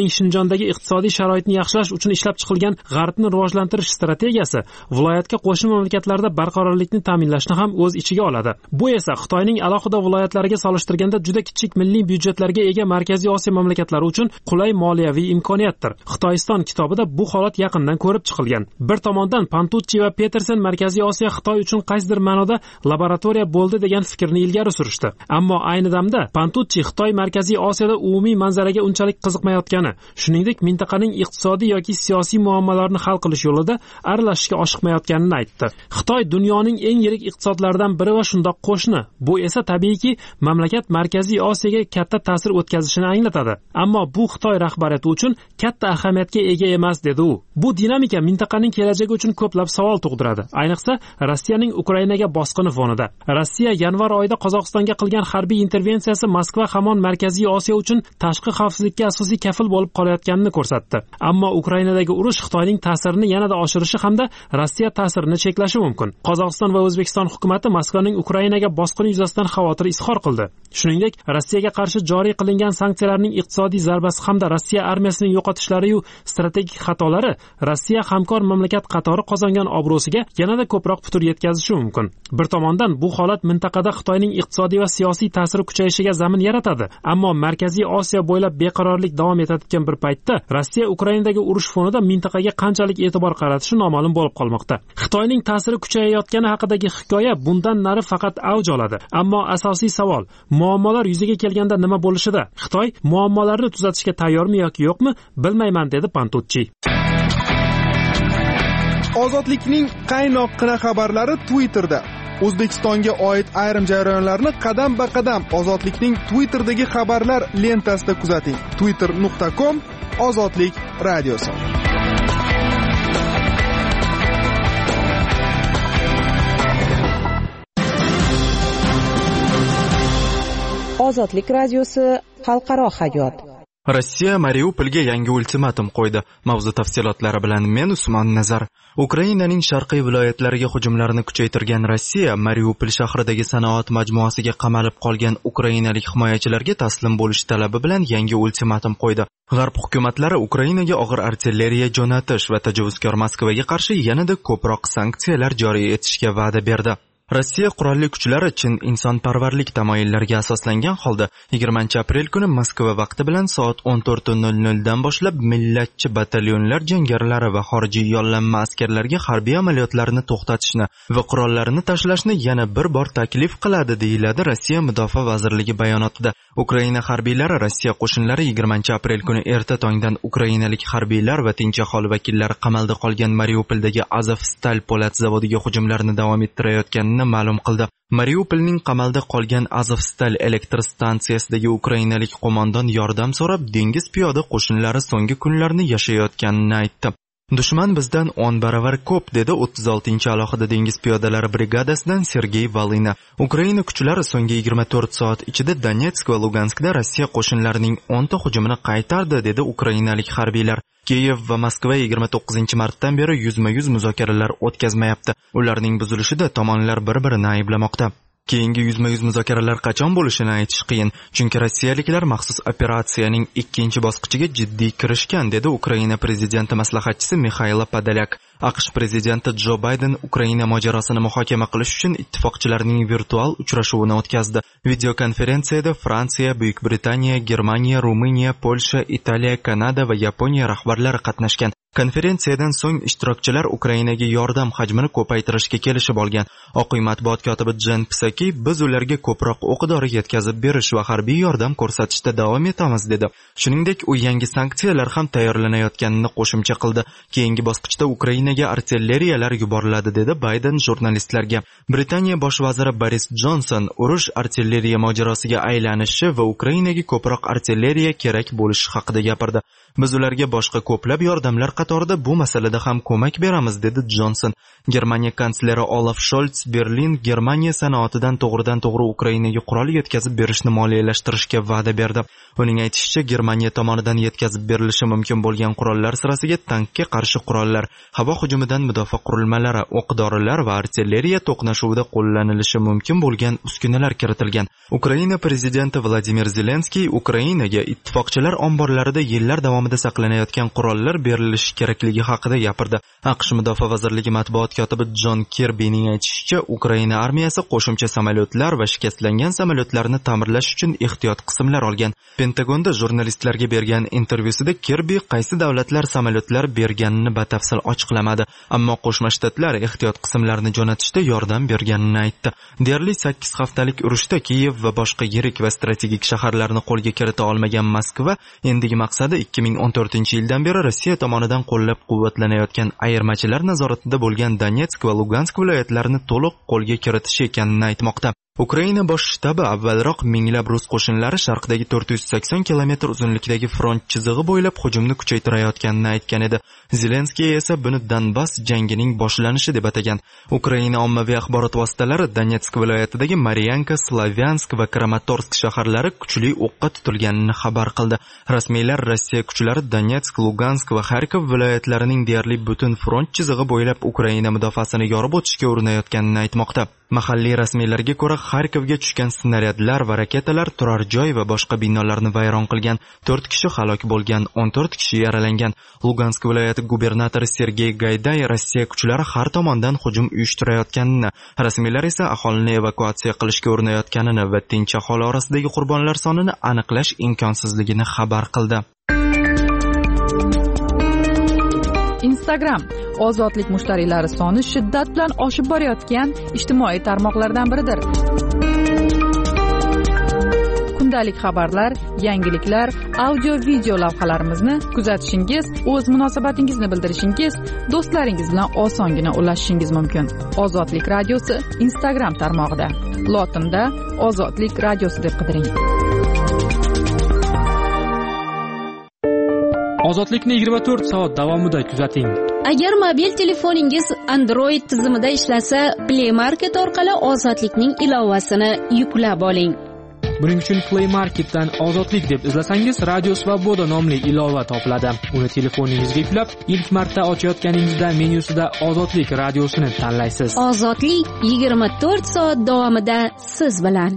Xitoyning Shinjondagi iqtisodiy sharoitni yaxshilash uchun ishlab chiqilgan G'arbni rivojlantirish strategiyasi viloyatga qo'shni mamlakatlarda barqarorlikni ta'minlashni ham o'z ichiga oladi. Bu esa Xitoyning alohida viloyatlariga solishtirganda juda kichik milliy byudjetlarga ega Markaziy Osiyo mamlakatlari uchun qulay moliyaviy imkoniyatdir. Xitoyiston kitobida bu holat yaqindan ko'rib chiqilgan. Bir tomondan Pantucci va Petersen Markaziy Osiyo Xitoy uchun qaysidir ma'noda laboratoriya bo'ldi degan fikrni ilgari surishdi. Ammo ayni damda Pantucci Xitoy Markaziy Osiyoda umumiy manzaraga unchalik qiziqmayotgani, shuningdek mintaqaning iqtisodiy yoki siyosiy muammolarini hal qilish yo'lida aralashishga oshiqmayotganini aytdi. Xitoy dunyoning eng yirik iqtisodlaridan biri va shundoq qo'shni. Bu esa tabiiyki mamlakat Markaziy Osiyoga katta ta'sir o'tkazishini anglatadi. Ammo bu Xitoy rahbariyati uchun katta ahamiyatga ega emas, dedi u. Bu dinamika mintaqaning kelajagi uchun ko'plab savol tug'diradi. Ayniqsa Rossiyaning Ukrainaga bosqini fonida. Rossiya yanvar oyida Qozog'istonga qilgan harbiy intervensiyasi Moskva hamon Markaziy Osiyo uchun tashqi xavfsizlikka asosiy kafil bo'lib qolayotganini ko'rsatdi. Ammo Ukrainadagi urush Xitoyning ta'sirini yanada oshirishi hamda Rossiya ta'sirini cheklashi mumkin. Qozog'iston va O'zbekiston hukumatı Moskvaning Ukrainaga bosqini yuzasidan xavotir izhor qildi. Shuningdek, Rossiyaga qarshi joriy qilingan sanksiyalarning iqtisodiy zarbasi hamda Rossiya armiyasining yo'qotishlari yu strategik xatolari Rossiya hamkor mamlakat qatori qozongan obro'siga yanada ko'proq putur yetkazishi mumkin. Bir tomondan bu holat mintaqada Xitoyning iqtisodiy va siyosiy ta'siri kuchayishiga zamin yaratadi. Ammo Markaziy Osiyo bo'ylab beqarorlik davom etayotgan bir paytda Rossiya Ukrainadagi urush fonida mintaqaga qanchalik e'tibor qaratishi noma'lum bo'lib qolmoqda. Xitoyning ta'siri kuchayayotgani haqidagi hikoya bundan nari faqat avj oladi. Ammo asosiy savol, muammolar yuzaga kelganda nima bo'lishida? Xitoy muammolarni tuzatishga tayyormi yoki yo'qmi, bilmayman, dedi Pantucci. Ozodlikning qaynoqqina xabarlari Twitterda. O'zbekistonga oid ayrim jarayonlarni qadam-ba-qadam Ozodlikning Twitterdagi xabarlar lentasida kuzating. twitter.com Ozodlik radiosi. Ozodlik radiosi xalqaro hayot. Rossiya Mariupolga yangi ultimatum qo'ydi. Mavzu tafsilotlari bilan men Usmon Nazar. Ukrainaning sharqiy viloyatlariga hujumlarni kuchaytirgan Rossiya Mariupol shahridagi sanoat majmuasiga qamalib qolgan ukrainalik himoyachilarga taslim bo'lish talabi bilan yangi ultimatum qo'ydi. G'arb hukumatlari Ukrainaga og'ir artilleriya jo'natish va tajovuzkor Moskvaga qarshi yanada ko'proq sanksiyalar joriy etishga va'da berdi. Rossiya qurolli kuchlari Chin insonparvarlik tamoyillariga asoslangan holda 20 aprel kuni Moskva vaqti bilan soat 14:00 dan boshlab millatchi batalyonlar jangarilari va xorijiy yollanma askarlarga harbiy amaliyotlarni to'xtatishni va qurollarini tashlashni yana bir bor taklif qiladi, deyiladi Rossiya Mudofaa vazirligi bayonotida. Ukraina harbiylari Rossiya qo'shinlari 20 aprel kuni erta tongdan ukrainalik harbiylar va tinch aholi vakillari qamalda qolgan Mariupoldagi Azovstal po'lat zavodiga hujumlarni davom ettirayotganini ma'lum qildi. Mariupolning qamalda qolgan Azovstal elektr stansiyasidagi ukrainalik qo'mondon yordam so'rab dengiz piyoda qo'shinlari so'nggi kunlarni yashayotganini aytdi. Dushman bizdan 10 baravar ko'p, dedi 36 alohida dengiz piyodalari brigadasidan Sergey Valina. Ukraina kuchlari so'nggi 24 soat ichida Donetsk va Luganskda Rossiya qo'shinlarining 10 ta hujumini qaytardi, dedi ukrainalik harbiylar. Kiyev va Moskva 29 martdan beri yuzma-yuz muzokaralar o'tkazmayapti. Ularning buzilishida tomonlar bir-birini ayblamoqda. Keyingi yuzma-yuz muzokaralar qachon bo'lishini aytish qiyin, chunki rossiyaliklar maxsus operatsiyaning ikkinchi bosqichiga jiddiy kirishgan, dedi Ukraina prezidenti maslahatchisi Mikhail Podolyak. AQSh prezidenti Jo Bayden Ukraina mojarosini muhokama qilish uchun ittifoqchilarning virtual uchrashuvini o'tkazdi. Videokonferensiyada Fransiya, Buyuk Britaniya, Germaniya, Ruminiya, Polsha, Italiya, Kanada va Yaponiya rahbarlari qatnashgan. Konferensiyadan so'ng ishtirokchilar Ukrainaga yordam hajmini ko'paytirishga kelishib olgan. Oq uy matbuot kotibi Jen Psaki, biz ularga ko'proq o'q-dori yetkazib berish va harbiy yordam ko'rsatishda davom etamiz, dedi. Shuningdek, u yangi sanksiyalar ham tayyorlanayotganini qo'shimcha qildi. Keyingi bosqichda Ukrainaga artilleriyalar yuboriladi, dedi Bayden jurnalistlarga. Britaniya bosh vaziri Boris Johnson urush artilleriya mojarosiga aylanishi va Ukrainaga ko'proq artilleriya kerak bo'lishi haqida gapirdi. Biz ularga boshqa ko'plab yordamlar qatorida bu masalada ham ko'mak beramiz, dedi Johnson. Germaniya kansleri Olaf Scholz Berlin Germaniya sanoatidan to'g'ridan-to'g'ri Ukrainaga qurol yetkazib berishni moliyalashtirishga va'da berdi. Uning aytishicha, Germaniya tomonidan yetkazib berilishi mumkin bo'lgan qurollar sirasiga tankga qarshi qurollar, havo hujumidan mudofaa qurilmalari, o'q-dorilar va artilleriya to'qnashuvida qo'llanilishi mumkin bo'lgan uskunalar kiritilgan. Ukraina prezidenti Vladimir Zelenskiy Ukrainaga ittifoqchilar omborlarida yillar davomida nomida saqlanayotgan qurollar berilishi kerakligi haqida gapirdi. AQSh Mudofaa vazirligi matbuot kotibi Jon Kirbining aytishicha, Ukraina armiyasi qo'shimcha samolyotlar va shikastlangan samolyotlarni ta'mirlash uchun ehtiyot qismlar olgan. Pentagonda jurnalistlarga bergan intervyusida Kirbi qaysi davlatlar samolyotlar berganini batafsil ochiqlamadi, ammo Qo'shma Shtatlar ehtiyot qismlarni jo'natishda yordam berganini aytdi. Deyarli 8 haftalik urushda Kiyev va boshqa yirik va strategik shaharlarni qo'lga kirita olmagan Moskva endigi maqsadi 2014-yildan beri Rossiya tomonidan qo'llab-quvvatlanayotgan ayirmachilar nazoratida bo'lgan Donetsk va Lugansk viloyatlarini to'liq qo'lga kiritish ekanini aytmoqda. Ukraina bosh shtabi avvalroq minglab rus qo'shinlari sharqdagi 480 kilometr uzunlikdagi front chizig'i bo'ylab hujumni kuchaytirayotganini aytgan edi. Zelenskiy esa buni Donbass jangining boshlanishi deb atagan. Ukraina ommaviy axborot vositalari Donetsk viloyatidagi Marianka, Slavyansk va Kramatorsk shaharlari kuchli o'qqa tutilganini xabar qildi. Rasmiylar Rossiya kuchlari Donetsk, Lugansk va Kharkov viloyatlarining deyarli butun front chizig'i bo'ylab Ukraina mudofaasini yorib o'tishga urinayotganini aytmoqda. Mahalliy rasmiylarga ko'ra, Kharkovga tushgan snaryadlar va raketalar turar joy va boshqa binolarni vayron qilgan. 4 kishi halok bo'lgan, 14 kishi yaralangan. Lugansk viloyati gubernatori Sergey Gayday Rossiya kuchlari har tomondan hujum uyushtirayotganini, rasmiylar esa aholini evakuatsiya qilishga urinayotganini va tinch aholi orasidagi qurbonlar sonini aniqlash imkonsizligini xabar qildi. Instagram ozodlik mushtariylari soni shiddat bilan oshib borayotgan ijtimoiy tarmoqlardan biridir. Kundalik xabarlar, yangiliklar, audio-video lavhalarimizni kuzatishingiz, o'z munosabatingizni bildirishingiz, do'stlaringiz bilan osongina ulashishingiz mumkin. Ozodlik radiosi Instagram tarmog'ida. Lotinda Ozodlik radiosi deb qidiring. Ozodlikni 24 soat davomida kuzating. Agar mobil telefoningiz Android tizimida ishlasa, Play Market orqali Ozodlikning ilovasini yuklab oling. Buning uchun Play Marketdan Ozodlik deb izlasangiz, Radio Svoboda nomli ilova topiladi. Uni telefoningizga yuklab, ilk marta ochayotganingizda menyusida Ozodlik radiosini tanlaysiz. Ozodlik 24 soat davomida siz bilan.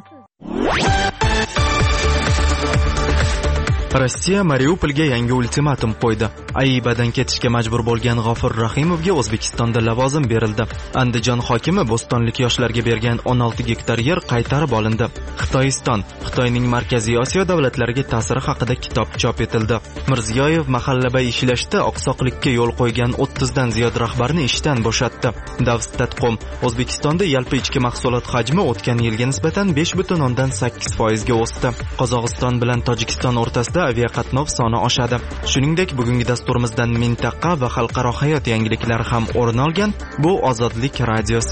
Rossiya Mariupolga yangi ultimatum qo'ydi. Aibadan ketishga majbur bo'lgan G'ofur Rahimovga O'zbekistonda lavozim berildi. Andijon hokimi bo'stonlik yoshlarga bergan 16 gektar yer qaytarib olindi. Xitoyning Markaziy Osiyo davlatlariga ta'siri haqida kitob chop etildi. Mirziyoyev mahallabay ishlashda oqsoqlikka yo'l qo'ygan 30 dan ziyod rahbarni ishdan bo'shatdi. Davstatqom O'zbekistonda yalpi ichki mahsulot hajmi o'tgan yilga nisbatan 5.8% ga o'sdi. Qozog'iston bilan Tojikiston o'rtasida aviaqatnov soni oshadi. Shuningdek, bugungi dasturimizdan mintaqa va xalqaro hayot yangiliklari ham o'rin olgan. Bu Ozodlik radiosi.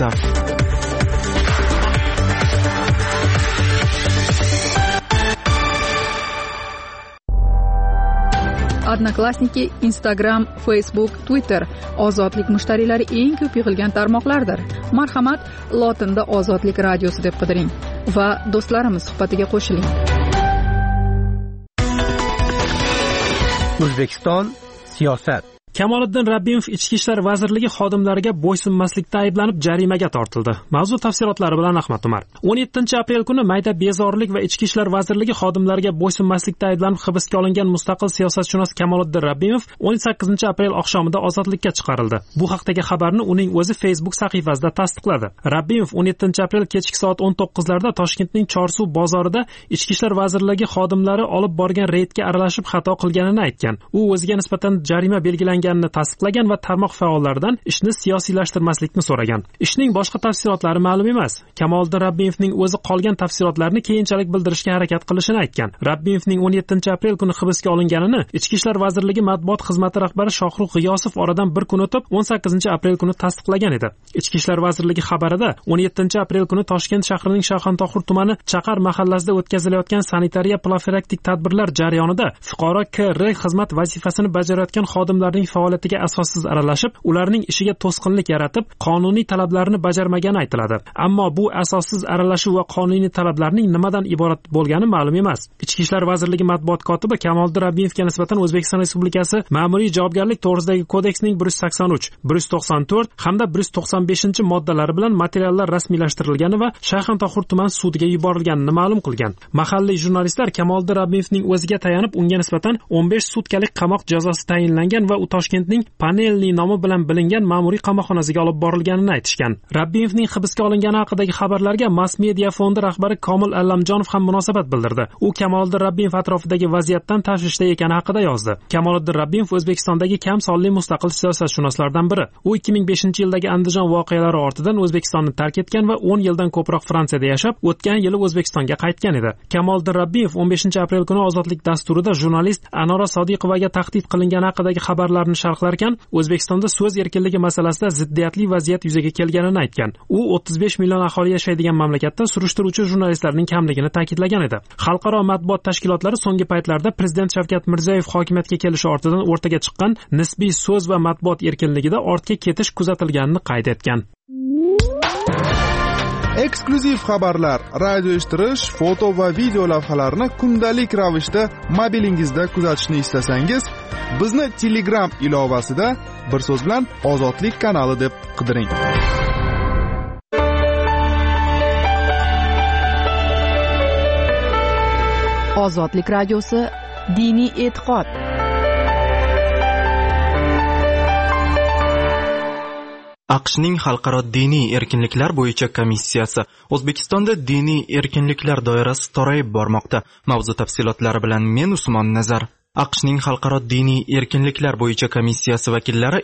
Odnoklassniki, Instagram, Facebook, Twitter ozodlik mushtariylari eng ko'p yig'ilgan tarmoqlardir. Marhamat, lotinda Ozodlik radiosi deb qidiring va do'stlarimiz suhbatiga qo'shiling. O'zbekiston siyosat. Kamoliddin Rabbimov Ichki ishlar vazirligi xodimlariga bo'ysunmaslikda ayblanib jarimaga tortildi. Mavzu tafsilotlari bilan Ahmad Umar. 17-aprel kuni mayda bezorilik va Ichki ishlar vazirligi xodimlariga bo'ysunmaslikda ayblanib hibsga olingan mustaqil siyosatshunos Kamoliddin Rabbimov 18-aprel oqshomida ozodlikka chiqarildi. Bu haqdagi xabarni uning o'zi Facebook sahifasida tasdiqladi. Rabbimov 17-aprel kechki soat 19larda Toshkentning Chorsuv bozorida Ichki ishlar vazirligi xodimlari olib borgan reydga aralashib xato qilganini aytgan. U o'ziga nisbatan jarima belgilangan tasdiqlagan va tarmoq faollaridan ishni siyosiylashtirmaslikni so'ragan. Ishning boshqa tafsilotlari ma'lum emas. Kamoliddin Rabbimovning o'zi qolgan tafsilotlarni keyinchalik bildirishga harakat qilishini aytgan. Rabbimovning 17-aprel kuni hibsga olinganini Ichki ishlar vazirligi matbuot xizmati rahbari Shohruh G'iyosov oradan bir kun o'tib 18-aprel kuni tasdiqlagan edi. Ichki ishlar vazirligi xabarida 17-aprel kuni Toshkent shahrining Shayxontohur tumani Chaqar mahallasida o'tkazilayotgan sanitariya profilaktik tadbirlar jarayonida fuqaro K.R. xizmat vazifasini bajarayotgan xodimlarning faoliyatiga asossiz aralashib, ularning ishiga to'sqinlik yaratib, qonuniy talablarni bajarmagani aytiladi. Ammo bu asossiz aralashuv va qonuniy talablarning nimadan iborat bo'lgani ma'lum emas. Ichki ishlar vazirligi matbuot kotibi Kamoliddin Rabbiyevga nisbatan O'zbekiston Respublikasi Ma'muriy javobgarlik to'g'risidagi kodeksning 183, 194 hamda 195-moddalari bilan materiallar rasmiylashtirilgani va Shayxontohur tuman sudiga yuborilganini ma'lum qilgan. Mahalliy jurnalistlar Kamoliddin Rabbiyevning o'ziga tayanib, unga nisbatan 15 sutkalik qamoq jazosi tayinlangan va u Toshkentning Panelli nomi bilan bilingan ma'muriy qamoqxonasiga olib borilganini aytishgan. Rabbiyevning hibsga olingani haqidagi xabarlarga Mass Media fondi rahbari Komil Allamjonov ham munosabat bildirdi. U Kamoliddin Rabbiyev atrofidagi vaziyatdan tashvishda ekani haqida yozdi. Kamoliddin Rabbiyev O'zbekistondagi kam sonli mustaqil siyosatshunoslardan biri. U 2005-yildagi Andijon voqealari ortidan O'zbekistonni tark etgan va 10 yildan ko'proq Fransiyada yashab, o'tgan yili O'zbekistonga qaytgan edi. Kamoliddin Rabbiyev 15-aprel kuni Ozodlik dasturida jurnalist Anora Sodiqovaga tahdid qilingani haqidagi xabarlarni sharhlarkan, O'zbekistonda so'z erkinligi masalasida ziddiyatli vaziyat yuzaga kelganini aytgan. U 35 million aholi yashaydigan mamlakatda surishtiruvchi jurnalistlarning kamligini ta'kidlagan edi. Xalqaro matbuot tashkilotlari so'nggi paytlarda Prezident Shavkat Mirziyoyev hokimiyatga kelishi ortidan o'rtaga chiqqan nisbiy so'z va matbuot erkinligida ortga ketish kuzatilganini qayd etgan. Eksklyuziv xabarlar, radio eshittirish, foto va video lavhalarni kundalik ravishda mobilingizda kuzatishni istasangiz, bizni Telegram ilovasida bir so'z bilan Ozodlik kanali deb qidiring. Ozodlik radiosi diniy e'tiqod. AQShning xalqaro diniy erkinliklar bo'yicha komissiyasi O'zbekistonda diniy erkinliklar doirasi torayib bormoqda. Mavzu tafsilotlari bilan men Usmon Nazar. AQShning xalqaro diniy erkinliklar bo'yicha komissiyasi vakillari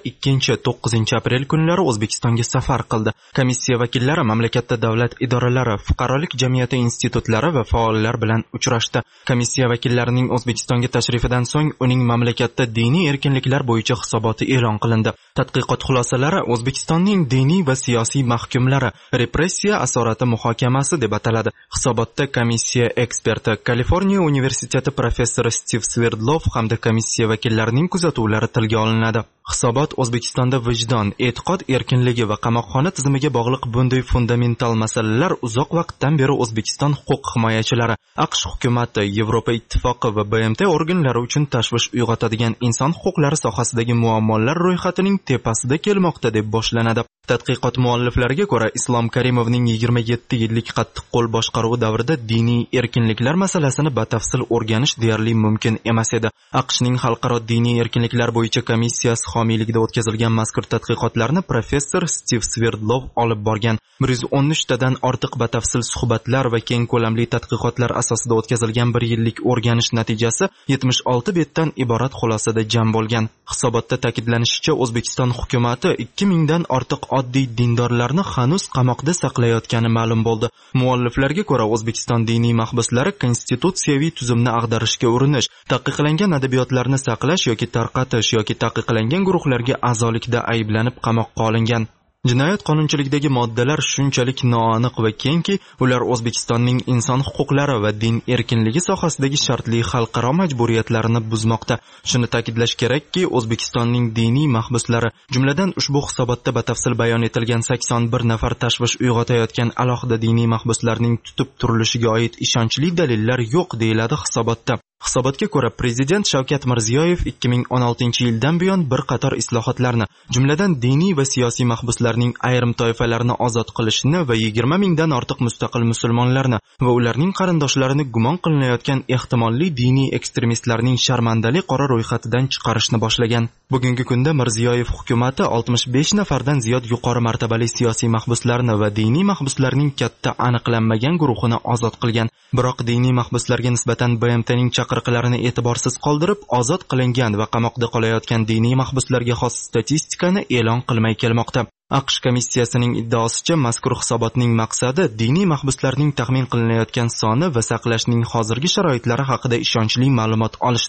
2-9 aprel kunlari O'zbekistonga safar qildi. Komissiya vakillari mamlakatda davlat idoralari, fuqarolik jamiyati institutlari va faollar bilan uchrashdi. Komissiya vakillarining O'zbekistonga tashrifidan so'ng uning mamlakatda diniy erkinliklar bo'yicha hisoboti e'lon qilindi. Tadqiqot xulosalari O'zbekistonning diniy va siyosiy mahkumlari repressiya asorati muhokamasi deb ataladi. Hisobotda komissiya eksperti, Kaliforniya universiteti professori Steve Sverdlov hamda komissiya vakillarining kuzatuvlari tilga olinadi. Hisobot O'zbekistonda vijdon, e'tiqod erkinligi va qamoqxona tizimiga bog'liq bunday fundamental masalalar uzoq vaqtdan beri O'zbekiston huquq himoyachilari, AQSh hukumati, Yevropa ittifoqi va BMT organlari uchun tashvish uyg'otadigan inson huquqlari sohasidagi muammolar ro'yxatining tepasida kelmoqda deb boshlanadi. Tadqiqot mualliflariga ko'ra, Islom Karimovning 27 yillik qattiq qo'l boshqaruvi davrida diniy erkinliklar masalasini batafsil o'rganish deyarli mumkin emas edi. AQShning xalqaro diniy erkinliklar bo'yicha komissiyasi homiyligida o'tkazilgan mazkur tadqiqotlarni professor Steve Sverdlov olib borgan. 113 tadan ortiq batafsil suhbatlar va keng ko'lamli tadqiqotlar asosida o'tkazilgan 1 yillik o'rganish natijasi 76 betdan iborat xulosada jam bo'lgan. Hisobotda ta'kidlanishicha, O'zbekiston hukumati 2000 dan ortiq oddiy dindorlarni hanuz qamoqda saqlayotgani ma'lum bo'ldi. Mualliflarga ko'ra, O'zbekiston diniy mahbuslari konstitutsiyaviy tuzumni ag'darishga urinish, taqiqlangan adabiyotlarni saqlash yoki tarqatish yoki taqiqlangan guruhlarga a'zolikda ayblanib qamoqqa olingan. Jinoyat qonunchiligidagi moddalar shunchalik noaniq va kengki, ular O'zbekistonning inson huquqlari va din erkinligi sohasidagi shartli xalqaro majburiyatlarini buzmoqda. Shuni ta'kidlash kerakki, O'zbekistonning diniy mahbuslari, jumladan ushbu hisobotda batafsil bayon etilgan 81 nafar tashvish uyg'otayotgan alohida diniy mahbuslarning tutib turilishiga oid ishonchli dalillar yo'q, deyiladi hisobotda. Hisobotga ko'ra, Prezident Shavkat Mirziyoyev 2016-yildan buyon bir qator islohotlarni, jumladan diniy va siyosiy mahbuslarning ayrim toifalarini ozod qilishni va 20 mingdan ortiq mustaqil musulmonlarni va ularning qarindoshlarini gumon qilinayotgan ehtimolli diniy ekstremistlarning sharmandali qora ro'yxatidan chiqarishni boshlagan. Bugungi kunda Mirziyoyev hukumati 65 nafardan ziyod yuqori martabali siyosiy mahbuslarni va diniy mahbuslarning katta aniqlanmagan guruhini ozod qilgan. Biroq diniy mahbuslarga nisbatan BMTning chaqiriqlarini e'tiborsiz qoldirib, ozod qilingan va qamoqda qolayotgan diniy mahbuslarga xos statistikani e'lon qilmay kelmoqda. AQSh komissiyasining iddaosicha, mazkur hisobotning maqsadi diniy mahbuslarning taxmin qilinayotgan soni va saqlashning hozirgi sharoitlari haqida ishonchli ma'lumot olishdir.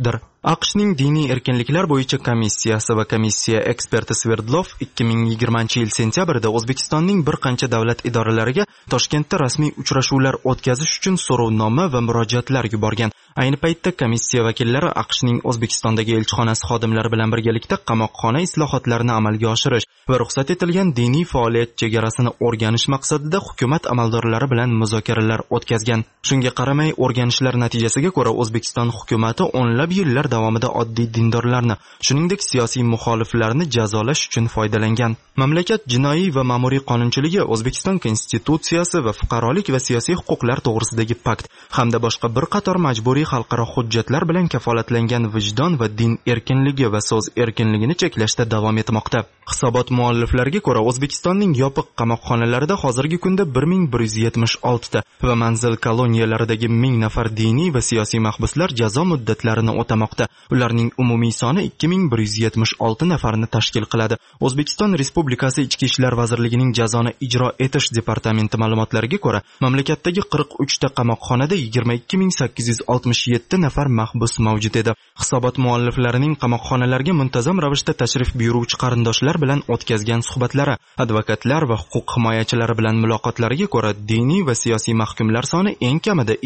AQShning diniy erkinliklar bo'yicha komissiyasi va komissiya eksperti Sverdlov 2020-yil sentyabrda O'zbekistonning bir qancha davlat idoralariga Toshkentda rasmiy uchrashuvlar o'tkazish uchun so'rovnoma va murojaatlar yuborgan. Ayni paytda komissiya vakillari AQShning O'zbekistondagi elchixonasi xodimlari bilan birgalikda qamoqxona islohotlarini amalga oshirish va ruxsat etilgan diniy faoliyat chegarasini o'rganish maqsadida hukumat amaldorlari bilan muzokaralar o'tkazgan. Shunga qaramay, o'rganishlar natijasiga ko'ra O'zbekiston hukumati o'nlab yillar davomida oddiy dindorlarni, shuningdek siyosiy muxoliflarni jazolash uchun foydalangan. Mamlakat jinoiy va ma'muriy qonunchiligi, O'zbekiston konstitutsiyasi va fuqarolik va siyosiy huquqlar to'g'risidagi pakt hamda boshqa bir qator majburiy xalqaro hujjatlar bilan kafolatlangan vijdon va din erkinligi va so'z erkinligini cheklashda davom etmoqda. Hisobot mualliflariga ko'ra, O'zbekistonning yopiq qamoqxonalarida hozirgi kunda 1176 ta va manzil koloniyalaridagi 1000 nafar diniy va siyosiy mahbuslar jazo muddatlarini o'tamoqda. Ularning umumiy soni 2176 nafarni tashkil qiladi. O'zbekiston Respublikasi Ichki ishlar vazirligining jazoni ijro etish departamenti ma'lumotlariga ko'ra, mamlakatdagi 43 ta qamoqxonada 22867 nafar mahbus mavjud edi. Hisobot mualliflarining qamoqxonalarga muntazam ravishda tashrif buyuruvchi qarindoshlar bilan o'tkazgan suhbatlari, advokatlar va huquq himoyachilari bilan muloqotlariga ko'ra, diniy va siyosiy mahkumlar soni eng kamida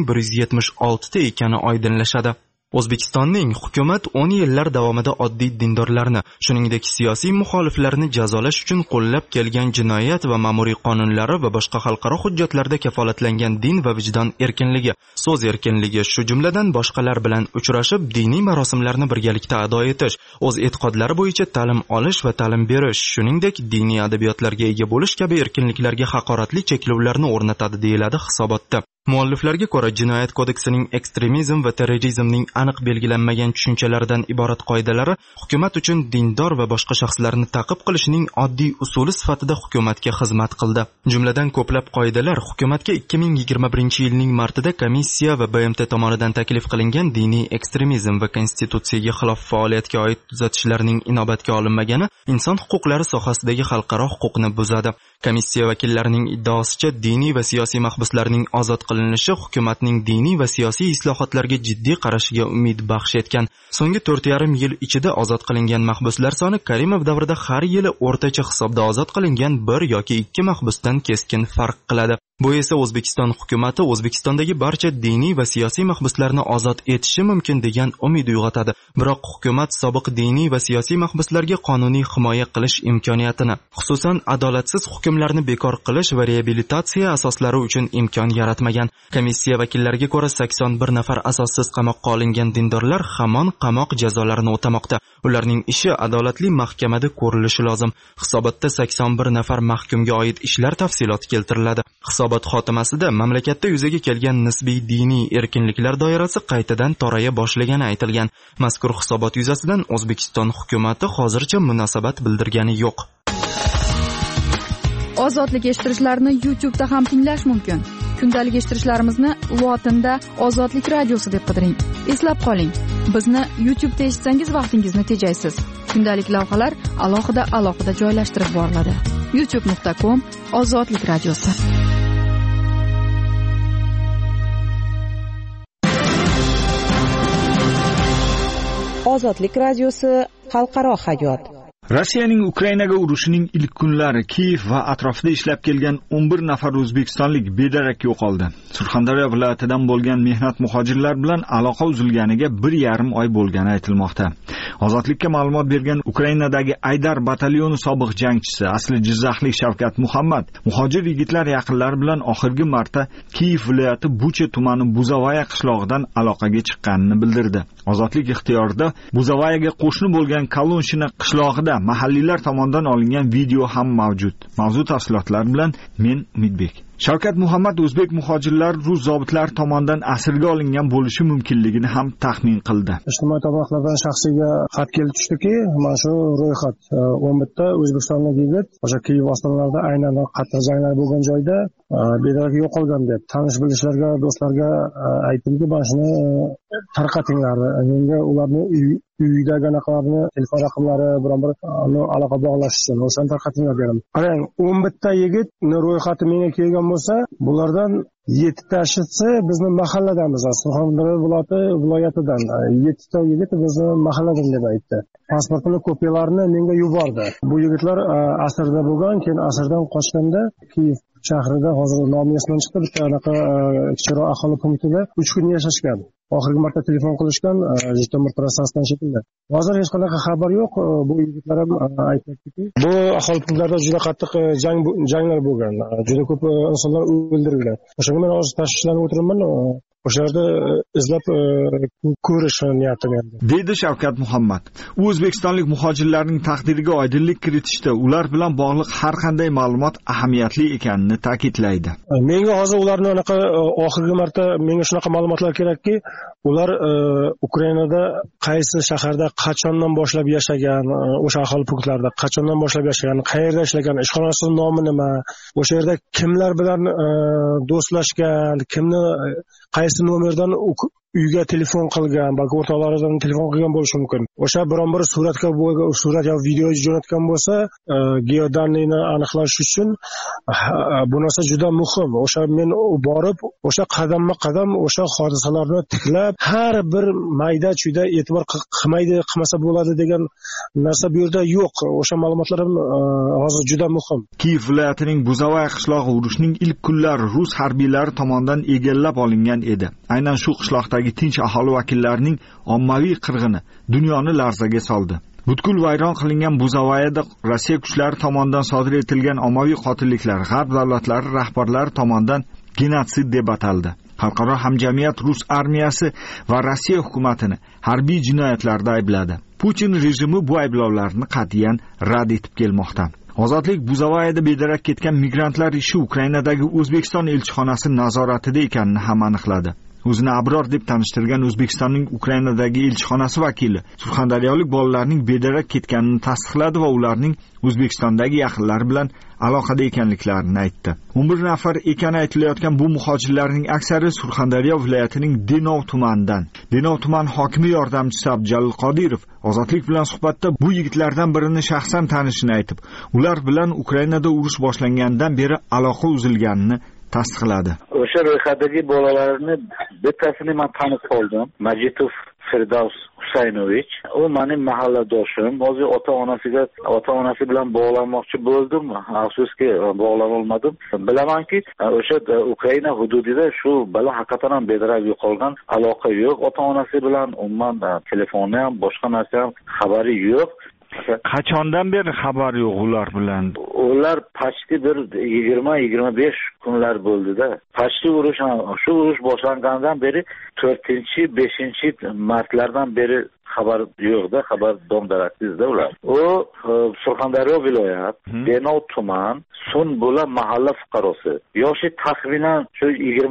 2176 ta ekani oydinlashadi. O'zbekistonning hukumat 10 yillar davomida oddiy dindorlarni, shuningdek siyosiy muxoliflarni jazolash uchun qo'llab kelgan jinoyat va ma'muriy qonunlari va boshqa xalqaro hujjatlarda kafolatlangan din va vijdon erkinligi, so'z erkinligi, shu jumladan boshqalar bilan uchrashib, diniy marosimlarni birgalikda ado etish, o'z e'tiqodlari bo'yicha ta'lim olish va ta'lim berish, shuningdek diniy adabiyotlarga ega bo'lish kabi erkinliklarga haqoratli cheklovlarni o'rnatadi, deyiladi hisobotda. Mualliflarga ko'ra, jinoyat kodeksining ekstremizm va terrorizmning aniq belgilanmagan tushunchalaridan iborat qoidalari hukumat uchun dindor va boshqa shaxslarni ta'qib qilishning oddiy usuli sifatida hukumatga xizmat qildi. Jumladan ko'plab qoidalar hukumatga 2021-yilning martida komissiya va BMT tomonidan taklif qilingan diniy ekstremizm va konstitutsiyaga xilof faoliyatga oid tuzatishlarning inobatga olinmagani inson huquqlari sohasidagi xalqaro huquqni buzadi. Komissiya vakillarining iddaosicha, diniy va siyosiy mahbuslarning ozod qilinishi hukumatning diniy va siyosiy islohotlarga jiddiy qarashiga umid baxsh etgan. So'nggi 4,5 yil ichida ozod qilingan mahbuslar soni Karimov davrida har yili o'rtacha hisobda ozod qilingan 1 yoki 2 mahbusdan keskin farq qiladi. Bu esa O'zbekiston hukumati O'zbekistondagi barcha diniy va siyosiy mahbuslarni ozod etishi mumkin degan umid uyg'otadi. Biroq hukumat sobiq diniy va siyosiy mahbuslarga qonuniy himoya qilish imkoniyatini, xususan adolatsiz hukmlarni bekor qilish va reabilitatsiya asoslari uchun imkon yaratmagan. Komissiya vakillariga ko'ra, 81 nafar asossiz qamoqqa olingan dindorlar hamon qamoq jazolarini o'tamoqda. Ularning ishi adolatli mahkamada ko'rilishi lozim. Hisobotda 81 nafar mahkumga oid ishlar tafsiloti keltiriladi. Hisobot xotimasida mamlakatda yuzaga kelgan nisbiy diniy erkinliklar doirasi qaytadan toraya boshlagani aytilgan. Mazkur hisobot yuzasidan O'zbekiston hukumati hozircha munosabat bildirgani yo'q. Ozodlik eshittirishlarni YouTube'da ham tinglash mumkin. Kundalik eshittirishlarimizni lotinda Ozodlik radiosi deb qidiring. Eslab qoling, bizni YouTube'da eshitsangiz vaqtingizni tejaysiz. Kundalik lavhalar alohida joylashtirib boriladi. youtube.com/Ozodlik radiosi. Ozodlik radiosi xalqaro hayot. Rossiyaning Ukrainaga urushining ilk kunlari Kiyev va atrofida ishlab kelgan 11 nafar o'zbekistonlik bedarak yo'qoldi. Surxondaryo viloyatidan bo'lgan mehnat muhojirlar bilan aloqa uzilganiga 1,5 oy bo'lgani aytilmoqda. Ozodlikka ma'lumot bergan Ukrainadagi Aydar batalyoni sobiq jangchisi, asli Jizzaxlik Shavkat Muhammad, muhojir yigitlar yaqinlari bilan oxirgi marta Kiyev viloyati Bucha tumani Buzavaya qishlog'idan aloqaga chiqqanini bildirdi. Ozodlik ixtiyorida Buzavayaga qo'shni bo'lgan Kolonshina qishlog'ida mahalliylar tomonidan olingan video ham mavjud. Mavzu tafsilotlari bilan men Umidbek. Shavkat Muhammad o'zbek muhojirlar rus zobitlari tomonidan asirga olingan bo'lishi mumkinligini ham taxmin qildi. Ijtimoiy tarmoqlardan shaxsiga xat kelib tushdiki, mana shu ro'yxat 11 ta o'zbekistonlik yigit o'sha Kiyev ostonlarida aynan qattiq janglar bo'lgan joyda bedarak yo'qolgan deb tanish bilishlarga do'stlarga aytdimki mana shuni tarqatinglar, menga ularni uydagi anaqalarni telefon raqamlari biron bir aloqa bog'lash uchun o'shani tarqatinglar dedim. Qarang, 11 ta yigit ro'yxati menga kelgan bo'lsa, bulardan 7 tashisi bizni mahalladamiz, Surxondaryo viloyatidan 7 ta yigit bizni mahalladan deb aytdi. Pasportini kopiyalarini menga yubordi. Bu yigitlar asrda bo'lgan, keyin asrdan qochganda Kiyev shahrida hozir nomi esimdan chiqdi, bitta anaqa kichikroq aholi punktida 3 kun yashashgan. Oxirgi marta telefon qilishgan Jitomir trassasidan shekilli. Hozir hech qanaqa xabar yo'q. Bu yigitlar ham aytmoqdaki, bu aholi punktlarida juda qattiq janglar bo'lgan. Juda ko'p insonlar o'ldirilgan. O'shanga men hozir tashvishlanib o'tiraman. O'sha yerda izlab ko'rish niyatim endi. Deydi Shavkat Muhammad. U o'zbekistonlik muhojirlarning taqdiriga oydinlik kiritishda ular bilan bog'liq har qanday ma'lumot ahamiyatli ekanini ta'kidlaydi. Menga hozir ularni anaqa oxirgi marta menga shunaqa ma'lumotlar kerakki, ular Ukrainada qaysi shaharda qachondan boshlab yashagan, o'sha aholi punktlarida qachondan boshlab yashagan, qayerda ishlagan, ishxonasining nomi nima, o'sha yerda kimlar bilan do'stlashgan, kimni qaysi nomerdan uyga telefon qilgan, balki o'rtoqlaridan telefon qilgan bo'lishi mumkin. O'sha biron bir surat yo video jo'natgan bo'lsa, geodaniyni aniqlash uchun bu narsa juda muhim. O'sha men borib, o'sha qadamma-qadam o'sha hodisalarni tiklab, har bir mayda-chuyda e'tibor qilmasa bo'ladi degan narsa bu yerda yo'q. O'sha ma'lumotlar ham hozir juda muhim. Kiyev viloyatining Buzovay qishlog'i urushning ilk kunlari rus harbiylari tomonidan egallab olingan edi. Aynan shu qishloqdagi tinch aholi vakillarining ommaviy qirg'ini dunyoni larzaga soldi. Butkul vayron qilingan Buzovayda Rossiya kuchlari tomonidan sodir etilgan ommaviy qotilliklar g'arb davlatlari rahbarlari tomonidan genotsid deb ataldi. Xalqaro hamjamiyat Rus armiyasi va Rossiya hukumatini harbiy jinoyatlarda aybladi. Putin rejimi bu ayblovlarni qat'iyan rad etib kelmoqda. Ozodlik Buzovayda bedarak ketgan migrantlar ishi Ukrainadagi O'zbekiston elchixonasi nazoratida ekanini ham aniqladi. O'zini Abror deb tanishtirgan O'zbekistonning Ukrainadagi elchixonasi vakili surxondaryolik bolalarning bedarak ketganini tasdiqladi va ularning O'zbekistondagi yaqinlari bilan aloqada ekanliklarini aytdi. 11 nafar ekani aytilayotgan bu muhojirlarning aksari Surxondaryo viloyatining Denov tumanidan. Denov tuman hokimi yordamchisi Abdujalil Qodirov Ozodlik bilan suhbatda bu yigitlardan birini shaxsan tanishini aytib, ular bilan Ukrainada urush boshlangandan beri aloqa uzilganini tasdiqladi. O'sha ro'yxatdagi bolalarni bittasini men tanib qoldim. Majitov Firdavs Husaynovich. U mening mahalladoshim. Hozir ota-onasi bilan bog'lanmoqchi bo'ldim. Afsuski bog'lana olmadim. Bilamanki, o'sha Ukraina hududida shu bola haqiqatan ham bedarak yo'qolgan, aloqa yo'q. Ota-onasi bilan umuman telefoni ham, boshqa narsa ham xabari yo'q. Qachondan beri xabar yo'q ular bilan? Ular pashti bir 20-25 kunlar bo'ldi-da. Pashti shu urush boshlangandan beri 4-5 martlardan beri xabar yo'q-da, xabar dom-daraksizda ular. U Surxondaryo viloyat, Denov tuman, Sunbula mahalla fuqarosi. Yoshi taxminan shu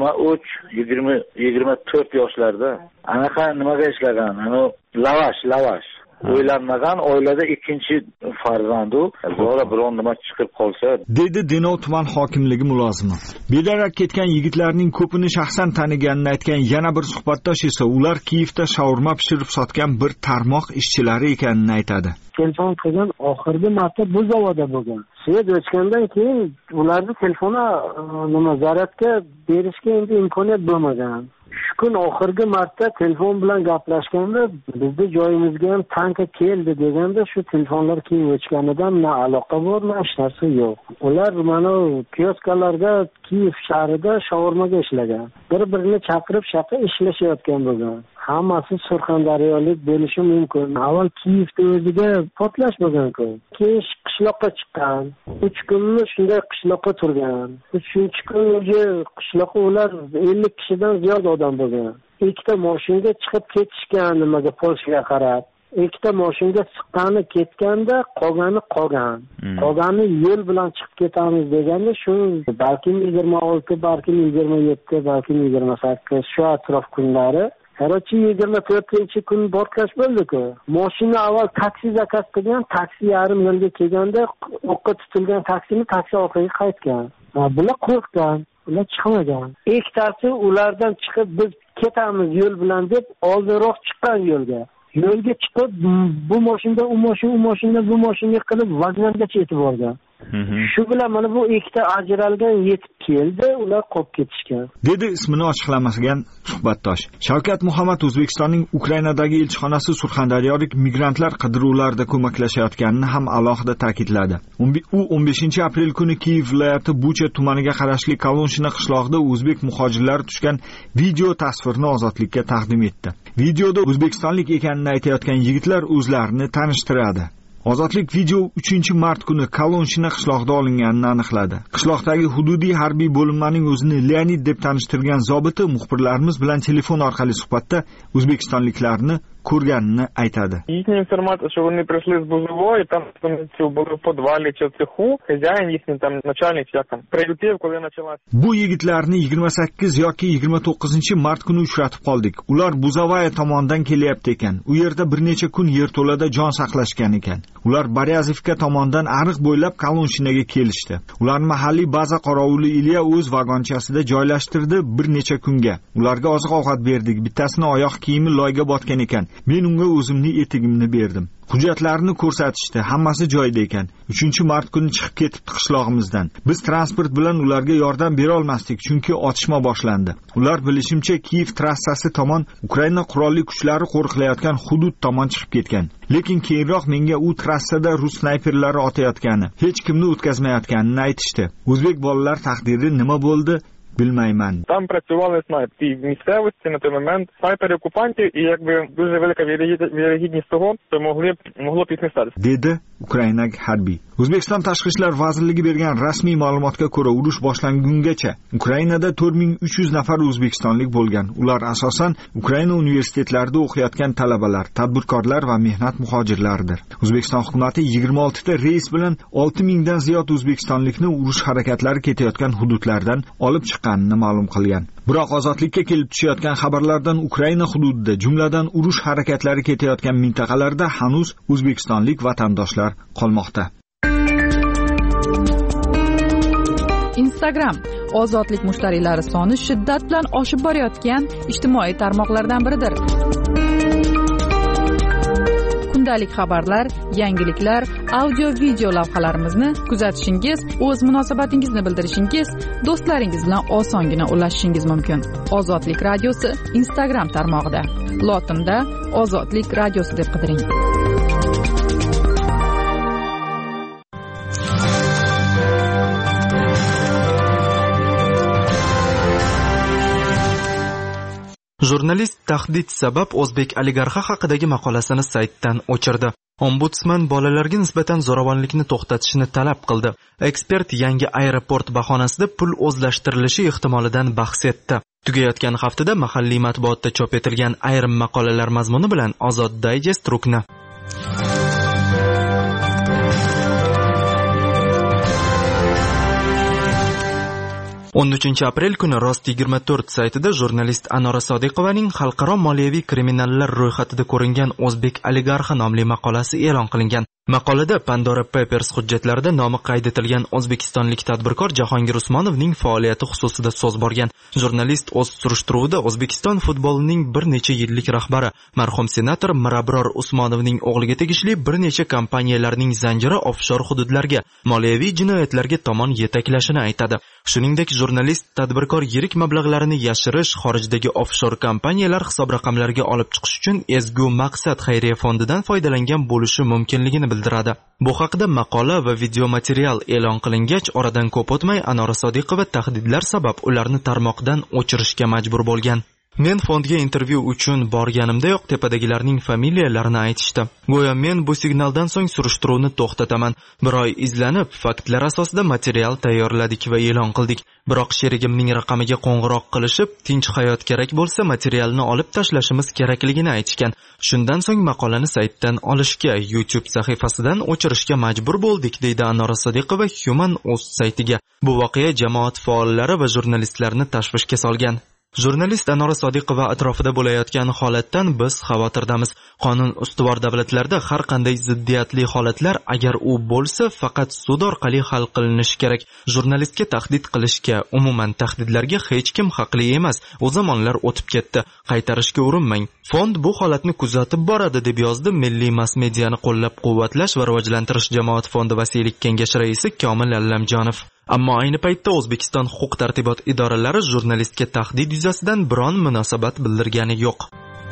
23-24 yoshlarda. Anaqa nimaga ishlagan? Lavash. O'ylanmagan oilada ikkinchi farzandu, zo'ra biron nima chiqib qolsa, dedi Denov tuman hokimligi mulozimi. Bedarak ketgan yigitlarning ko'pini shaxsan taniganini aytgan yana bir suhbatdosh esa ular Kiyevda shaurma pishirib sotgan bir tarmoq ishchilari ekanini aytadi. Telefon qilgan oxirgi marta bu zavodda bo'lgan. Svet o'chgandan keyin ularni telefoni zaryadga berishga endi imkoniyat bo'lmagan. Shu kun oxirgi marta telefon bilan gaplashganda bizning joyimizga ham tanka keldi deganda shu telefonlar keyin o'chganidan na aloqa bor, na hech narsa yo'q. Ular mana kioskalarga Kiyev shahrida shaurmaga ishlagan. Bir-birini chaqirib ishlashayotgan bo'lgan. Hammasi surxondaryolik bo'lishi mumkin. Avval Kiyevda o'ziga portlash bo'lgan-ku. Keyin qishloqqa chiqqan. 3 kunni shunday qishloqqa turgan. 3-kun qishloqqa ular 50 kishidan ziyod odam bo'lgan. Ikkita mashinaga chiqib ketishgan nimaga Polshaga qarab. Ikkita mashinaga chiqqani ketganda qolgan. Qolgani yo'l bilan chiqib ketamiz deganda shu balki 26, balki 27, balki 28 shu atrof kunlari. Qarochi 24-kun portlash bo'ldi-ku. Mashina avval taksi zakaz qilgan, taksi yarim yo'lga kelganda o'qqa tutilgan taksi orqaga qaytgan. Bular qo'rqgan, ular chiqmagan. Ikkitasi ulardan chiqib biz ketamiz yo'l bilan deb oldinroq chiqqan yo'lga chiqib bu mashina u mashina bu mashinaga qilib vagongacha yetib borgan. Shu bilan mana bu ikkita ajralgan yetib keldi, ular qolib ketishgan. Dedi ismini ochiqlamagan suhbatdosh. Shavkat Muhammad O'zbekistonning Ukrainadagi elchixonasi surxondaryolik migrantlar qidiruvlarida ko'maklashayotganini ham alohida ta'kidladi. U 15-aprel kuni Kiyev viloyati Bucha tumaniga qarashli Kolonshina qishlog'ida o'zbek muhojirlari tushgan video tasvirni ozodlikka taqdim etdi. Videoda o'zbekistonlik ekanini aytayotgan yigitlar o'zlarini tanishtiradi. Ozodlik video 3-mart kuni Kolonshina qishlog'ida olinganini aniqladi. Qishloqdagi hududiy harbiy bo'linmaning o'zini Leonid deb tanishtirgan zobiti muxbirlarimiz bilan telefon orqali suhbatda o'zbekistonliklarni ko'rganini aytadi. Їхня інформація, що вони прийшли з Бузової, там були в підвалі чи в цеху, хазяїн їхній там начальник як там приютив, коли почалась. Bu yigitlarni 28 yoki 29-mart kuni uchratib qoldik. Ular Buzovaya tomonidan kelyapti ekan. U yerda bir necha kun yerto'lada jon saqlashgan ekan. Ular Baryazivka tomonidan ariq bo'ylab Kolonshinaga kelishdi. Ularni mahalliy baza qorovuli Ilya o'z vagonchasida joylashtirdi bir necha kunga. Ularga oziq-ovqat berdik. Bittasini oyoq kiyimi loyga botgan ekan. Men unga o'zimning etigimni berdim. Hujjatlarini ko'rsatishdi, hammasi joyida ekan. 3-mart kuni chiqib ketibdi qishlog'imizdan. Biz transport bilan ularga yordam bera olmasdik, chunki otishma boshlandi. Ular bilishimcha Kiyev trassasi tomon Ukraina qurolli kuchlari qo'riqlayotgan hudud tomon chiqib ketgan. Lekin keyinroq menga u trassada rus snayperlari otayotgani, hech kimni o'tkazmayotganini aytishdi. O'zbek bolalar taqdiri nima bo'ldi? Bilmayman. Там працювали снайпери в місцевості на той момент, снайпери окупантів, і якби дуже велика вірогідність того, що могло б їх не статися. Dedi Ukraina harbiy. O'zbekiston Tashqi ishlar vazirligi bergan rasmiy ma'lumotga ko'ra, urush boshlangungacha Ukrainada 4300 nafar o'zbekistonlik bo'lgan. Ular asosan Ukraina universitetlarida o'qiyotgan talabalar, tadbirkorlar va mehnat muhojirlaridir. O'zbekiston hukumatı 26 ta reys bilan 6000 dan ziyod o'zbekistonlikni urush harakatlari ketayotgan hududlardan olib chiqqanini ma'lum qilgan. Biroq ozodlikka kelib tushayotgan xabarlardan Ukraina hududida, jumladan urush harakatlari ketayotgan mintaqalarda hanuz o'zbekistonlik vatandoshlar qolmoqda. Instagram ozodlik mushtariylari soni shiddat bilan oshib borayotgan ijtimoiy tarmoqlardan biridir. Kundalik xabarlar, yangiliklar, audio-video lavhalarimizni kuzatishingiz, o'z munosabatingizni bildirishingiz, do'stlaringiz bilan osongina ulashishingiz mumkin. Ozodlik radiosi Instagram tarmog'ida. Lotinda Ozodlik radiosi deb qidiring. Jurnalist tahdid sabab o'zbek oligarxi haqidagi maqolasini saytdan o'chirdi. Ombudsman bolalarga nisbatan zo'ravonlikni to'xtatishni talab qildi. Ekspert yangi aeroport bahonasida pul o'zlashtirilishi ehtimolidan bahs etdi. Tugayotgan haftada mahalliy matbuotda chop etilgan ayrim maqolalar mazmuni bilan Ozod Digest rukni. 13-aprel kuni Rost24 saytida jurnalist Anora Sodiqovaning xalqaro moliyaviy kriminallar ro'yxatida ko'ringan o'zbek oligarxi nomli maqolasi e'lon qilingan. Maqolada Pandora Papers hujjatlarida nomi qayd etilgan o'zbekistonlik tadbirkor Jahongir Usmonovning faoliyati xususida so'z borgan. Jurnalist o'z surishtiruvida O'zbekiston futbolining bir necha yillik rahbari marhum senator Mirabror Usmonovning o'g'liga tegishli bir necha kompaniyalarning zanjiri offshor hududlarga moliyaviy jinoyatlarga tomon yetaklashini aytadi. Shuningdek, jurnalist tadbirkor yirik mablag'larini yashirish, xorijdagi offshor kompaniyalar hisob raqamlariga olib chiqish uchun ezgu maqsad xayriya fondidan foydalangan bo'lishi mumkinligini bildiradi. Bu haqida maqola va video material e'lon qilingach, oradan ko'p o'tmay Anora Sodiqova tahdidlar sabab ularni tarmoqdan o'chirishga majbur bo'lgan. Men fondga intervyu uchun borganimdayoq tepadagilarning familiyalarini aytishdi. Go'yo men bu signaldan so'ng surishtiruvni to'xtataman. Bir oy izlanib, faktlar asosida material tayyorladik va e'lon qildik. Biroq sherigimning raqamiga qo'ng'iroq qilishib, tinch hayot kerak bo'lsa materialni olib tashlashimiz kerakligini aytishgan. Shundan so'ng maqolani saytdan olishga, YouTube sahifasidan o'chirishga majbur bo'ldik, deydi Anora Sodiqova Human Oz saytiga. Bu voqea jamoat faollari va jurnalistlarni tashvishga solgan. Jurnalist Anora Sodiqova atrofida bo'layotgan holatdan biz xavotirdamiz. Qonun ustuvor davlatlarda har qanday ziddiyatli holatlar agar u bo'lsa faqat sud orqali hal qilinishi kerak. Jurnalistga tahdid qilishga, umuman tahdidlarga hech kim haqli emas. O zamonlar o'tib ketdi. Qaytarishga urinmang. Fond bu holatni kuzatib boradi deb yozdi Milliy mass mediani qo'llab-quvvatlash va rivojlantirish jamoat fondi vasiylik kengashi raisi Komil Allamjonov. Ammo ayni paytda O'zbekiston huquq-tartibot idoralari jurnalistga tahdid yuzasidan biron munosabat bildirgani yo'q.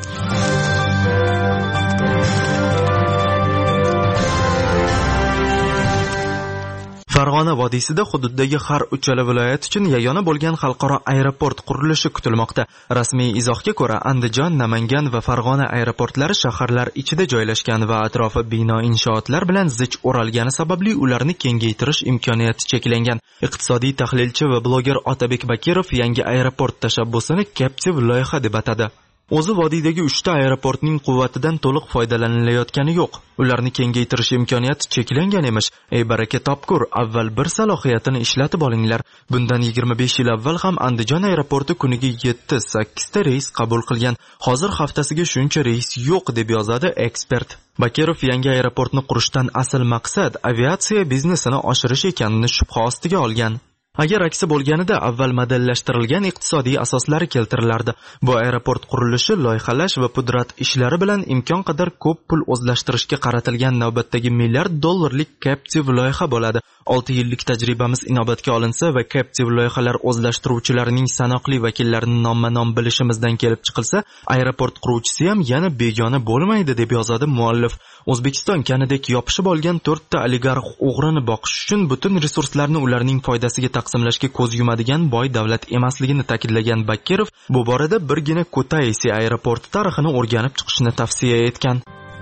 Farg'ona vodiysida hududdagi har uchala viloyat uchun yagona bo'lgan xalqaro aeroport qurilishi kutilmoqda. Rasmiy izohga ko'ra, Andijon, Namangan va Farg'ona aeroportlari shaharlar ichida joylashgan va atrofi bino inshootlar bilan zich o'ralgani sababli ularni kengaytirish imkoniyati cheklangan. Iqtisodiy tahlilchi va bloger Otabek Bakirov yangi aeroport tashabbusini Captive loyiha deb atadi. O'zi vodiydagi 3 ta aeroportning quvvatidan to'liq foydalanilayotgani yo'q. Ularni kengaytirish imkoniyati cheklangan emish. Ey baraka topkur, avval bir salohiyatini ishlatib olinglar. Bundan 25 yil avval ham Andijon aeroporti kuniga 7-8 ta reys qabul qilgan. Hozir haftasiga shuncha reys yo'q deb yozadi ekspert. Bakirov yangi aeroportni qurishdan asl maqsad aviatsiya biznesini oshirish ekanini shubha ostiga olgan. Agar aksi bo'lganida avval modellashtirilgan iqtisodiy asoslari keltirilardi. Bu aeroport qurilishi loyihalash va pudrat ishlari bilan imkon qadar ko'p pul o'zlashtirishga qaratilgan navbatdagi $1 milliard Captive loyiha bo'ladi. 6 yillik tajribamiz inobatga olinsa va Captive loyihalar o'zlashtiruvchilarining sanoqli vakillarini nomma-nom bilishimizdan kelib chiqilsa, aeroport quruvchisi ham yana begona bo'lmaydi deb yozadi muallif. O'zbekiston kanadek yopishib olgan 4 ta oligarx o'g'rini boqish uchun butun resurslarni ularning foydasiga taqsimlashga ko'z yumadigan boy davlat emasligini ta'kidlagan Bakirov bu borada birgina Kutaisi aeroporti tarixini o'rganib chiqishni tavsiya etgan.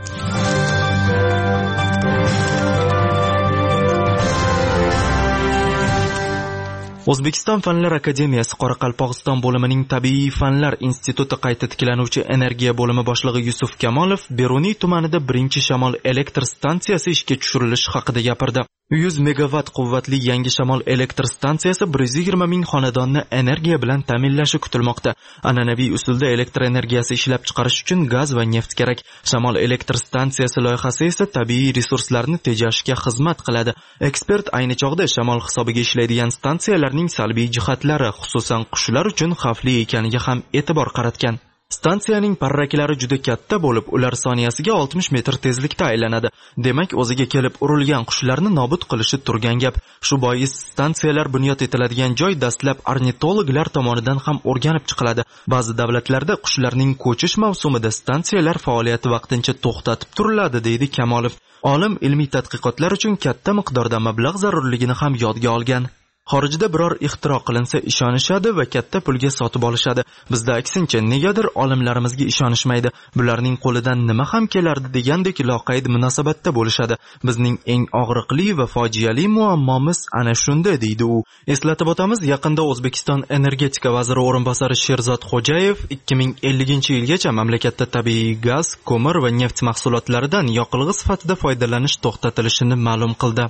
O'zbekiston Fanlar akademiyasi Qoraqalpog'iston bo'limining Tabiiy fanlar instituti qayta tiklanuvchi energiya bo'limi boshlig'i Yusuf Kamolov Beruniy tumanida birinchi shamol elektr stansiyasi ishga tushirilishi haqida gapirdi. 100 megawatt quvvatli yangi shamol elektr stansiyasi 120 ming xonadonni energiya bilan ta'minlashi kutilmoqda. An'anaviy usulda elektr energiyasi ishlab chiqarish uchun gaz va neft kerak. Shamol elektr stansiyasi loyihasi esa tabiiy resurslarni tejashga xizmat qiladi. Ekspert ayni chog'da shamol hisobiga ishlaydigan stansiyalarning salbiy jihatlari, xususan qushlar uchun xavfli ekaniga ham e'tibor qaratgan. Stansiyaning parraklari juda katta bo'lib, ular soniyasiga 60 metr tezlikda aylanadi. Demak, o'ziga kelib urilgan qushlarni nobud qilishi turgan gap. Shu bois stansiyalar bunyod etiladigan joy dastlab ornitologlar tomonidan ham o'rganib chiqiladi. Ba'zi davlatlarda qushlarning ko'chish mavsumida stansiyalar faoliyati vaqtincha to'xtatib turiladi, deydi Kamolov. Olim ilmiy tadqiqotlar uchun katta miqdorda mablag' zarurligini ham yodga olgan. Xorijda biror ixtiro qilinsa ishonishadi va katta pulga sotib olishadi. Bizda aksincha negadir olimlarimizga ishonishmaydi. Bularning qo'lidan nima ham kelardi degandek loqayd munosabatda bo'lishadi. Bizning eng og'riqli va fojiali muammomiz ana shunda, deydi u. Eslatib o'tamiz, yaqinda O'zbekiston energetika vaziri o'rinbosari Sherzod Xo'jayev 2050-yilgacha mamlakatda tabiiy gaz, ko'mir va neft mahsulotlaridan yoqilg'i sifatida foydalanish to'xtatilishini ma'lum qildi.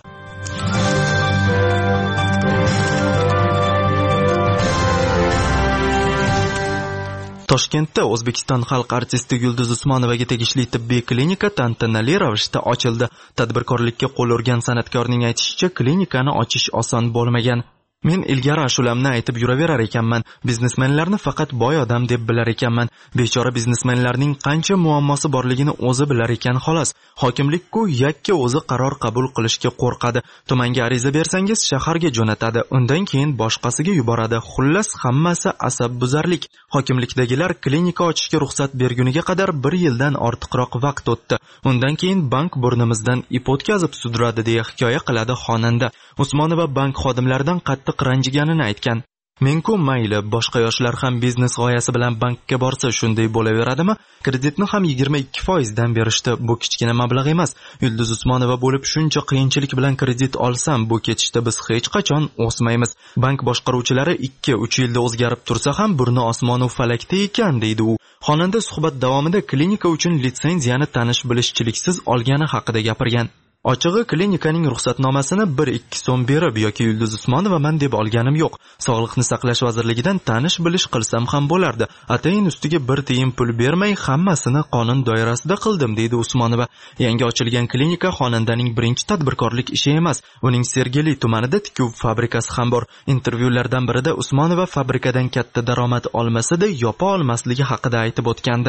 Toshkentda O'zbekiston xalq artisti Yulduz Usmonovaga tegishli tibbiy klinika tantanali ravishda ochildi. Tadbirkorlikka qo'l urgan san'atkorning aytishicha, klinikani ochish oson bo'lmagan. Men ilgari ashulamni aytib yuraverar ekanman. Biznesmenlarni faqat boy odam deb bilar ekanman. Bechora biznesmenlarning qancha muammosi borligini o'zi bilar ekan xolos. Hokimlik-ku yakka o'zi qaror qabul qilishga qo'rqadi. Tumanga ariza bersangiz shaharga jo'natadi. Undan keyin boshqasiga yuboradi. Xullas hammasi asabbuzarlik. Hokimlikdagilar klinika ochishga ruxsat berguniga qadar 1 yildan ortiqroq vaqt o'tdi. Undan keyin bank burnimizdan ip o'tkazib sudradi, deya hikoya qiladi xonanda. Usmonova bank xodimlaridan qattiq ranjiganini aytgan. Men-ku mayli, boshqa yoshlar ham biznes g'oyasi bilan bankka borsa shunday bo'laveradimi? Kreditni ham 22% dan berishdi. Bu kichkina mablag' emas. Yulduz Usmonova bo'lib shuncha qiyinchilik bilan kredit olsam, bu ketishda biz hech qachon o'smaymiz. Bank boshqaruvchilari 2-3 yilda o'zgarib tursa ham burni osmonu falakda ekan, deydi u. Xonanda suhbat davomida klinika uchun litsenziyani tanish-bilishchiliksiz olgani haqida gapirgan. Ochig'i, klinikaning ruxsatnomasini 1-2 so'm berib yoki Yulduz Usmonova man deb olganim yo'q. Sog'liqni saqlash vazirligidan tanish-bilish qilsam ham bo'lardi. Atayin ustiga 1 tiyin pul bermay hammasini qonun doirasida qildim, deydi Usmonova. Yangi ochilgan klinika xonandaning birinchi tadbirkorlik ishi emas. Uning Sergeli tumanida tikuv fabrikasi ham bor. Intervyulardan birida Usmonova fabrikadan katta daromad olmasa-da, yopa olmasligi haqida aytib o'tgandi.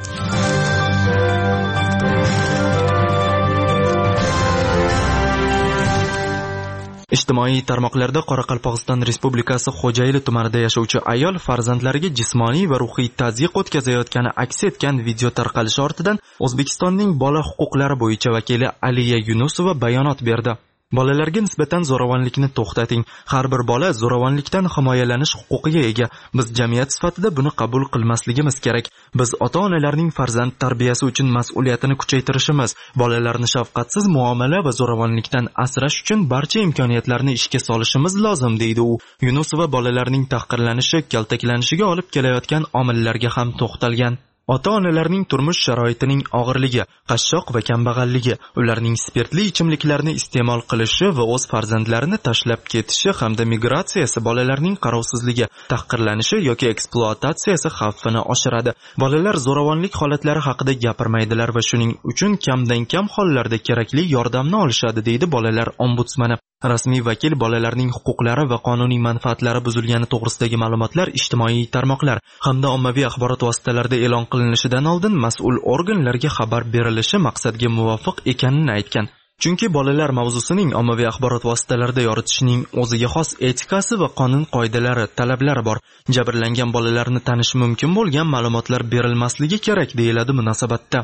Ijtimoiy tarmoqlarda Qoraqalpog'iston Respublikasi Xo'jayli tumanida yashovchi ayol farzandlariga jismoniy va ruhiy tazyiq o'tkazayotgani aks etgan video tarqalishi ortidan O'zbekistonning bola huquqlari bo'yicha vakili Aliya Yunusova bayonot berdi. Bolalarga nisbatan zo'ravonlikni to'xtating. Har bir bola zo'ravonlikdan himoyalanish huquqiga ega. Biz jamiyat sifatida buni qabul qilmasligimiz kerak. Biz ota-onalarning farzand tarbiyasi uchun mas'uliyatini kuchaytirishimiz, bolalarni shafqatsiz muomala va zo'ravonlikdan asrash uchun barcha imkoniyatlarni ishga solishimiz lozim, deydi u. Yunusova bolalarning tahqirlanishi, kaltaklanishiga olib kelayotgan omillarga ham to'xtalgan. Ota-onalarning turmush sharoitining og'irligi, qashshoq va kambag'alligi, ularning spirtli ichimliklarni iste'mol qilishi va o'z farzandlarini tashlab ketishi hamda migratsiyasi bolalarning qarovsizligi, tahqirlanishi yoki ekspluatatsiyasi xavfini oshiradi. Bolalar zo'ravonlik holatlari haqida gapirmaydilar va shuning uchun kamdan kam hollarda kerakli yordamni olishadi, deydi bolalar ombudsmani. Rasmiy vakil bolalarning huquqlari va qonuniy manfaatlari buzilgani to'g'risidagi ma'lumotlar ijtimoiy tarmoqlar hamda ommaviy axborot vositalarida e'lon qilinishidan oldin mas'ul organlarga xabar berilishi maqsadga muvofiq ekanini aytgan. Chunki bolalar mavzusining ommaviy axborot vositalarida yoritishning o'ziga xos etikasi va qonun qoidalari, talablari bor. Jabrlangan bolalarni tanish mumkin bo'lgan ma'lumotlar berilmasligi kerak, deyiladi munosabatda.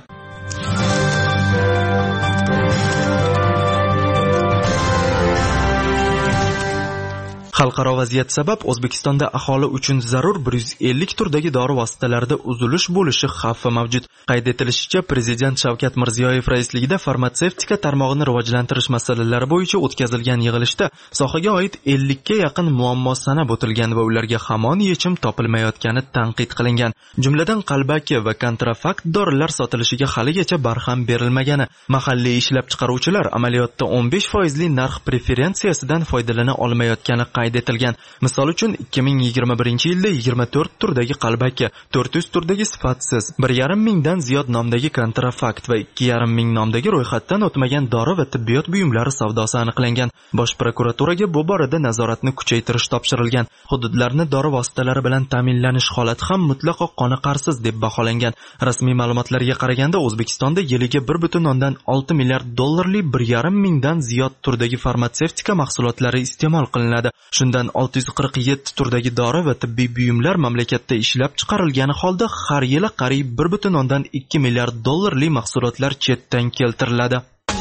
Xalqaro vaziyat sabab O'zbekistonda aholi uchun zarur 150 turdagi dori vositalarida uzilish bo'lishi xavfi mavjud. Qayd etilishicha, Prezident Shavkat Mirziyoyev raisligida farmatsevtika tarmog'ini rivojlantirish masalalari bo'yicha o'tkazilgan yig'ilishda sohaga oid 50 ga yaqin muammo sanab o'tilgan va ularga hamon yechim topilmayotgani tanqid qilingan. Jumladan qalbaki va kontrafakt dorilar sotilishiga haligacha barham berilmagani, mahalliy ishlab chiqaruvchilar amaliyotda 15% narx preferensiyasidan foydalana olmayotgani qayd etilgan. Misol uchun 2021-yilda 24 turdagi qalbaki, 400 turdagi sifatsiz, 1,5 mingdan ziyod nomdagi kontrafakt va 2,5 ming nomdagi ro'yxatdan o'tmagan dori va tibbiyot buyumlari savdosi aniqlangan. Bosh prokuraturaga bu borada nazoratni kuchaytirish topshirilgan. Hududlarni dori vositalari bilan ta'minlanish holati ham mutlaqo qoniqarsiz deb baholangan. Rasmiy ma'lumotlarga qaraganda O'zbekistonda yiliga 1,6 milliard dollarlik 1,5 mingdan ziyod turdagi farmatsevtika mahsulotlari iste'mol qilinadi. Shundan 647 turdagi dori va tibbiy buyumlar mamlakatda ishlab chiqarilgani holda har yili qariyb 1,2 milliard dollarlik mahsulotlar chetdan keltiriladi.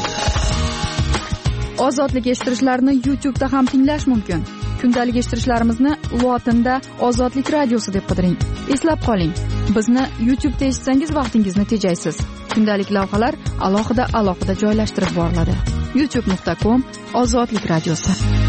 Ozodlik eshittirishlarni YouTube'da ham tinglash mumkin. Kundalik eshittirishlarimizni lotinda Ozodlik radiosi deb qidiring. Eslab qoling, bizni YouTube'da eshitsangiz vaqtingizni tejaysiz. Kundalik lavhalar alohida joylashtirib boriladi. youtube.com/Ozodlik radiosi.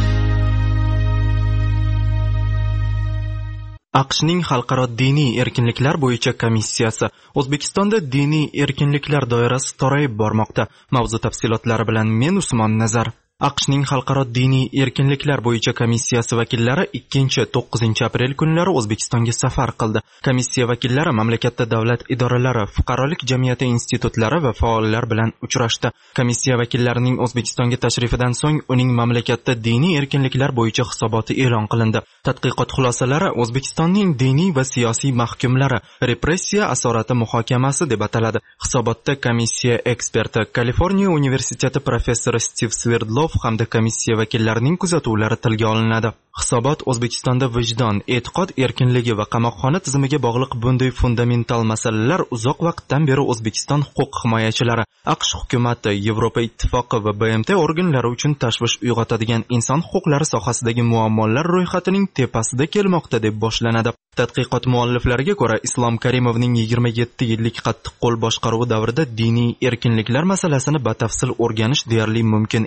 AQShning xalqaro diniy erkinliklar bo'yicha komissiyasi O'zbekistonda diniy erkinliklar doirasi torayib bormoqda. Mavzu tafsilotlari bilan men Usmon Nazar. AQShning xalqaro diniy erkinliklar bo'yicha komissiyasi vakillari 2-9 aprel kunlari O'zbekistonga safar qildi. Komissiya vakillari mamlakatda davlat idoralari, fuqarolik jamiyati institutlari va faollar bilan uchrashdi. Komissiya vakillarining O'zbekistonga tashrifidan so'ng uning mamlakatda diniy erkinliklar bo'yicha hisoboti e'lon qilindi. Tadqiqot xulosalari O'zbekistonning diniy va siyosiy mahkumlari repressiya asorati muhokamasi deb ataladi. Hisobotda komissiya eksperti, Kaliforniya universiteti professori Stiv Sverdlov hamda komissiya vakillarining kuzatuvlari tilga olinadi. Hisobot O'zbekistonda vijdon, e'tiqod erkinligi va qamoqxona tizimiga bog'liq bunday fundamental masalalar uzoq vaqtdan beri O'zbekiston huquq himoyachilari, AQSh hukumati, Yevropa ittifoqi va BMT organlari uchun tashvish uyg'otadigan inson huquqlari sohasidagi muammolar ro'yxatining tepasida kelmoqda deb boshlanadi. Tadqiqot mualliflariga ko'ra, Islom Karimovning 27 yillik qattiqqo'l boshqaruvi davrida diniy erkinliklar masalasini batafsil o'rganish deyarli mumkin emas edi.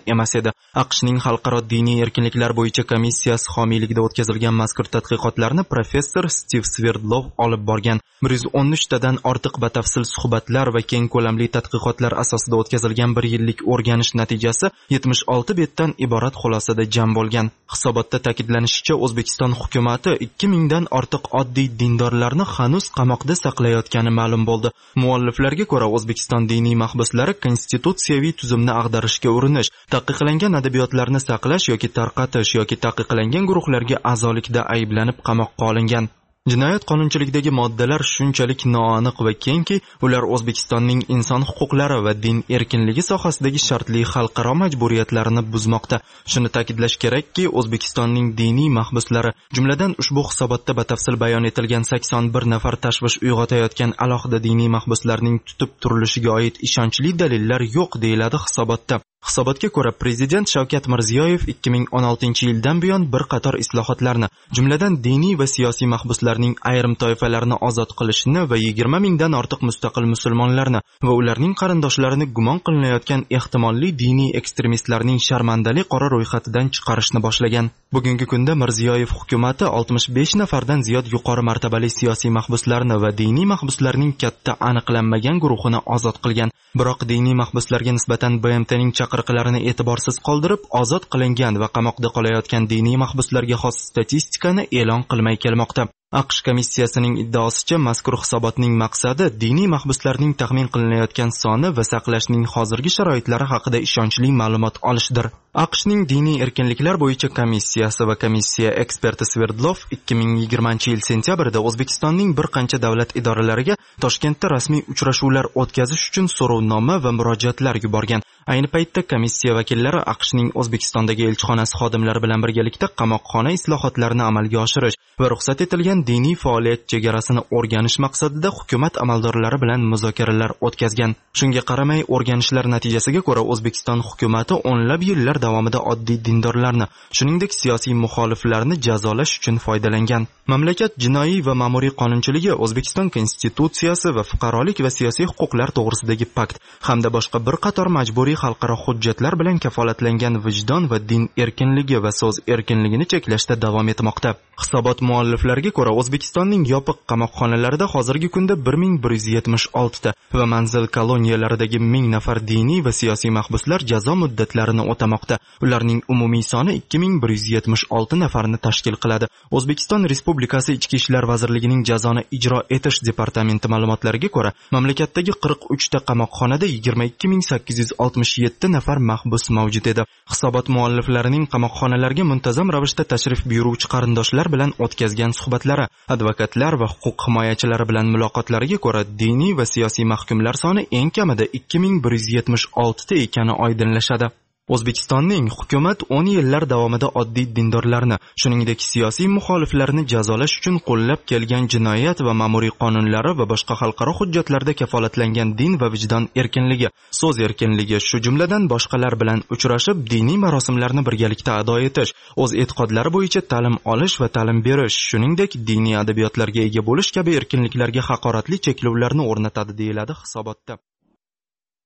edi. AQShning xalqaro diniy erkinliklar bo'yicha komissiyasi homiyligida o'tkazilgan mazkur tadqiqotlarni professor Stiv Sverdlov olib borgan. 113 tadan ortiq batafsil suhbatlar va keng ko'lamli tadqiqotlar asosida o'tkazilgan 1 yillik o'rganish natijasi 76 betdan iborat xulosada jam bo'lgan. Hisobotda ta'kidlanishicha, O'zbekiston hukumatı 2000 dan ortiq oddiy dindorlarni hanuz qamoqda saqlayotgani ma'lum bo'ldi. Mualliflarga ko'ra, O'zbekiston diniy mahbuslari konstitutsiyaviy tuzumni ag'darishga urinish, taqiqlangan adabiyotlarni saqlash yoki tarqatish yoki taqiqlangan guruhlarga a'zolikda ayblanib qamoqqa olingan. Jinoyat qonunchiligidagi moddalar shunchalik noaniq va kengki, ular O'zbekistonning inson huquqlari va din erkinligi sohasidagi shartli xalqaro majburiyatlarini buzmoqda. Shuni ta'kidlash kerakki, O'zbekistonning diniy mahbuslari, jumladan ushbu hisobotda batafsil bayon etilgan 81 nafar tashvish uyg'otayotgan alohida diniy mahbuslarning tutib turilishiga oid ishonchli dalillar yo'q, deyiladi hisobotda. Hisobotga ko'ra, Prezident Shavkat Mirziyoyev 2016-yildan buyon bir qator islohotlarni, jumladan diniy va siyosiy mahbuslarning ayrim toifalarini ozod qilishni va 20 mingdan ortiq mustaqil musulmonlarni va ularning qarindoshlarini gumon qilinayotgan ehtimolli diniy ekstremistlarning sharmandali qora ro'yxatidan chiqarishni boshlagan. Bugungi kunda Mirziyoyev hukumatı 65 nafardan ziyod yuqori martabali siyosiy mahbuslarni va diniy mahbuslarning katta aniqlanmagan guruhini ozod qilgan. Biroq diniy mahbuslarga nisbatan BMTning chaqiriqlarini e'tiborsiz qoldirib, ozod qilingan va qamoqda qolayotgan diniy mahbuslarga xos statistikani e'lon qilmay kelmoqda. AQSh komissiyasining iddaosicha, mazkur hisobotning maqsadi diniy mahbuslarning taxmin qilinayotgan soni va saqlashning hozirgi sharoitlari haqida ishonchli ma'lumot olishdir. AQShning diniy erkinliklar bo'yicha komissiyasi va komissiya eksperti Sverdlov 2020-yil sentyabrida O'zbekistonning bir qancha davlat idoralariga Toshkentda rasmiy uchrashuvlar o'tkazish uchun so'rovnoma va murojaatlar yuborgan. Ayni paytda komissiya vakillari AQShning O'zbekistondagi elchixonasi xodimlari bilan birgalikda qamoqxona islohotlarini amalga oshirish va ruxsat etilgan diniy faoliyat chegarasini o'rganish maqsadida hukumat amaldorlari bilan muzokaralar o'tkazgan. Shunga qaramay, o'rganishlar natijasiga ko'ra, O'zbekiston hukumatı o'nlab yillar davomida oddiy dindorlarni, shuningdek siyosiy muxoliflarni jazolash uchun foydalangan. Mamlakat jinoiy va ma'muriy qonunchiligi, O'zbekiston konstitutsiyasi va fuqarolik va siyosiy huquqlar to'g'risidagi pakt hamda boshqa bir qator majburiy xalqaro hujjatlar bilan kafolatlangan vijdon va din erkinligi va so'z erkinligini cheklashda davom etmoqda. Hisobot mualliflariga ko'ra, O'zbekistonning yopiq qamoqxonalarida hozirgi kunda 1176 ta va manzil koloniyalaridagi 1000 nafar diniy va siyosiy mahbuslar jazo muddatlarini o'tamoqda. Ularning umumiy soni 2176 nafarni tashkil qiladi. O'zbekiston Respublikasi Ichki ishlar vazirligining jazoni ijro etish departamenti ma'lumotlariga ko'ra, mamlakatdagi 43 ta qamoqxonada 22867 nafar mahbus mavjud edi. Hisobot mualliflarining qamoqxonalarga muntazam ravishda tashrif buyuruvchi qarindoshlar bilan o'tkazgan suhbatlari, advokatlar va huquq himoyachilari bilan muloqotlariga ko'ra, diniy va siyosiy mahkumlar soni eng kamida 2176 ta ekani oydinlashadi. O'zbekistonning hukumat 10 yillar davomida oddiy dindorlarni, shuningdek siyosiy muxoliflarni jazolash uchun qo'llab kelgan jinoyat va ma'muriy qonunlari va boshqa xalqaro hujjatlarda kafolatlangan din va vijdon erkinligi, so'z erkinligi, shu jumladan boshqalar bilan uchrashib, diniy marosimlarni birgalikda ado etish, o'z e'tiqodlari bo'yicha ta'lim olish va ta'lim berish, shuningdek diniy adabiyotlarga ega bo'lish kabi erkinliklarga haqoratli cheklovlarni o'rnatadi, deyiladi hisobotda.